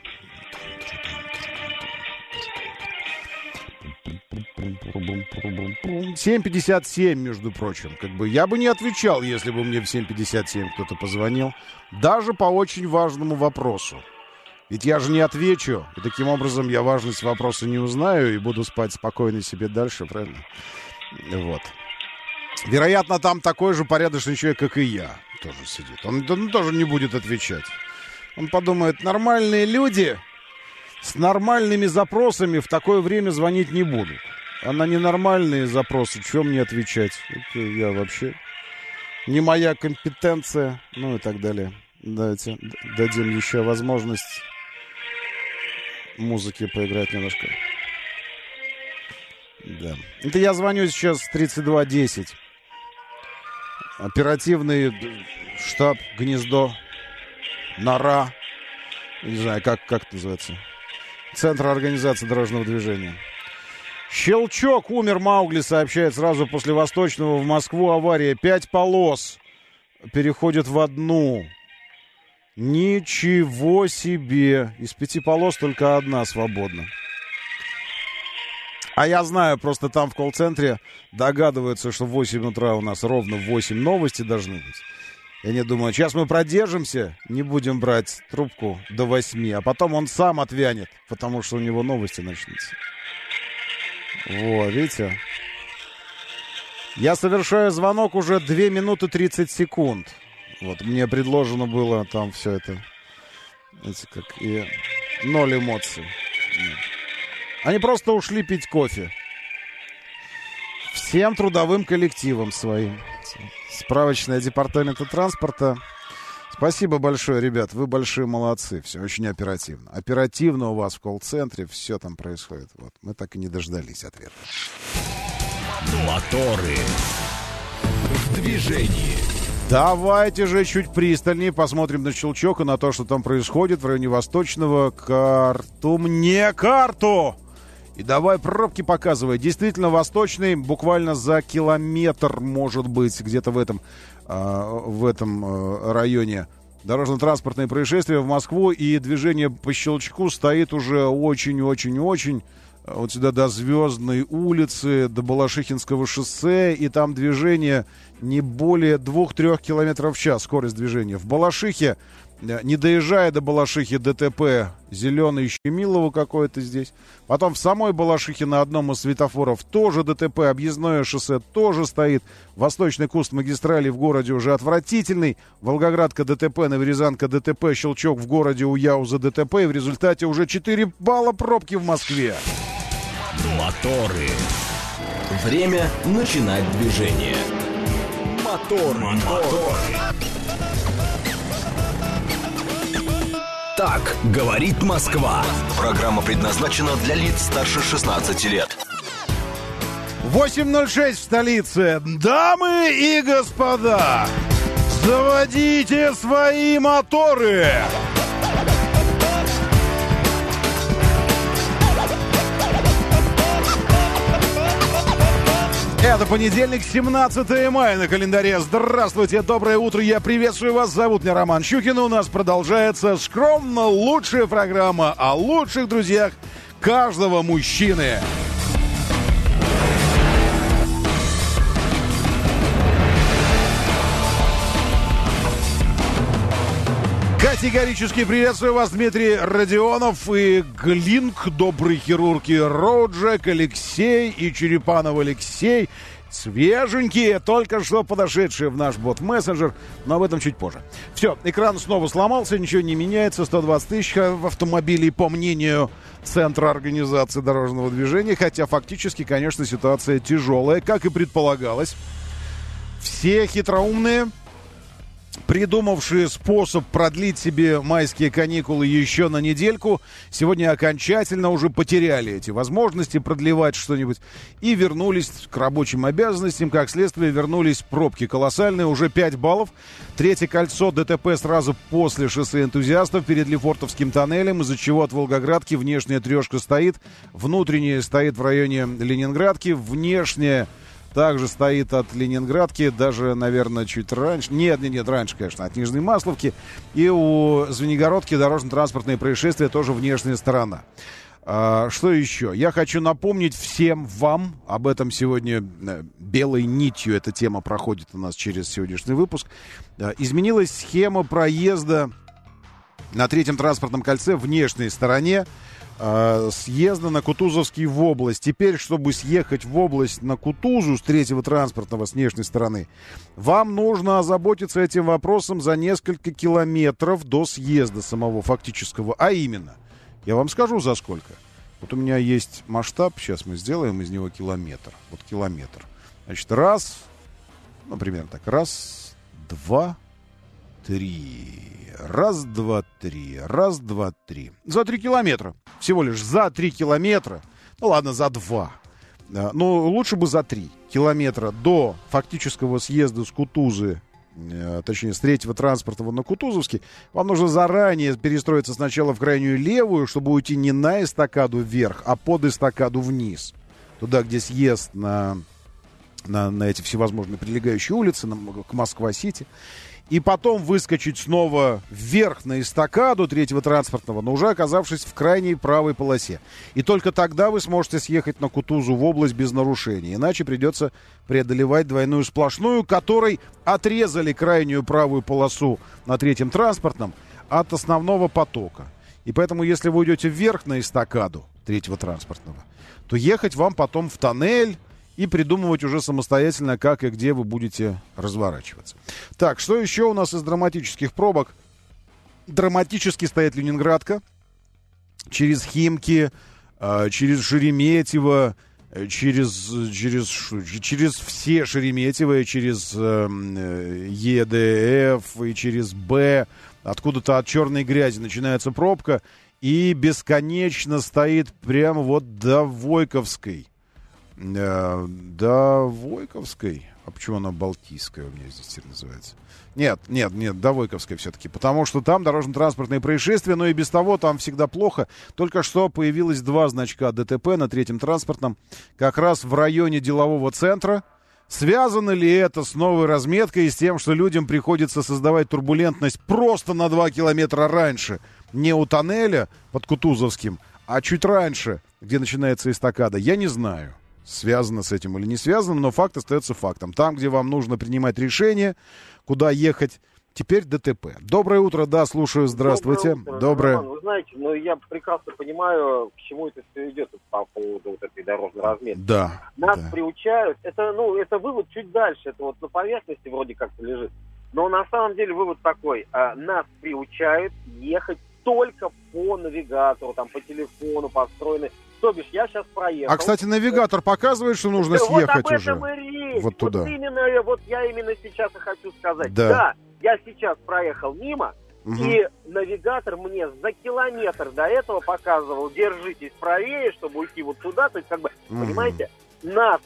7:57, между прочим. Как бы я бы не отвечал, если бы мне в 7:57 кто-то позвонил. Даже по очень важному вопросу. Ведь я же не отвечу. И таким образом я важность вопроса не узнаю и буду спать спокойно себе дальше, правильно? Вот. Вероятно, там такой же порядочный человек, как и я, тоже сидит. Он тоже не будет отвечать. Он подумает, нормальные люди с нормальными запросами в такое время звонить не будут. А на ненормальные запросы, что мне отвечать? Это я вообще... Не моя компетенция, ну и так далее. Давайте дадим еще возможность музыке поиграть немножко. Да. Это я звоню сейчас 3210. Оперативный штаб, гнездо, нора. Не знаю, как это называется. Центр организации дорожного движения. Щелчок, умер Маугли, сообщает сразу после Восточного в Москву авария. 5 полос переходят в одну. Ничего себе. Из 5 полос только одна свободна. А я знаю, просто там в колл-центре догадываются, что в 8 утра у нас ровно в 8 новости должны быть. И они думают, сейчас мы продержимся, не будем брать трубку до 8, а потом он сам отвянет, потому что у него новости начнутся. Во, видите? Я совершаю звонок уже 2 минуты 30 секунд. Вот, мне предложено было там все это, знаете, как и 0 эмоций. Они просто ушли пить кофе. Всем трудовым коллективам своим. Справочная департамента транспорта. Спасибо большое, ребят, вы большие молодцы. Все очень оперативно. Оперативно у вас в колл-центре все там происходит. Вот, мы так и не дождались ответа. Моторы в движении. Давайте же чуть пристальнее посмотрим на щелчок и на то, что там происходит в районе Восточного. Карту мне, карту! И давай пробки показывай. Действительно, Восточный буквально за километр, может быть, где-то в этом районе. Дорожно-транспортное происшествие в Москву, и движение по щелчку стоит уже очень-очень-очень вот сюда до Звездной улицы, до Балашихинского шоссе, и там движение не более 2-3 км в час, скорость движения. В Балашихе, не доезжая до Балашихи, ДТП зеленый Щемилово какое-то здесь. Потом в самой Балашихе на одном из светофоров тоже ДТП, объездное шоссе тоже стоит. Восточный куст магистрали в городе уже отвратительный. Волгоградка ДТП, Новорязанка ДТП, Щелчок в городе у Яуза ДТП. И в результате уже 4 балла пробки в Москве. Моторы. Время начинать движение. Моторы. Так говорит Москва. Программа предназначена для лиц старше 16 лет. 8:06 в столице. Дамы и господа, заводите свои моторы. Это понедельник, 17 мая на календаре. Здравствуйте, доброе утро, я приветствую вас. Зовут меня Роман Щукин, у нас продолжается скромно лучшая программа о лучших друзьях каждого мужчины. Категорически приветствую вас, Дмитрий Родионов и Глинк, добрый хирург и Роджек, Алексей и Черепанов Алексей. Свеженькие, только что подошедшие в наш бот-мессенджер, но об этом чуть позже. Все, экран снова сломался, ничего не меняется, 120 тысяч автомобилей, по мнению Центра организации дорожного движения, хотя фактически, конечно, ситуация тяжелая, как и предполагалось. Все хитроумные, придумавшие способ продлить себе майские каникулы еще на недельку, сегодня окончательно уже потеряли эти возможности продлевать что-нибудь и вернулись к рабочим обязанностям. Как следствие, вернулись пробки колоссальные, уже 5 баллов. Третье кольцо ДТП сразу после шоссе Энтузиастов перед Лефортовским тоннелем, из-за чего от Волгоградки внешняя трешка стоит, внутренняя стоит в районе Ленинградки, внешняя также стоит от Ленинградки, даже, наверное, чуть раньше. Нет, раньше, конечно, от Нижней Масловки. И у Звенигородки дорожно-транспортное происшествие, тоже внешняя сторона. Что еще? Я хочу напомнить всем вам, об этом сегодня белой нитью эта тема проходит у нас через сегодняшний выпуск. Изменилась схема проезда на третьем транспортном кольце, внешней стороне, съезда на Кутузовский в область. Теперь, чтобы съехать в область на Кутузу с третьего транспортного с внешней стороны, вам нужно озаботиться этим вопросом за несколько километров до съезда самого фактического. А именно, я вам скажу за сколько. Вот у меня есть масштаб, сейчас мы сделаем из него километр. Вот километр. Значит, раз, например, так, раз, два, три. Раз, два, три. Раз, два, три. За 3 километра. Всего лишь за 3 километра. Ну ладно, за 2. Но лучше бы за 3 километра до фактического съезда с Кутузы, точнее, с третьего транспортного на Кутузовский. Вам нужно заранее перестроиться сначала в крайнюю левую, чтобы уйти не на эстакаду вверх, а под эстакаду вниз. Туда, где съезд на эти всевозможные прилегающие улицы, к Москва-Сити. И потом выскочить снова вверх на эстакаду третьего транспортного, но уже оказавшись в крайней правой полосе. И только тогда вы сможете съехать на Кутузу в область без нарушений. Иначе придется преодолевать двойную сплошную, которой отрезали крайнюю правую полосу на третьем транспортном от основного потока. И поэтому, если вы уйдете вверх на эстакаду третьего транспортного, то ехать вам потом в тоннель и придумывать уже самостоятельно, как и где вы будете разворачиваться. Так, что еще у нас из драматических пробок? Драматически стоит Ленинградка. Через Химки, через Шереметьево, через все Шереметьево, через ЕДФ и через Б. Откуда-то от черной грязи начинается пробка. И бесконечно стоит прямо вот до Войковской. До Войковской? А почему она Балтийская у меня здесь теперь называется? Нет, до Войковской все-таки. Потому что там дорожно-транспортные происшествия, но и без того там всегда плохо. Только что появилось 2 значка ДТП на 3-м транспортном. Как раз в районе делового центра. Связано ли это с новой разметкой и с тем, что людям приходится создавать турбулентность просто на 2 километра раньше? Не у тоннеля под Кутузовским, а чуть раньше, где начинается эстакада? Я не знаю, связано с этим или не связано, но факт остается фактом. Там, где вам нужно принимать решение, куда ехать, теперь ДТП. Доброе утро, да, слушаю, здравствуйте. Доброе. Роман, вы знаете, я прекрасно понимаю, к чему это все идет по поводу вот этой дорожной разметки. Да. Нас приучают, это вывод чуть дальше, это вот на поверхности вроде как-то лежит. Но на самом деле вывод такой, нас приучают ехать только по навигатору, там, по телефону построены. То бишь, я сейчас проехал. А, кстати, навигатор показывает, что нужно съехать уже. Вот об этом и речь. Вот туда. Я именно сейчас и хочу сказать. Да, я сейчас проехал мимо, и навигатор мне за километр до этого показывал, держитесь правее, чтобы уйти вот туда. То есть, понимаете, нас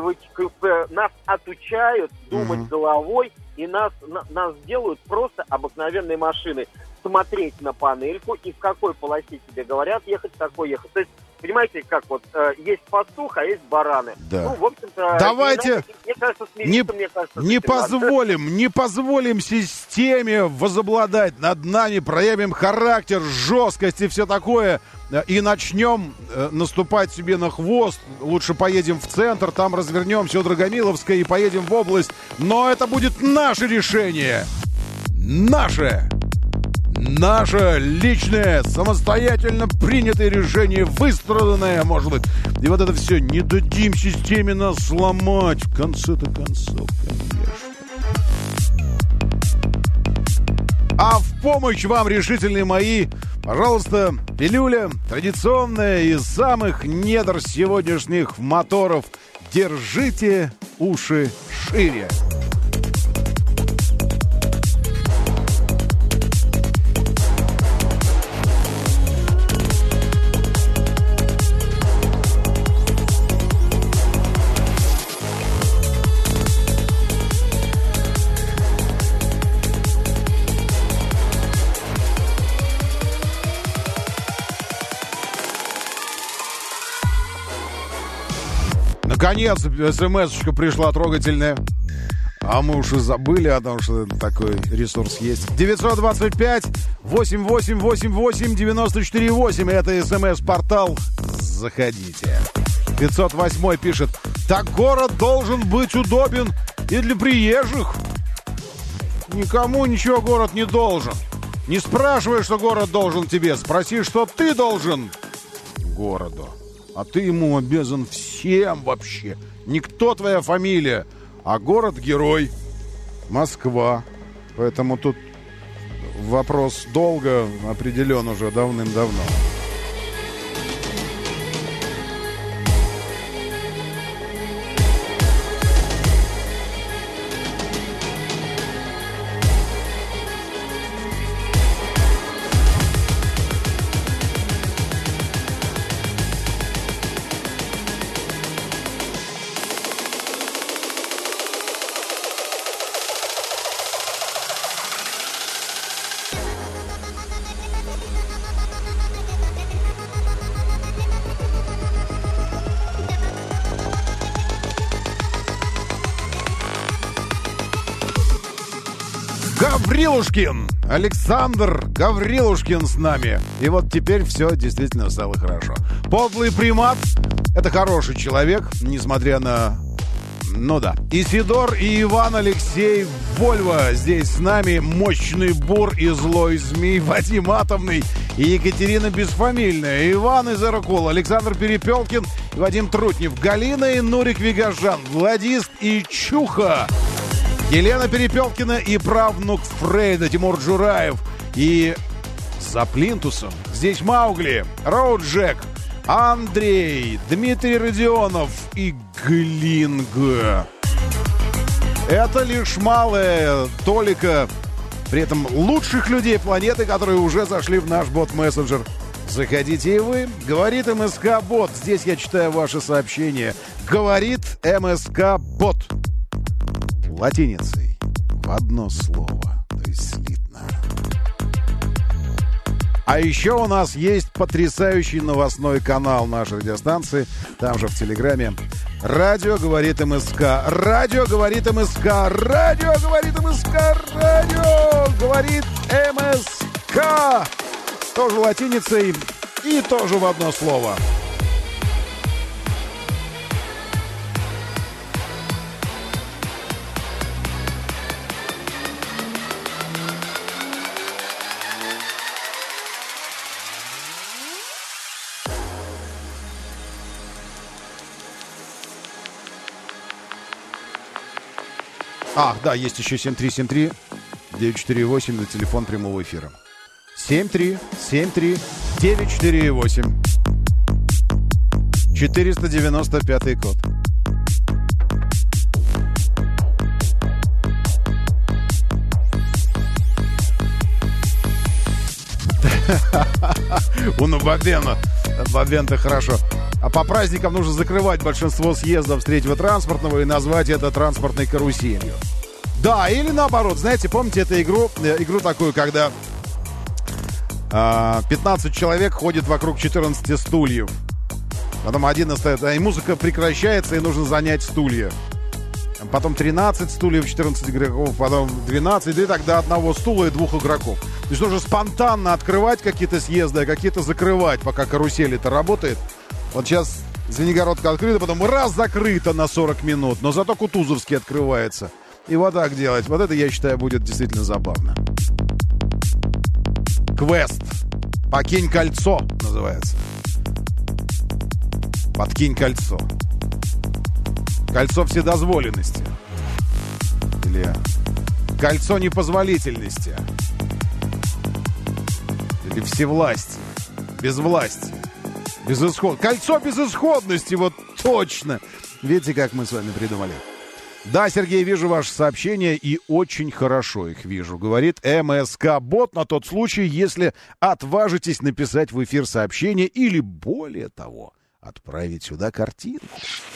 отучают думать головой, и нас делают просто обыкновенной машиной. Смотреть на панельку, и в какой полосе тебе говорят ехать, в какой ехать. То есть, понимаете, как вот есть пастух, а есть бараны. Да. В общем-то, давайте мне кажется, смириться, не позволим системе возобладать над нами, проявим характер, жесткость и все такое, и начнем наступать себе на хвост. Лучше поедем в центр, там развернемся у Драгомиловской и поедем в область. Но это будет наше решение. Наше личное, самостоятельно принятое решение, выстраданное, может быть. И вот это все, не дадим системе нас сломать. В конце-то концов, конечно. А в помощь вам, решительные мои, пожалуйста, пилюля традиционная из самых недр сегодняшних моторов. Держите уши шире. Наконец, смс-очка пришла трогательная. А мы уж и забыли о том, что такой ресурс есть. 925-8888-94-8. Это смс-портал. Заходите. 508 пишет: так город должен быть удобен и для приезжих. Никому ничего город не должен. Не спрашивай, что город должен тебе. Спроси, что ты должен городу. А ты ему обязан всем вообще. Никто твоя фамилия, а город-герой. Москва. Поэтому тут вопрос долго определен уже давным-давно. Гаврилушкин! Александр Гаврилушкин с нами. И вот теперь все действительно стало хорошо. Подлый примат — это хороший человек, несмотря на... Ну да. Исидор и Иван Алексей Вольво здесь с нами. Мощный бур и злой змей Вадим Атомный. и Екатерина Бесфамильная, Иван из Иркула, Александр Перепелкин и Вадим Трутнев, Галина и Нурик Вигажан, Владист и Чуха, Елена Перепелкина и правнук Фрейда Тимур Джураев. И за плинтусом здесь Маугли, Роуд Джек, Андрей, Дмитрий Родионов и Глинга. Это лишь малая толика, при этом лучших людей планеты, которые уже зашли в наш бот-мессенджер. Заходите и вы. Говорит МСК-бот. Здесь я читаю ваши сообщения. Говорит МСК-бот. Латиницей. В одно слово. То есть слитно. А еще у нас есть потрясающий новостной канал нашей радиостанции. Там же в Телеграме. Радио говорит МСК. Радио говорит МСК. Радио говорит МСК. Радио говорит МСК. Тоже латиницей и тоже в одно слово. Ах, да, есть еще 7373-948 на телефон прямого эфира. 7373-948. 495 код. Ну, Бабен-то хорошо. А по праздникам нужно закрывать большинство съездов с третьего транспортного и назвать это транспортной каруселью. Да, или наоборот, знаете, помните эту игру такую, когда 15 человек ходит вокруг 14 стульев. Потом один остается, и музыка прекращается, и нужно занять стулья. Потом 13 стульев, 14 игроков, потом 12, и тогда одного стула и 2 игроков. То есть нужно спонтанно открывать какие-то съезды, а какие-то закрывать, пока карусель это работает. Вот сейчас Звенигородка открыта, потом раз закрыто на 40 минут, но зато Кутузовский открывается. И вот так делать. Вот это, я считаю, будет действительно забавно. Квест. Покинь кольцо называется. Подкинь кольцо. Кольцо вседозволенности. Или кольцо непозволительности. Или всевластия. Безвластия. Кольцо безысходности, вот точно. Видите, как мы с вами придумали. Да, Сергей, вижу ваши сообщения и очень хорошо их вижу. Говорит МСК-бот на тот случай, если отважитесь написать в эфир сообщение или, более того, отправить сюда картинку.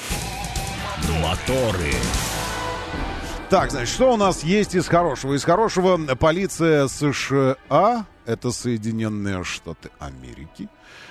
Моторы. Так, значит, что у нас есть из хорошего? Из хорошего полиция США, это Соединенные Штаты Америки,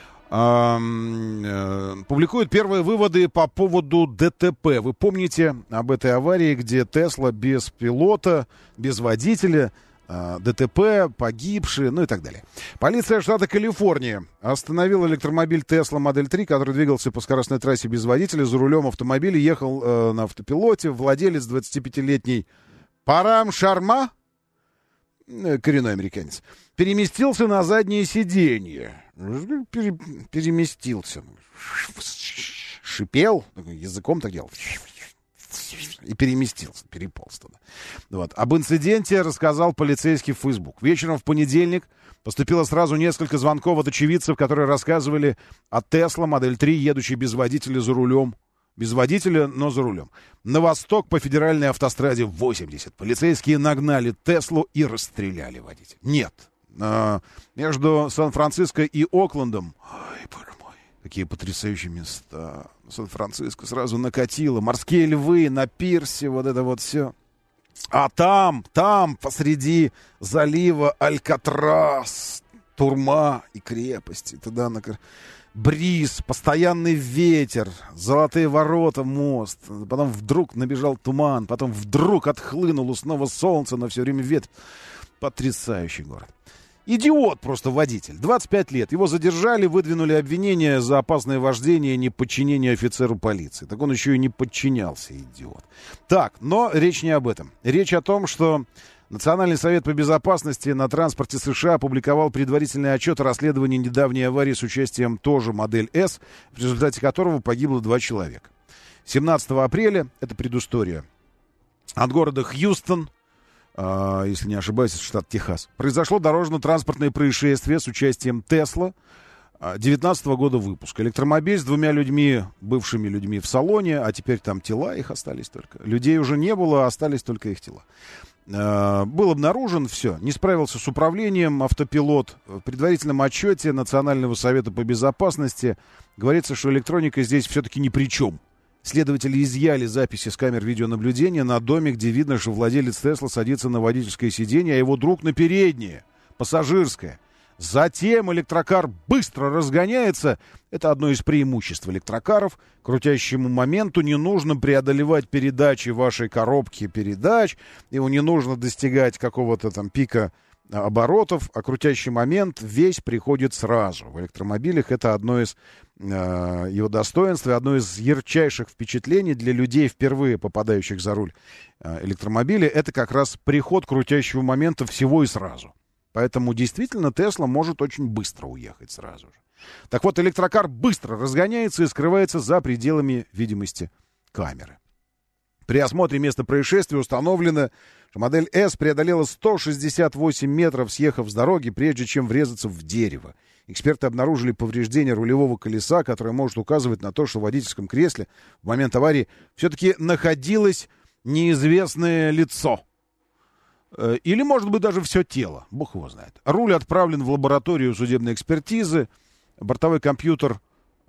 публикует первые выводы по поводу ДТП. Вы помните об этой аварии, где Тесла без пилота, без водителя, ДТП, погибшие, ну и так далее. Полиция штата Калифорния остановила электромобиль Tesla Model 3, который двигался по скоростной трассе без водителя. За рулем автомобиля ехал на автопилоте владелец 25-летний Парам Шарма, коренной американец, переместился на заднее сиденье. Переместился. Шипел, языком так делал. И переместился, переполз туда. Вот. Об инциденте рассказал полицейский в Facebook. Вечером в понедельник поступило сразу несколько звонков от очевидцев, которые рассказывали о Tesla Model 3, едущей без водителя за рулем. Без водителя, но за рулем. На восток по федеральной автостраде 80. Полицейские нагнали Теслу и расстреляли водителя. Нет. Между Сан-Франциско и Оклендом... Ой, боже мой, какие потрясающие места. Сан-Франциско сразу накатило. Морские львы на пирсе, вот это вот все. А там, посреди залива Алькатрас, Турма и крепости. Туда бриз, постоянный ветер, золотые ворота, мост. Потом вдруг набежал туман, потом вдруг отхлынуло снова солнце, но все время ветер. Потрясающий город. Идиот просто водитель. 25 лет. Его задержали, выдвинули обвинения за опасное вождение и неподчинение офицеру полиции. Так он еще и не подчинялся, идиот. Так, но речь не об этом. Речь о том, что Национальный совет по безопасности на транспорте США опубликовал предварительный отчет о расследовании недавней аварии с участием тоже Модель С, в результате которого погибло 2 человека. 17 апреля, это предыстория, от города Хьюстон, если не ошибаюсь, это штат Техас, произошло дорожно-транспортное происшествие с участием Тесла 19 года выпуска. Электромобиль с 2 людьми, бывшими людьми в салоне, а теперь там тела их остались только. Людей уже не было, остались только их тела. Был обнаружен, все, не справился с управлением автопилот. В предварительном отчете Национального совета по безопасности говорится, что электроника здесь все-таки ни при чем. Следователи изъяли записи с камер видеонаблюдения на доме, где видно, что владелец Тесла садится на водительское сиденье, а его друг на переднее, пассажирское. Затем электрокар быстро разгоняется. Это одно из преимуществ электрокаров. К крутящему моменту не нужно преодолевать передачи вашей коробки передач. Его не нужно достигать какого-то там пика оборотов, а крутящий момент весь приходит сразу. В электромобилях это одно из его достоинств и одно из ярчайших впечатлений для людей, впервые попадающих за руль электромобиля. Это как раз приход крутящего момента всего и сразу. Поэтому действительно Тесла может очень быстро уехать сразу же. Так вот, электрокар быстро разгоняется и скрывается за пределами видимости камеры. При осмотре места происшествия установлено, что модель S преодолела 168 метров, съехав с дороги, прежде чем врезаться в дерево. Эксперты обнаружили повреждение рулевого колеса, которое может указывать на то, что в водительском кресле в момент аварии все-таки находилось неизвестное лицо. Или, может быть, даже все тело. Бог его знает. Руль отправлен в лабораторию судебной экспертизы. Бортовой компьютер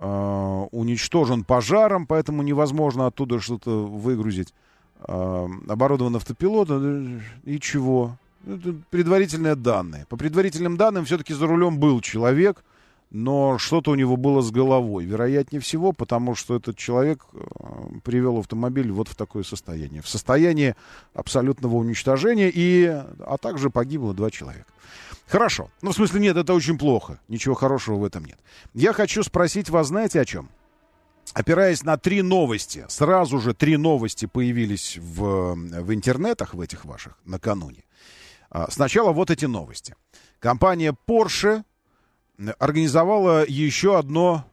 уничтожен пожаром, поэтому невозможно оттуда что-то выгрузить. Оборудован автопилот. И чего? Это предварительные данные. По предварительным данным, все-таки за рулем был человек, но что-то у него было с головой. Вероятнее всего, потому что этот человек привел автомобиль вот в такое состояние. В состоянии абсолютного уничтожения, а также погибло 2 человека. Хорошо. Ну, в смысле, нет, это очень плохо. Ничего хорошего в этом нет. Я хочу спросить вас, знаете, о чем? Опираясь на 3 новости, сразу же 3 новости появились в интернетах, в этих ваших, накануне. Сначала вот эти новости. Компания Porsche организовала еще одно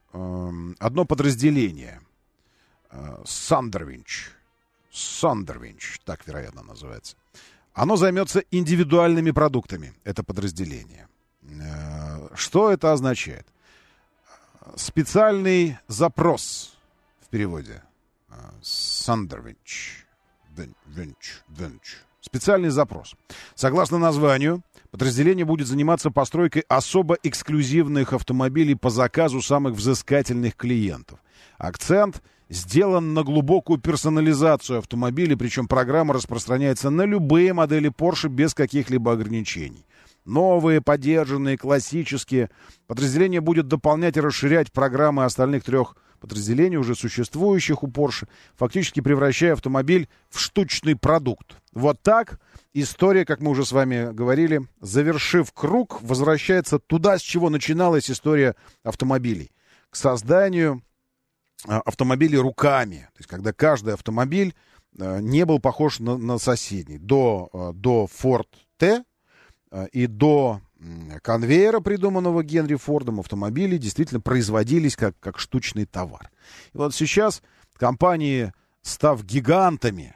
подразделение. Сандервинч, так, вероятно, называется. Оно займется индивидуальными продуктами, это подразделение. Что это означает? Специальный запрос в переводе. Сандервинч. Специальный запрос. Согласно названию, подразделение будет заниматься постройкой особо эксклюзивных автомобилей по заказу самых взыскательных клиентов. Акцент сделан на глубокую персонализацию автомобилей, причем программа распространяется на любые модели Porsche без каких-либо ограничений. Новые, подержанные, классические. Подразделение будет дополнять и расширять программы остальных 3 подразделений, уже существующих у Porsche, фактически превращая автомобиль в штучный продукт. Вот так история, как мы уже с вами говорили, завершив круг, возвращается туда, с чего начиналась история автомобилей. К созданию автомобилей руками. То есть, когда каждый автомобиль не был похож на соседний. До Ford T и до конвейера, придуманного Генри Фордом, автомобили действительно производились как штучный товар. И вот сейчас компании, став гигантами,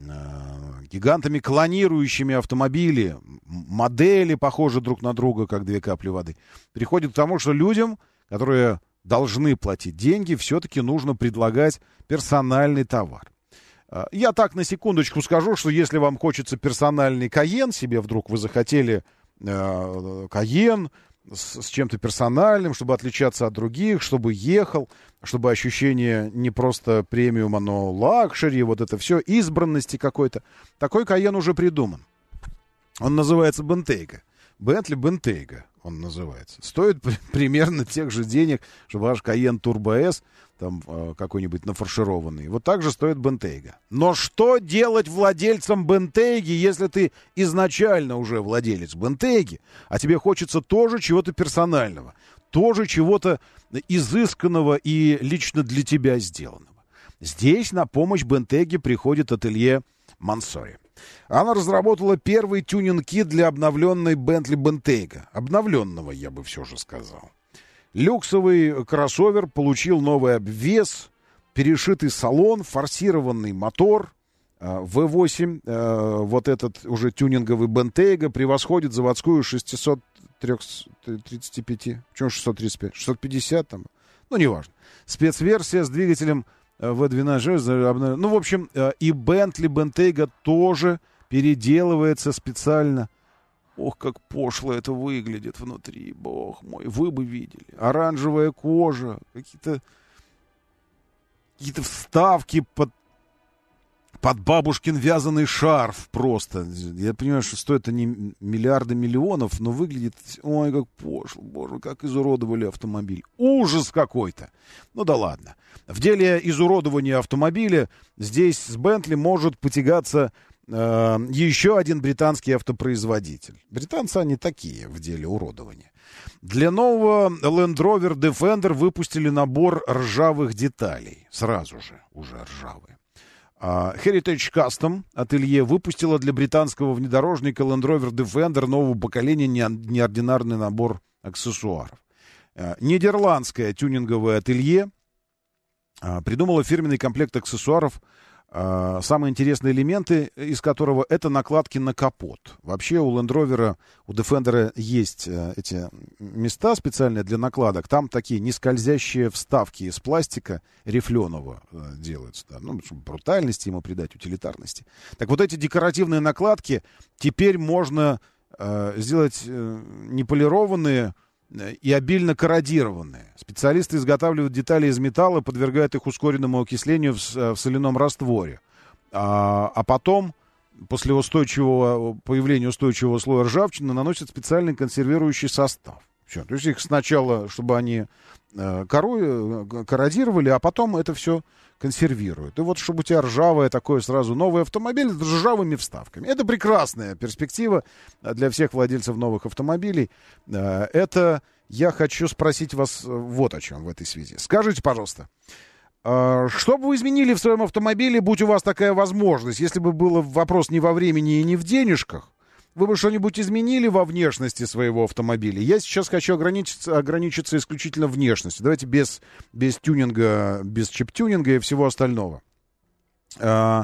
клонирующими автомобили, модели, похожие друг на друга, как 2 капли воды, приходят к тому, что людям, которые должны платить деньги, все-таки нужно предлагать персональный товар. Я так на секундочку скажу, что если вам хочется персональный Кайен, себе вдруг вы захотели Кайен с чем-то персональным, чтобы отличаться от других, чтобы ехал, чтобы ощущение не просто премиума, но лакшери, вот это все, избранности какой-то. Такой Кайен уже придуман. Он называется Бентейга. Бентли Бентейга он называется. Стоит примерно тех же денег, что ваш Кайен Turbo S, там какой-нибудь нафаршированный. Вот так же стоит Бентейга. Но что делать владельцам Бентейги, если ты изначально уже владелец Бентейги, а тебе хочется тоже чего-то персонального, тоже чего-то изысканного и лично для тебя сделанного? Здесь на помощь Бентейге приходит ателье Мансори. Она разработала первый тюнинг-кит для обновленной Bentley Bentayga. Обновленного, я бы все же сказал. Люксовый кроссовер получил новый обвес, перешитый салон, форсированный мотор. V8, вот этот уже тюнинговый Bentayga, превосходит заводскую 635. Почему 635? 650 там? Ну, неважно. Спецверсия с двигателем V12. Ну, в общем, и Bentley Bentayga тоже переделывается специально. Ох, как пошло это выглядит внутри, бог мой, вы бы видели. Оранжевая кожа, какие-то вставки под бабушкин вязаный шарф просто. Я понимаю, что стоит они миллиарды миллионов, но выглядит, ой, как пошло, боже, как изуродовали автомобиль. Ужас какой-то. Ну да ладно. В деле изуродования автомобиля здесь с Bentley может потягаться еще один британский автопроизводитель. Британцы они такие в деле уродования. Для нового Land Rover Defender выпустили набор ржавых деталей. Сразу же уже ржавые. Heritage Custom ателье выпустила для британского внедорожника Land Rover Defender нового поколения неординарный набор аксессуаров. Нидерландское тюнинговое ателье придумало фирменный комплект аксессуаров, самые интересные элементы из которого это накладки на капот. Вообще у Land Rover, у Defender есть эти места специальные для накладок. Там такие нескользящие вставки из пластика рифленого делаются. Да, ну, чтобы брутальности ему придать, утилитарности. Так вот эти декоративные накладки теперь можно сделать неполированные и обильно корродированные. Специалисты изготавливают детали из металла, подвергают их ускоренному окислению в соляном растворе. А потом, после появления устойчивого слоя ржавчины, наносят специальный консервирующий состав. Все. То есть их сначала, чтобы они корродировали, а потом это все консервируют. И вот, чтобы у тебя ржавое такое сразу новый автомобиль с ржавыми вставками. Это прекрасная перспектива для всех владельцев новых автомобилей. Это я хочу спросить вас вот о чем в этой связи. Скажите, пожалуйста, что бы вы изменили в своем автомобиле, будь у вас такая возможность? Если бы был вопрос не во времени и не в денежках, вы бы что-нибудь изменили во внешности своего автомобиля? Я сейчас хочу ограничиться исключительно внешностью. Давайте без тюнинга, без чип-тюнинга и всего остального. Да,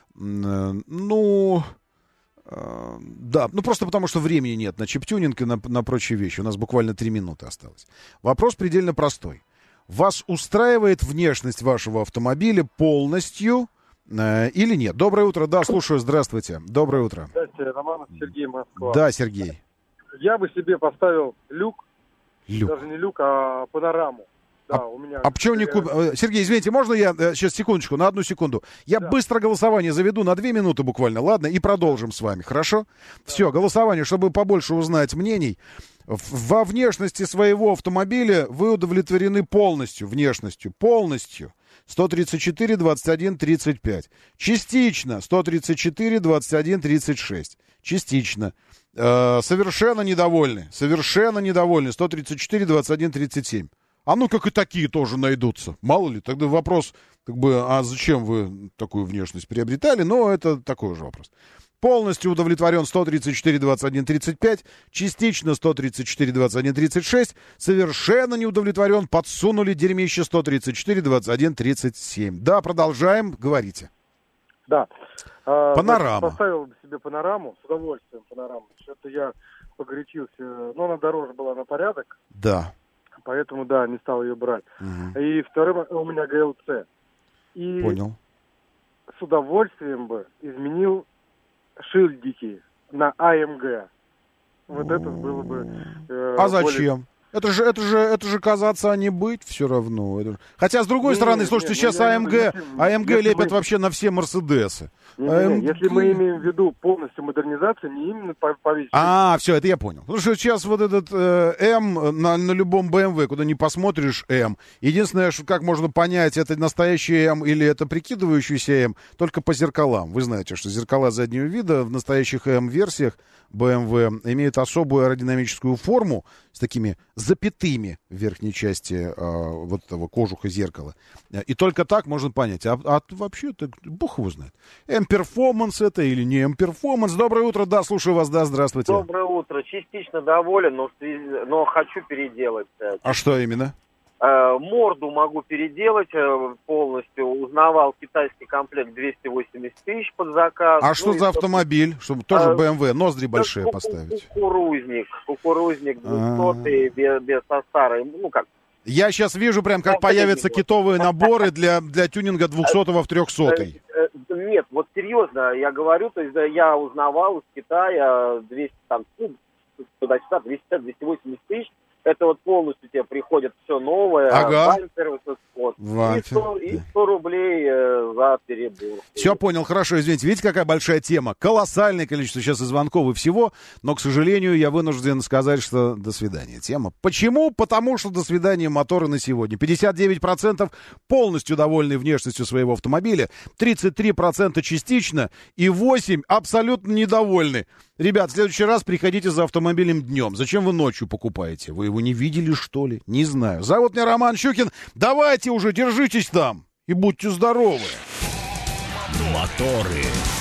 просто потому что времени нет на чип-тюнинг и на прочие вещи. У нас буквально 3 минуты осталось. Вопрос предельно простой. Вас устраивает внешность вашего автомобиля полностью или нет? Доброе утро, да, слушаю, здравствуйте. Доброе утро. Здравствуйте, Роман, Сергей, Москва. Да, Сергей. Я бы себе поставил люк. Даже не люк, а панораму. Да, у меня... почему не Сергей, извините, можно я сейчас секундочку, на 1 секунду? Я быстро голосование заведу на 2 минуты буквально, ладно? И продолжим с вами, хорошо? Все, голосование, чтобы побольше узнать мнений. Во внешности своего автомобиля вы удовлетворены полностью, внешностью, полностью. 134, 21, 35. Частично 134, 21, 36. Частично. Совершенно недовольны. 134, 21, 37. А ну как и такие тоже найдутся. Мало ли, тогда вопрос, а зачем вы такую внешность приобретали? Но это такой же вопрос. Полностью удовлетворен 134, 21, 35. Частично 134, 21, 36. Совершенно не удовлетворен. Подсунули дерьмище 134, 21, 37. Да, продолжаем. Говорите. Да. Панорама. Поставил бы себе панораму, с удовольствием панораму. Что-то я погорячился. Но она дороже была на порядок. Да. Поэтому, да, не стал ее брать. Угу. И вторым у меня ГЛЦ. И понял. С удовольствием бы изменил шильдики на АМГ. Вот это было бы... А зачем? Это же казаться, а не быть все равно. Хотя, с другой стороны, слушайте, сейчас АМГ лепят вообще на все Мерседесы. Если мы имеем в виду полностью модернизацию, не именно повесить. Все, это я понял. Потому что сейчас вот этот М на любом BMW, куда не посмотришь, М. Единственное, что как можно понять, это настоящий М или это прикидывающийся М, только по зеркалам. Вы знаете, что зеркала заднего вида в настоящих М-версиях BMW имеют особую аэродинамическую форму с такими запятыми в верхней части вот этого кожуха зеркала. И только так можно понять. А вообще-то, бог его знает. М-перформанс это или не М-перформанс. Доброе утро, да, слушаю вас, да, здравствуйте. Доброе утро. Частично доволен, но хочу переделать. А что именно? Морду могу переделать полностью. Узнавал китайский комплект 280 тысяч под заказ. А что за автомобиль? Чтобы тоже BMW, ноздри большие поставить. Кукурузник 200 без со старой, ну как. Я сейчас вижу прям, как появятся китовые наборы для тюнинга 200-го в 300-й. Нет, вот серьезно, я говорю, то есть я узнавал из Китая 200, там, туда-сюда, 280 тысяч. Это вот полностью тебе приходит все новое. Ага. И 100 рублей за перебор. Все понял, хорошо, извините. Видите, какая большая тема? Колоссальное количество сейчас и звонков, и всего. Но, к сожалению, я вынужден сказать, что до свидания. Тема. Почему? Потому что до свидания моторы на сегодня. 59% полностью довольны внешностью своего автомобиля, 33% частично и 8% абсолютно недовольны. Ребят, в следующий раз приходите за автомобилем днем. Зачем вы ночью покупаете? Вы его не видели, что ли? Не знаю. Зовут меня Роман Щукин. Давайте уже, держитесь там и будьте здоровы. Моторы.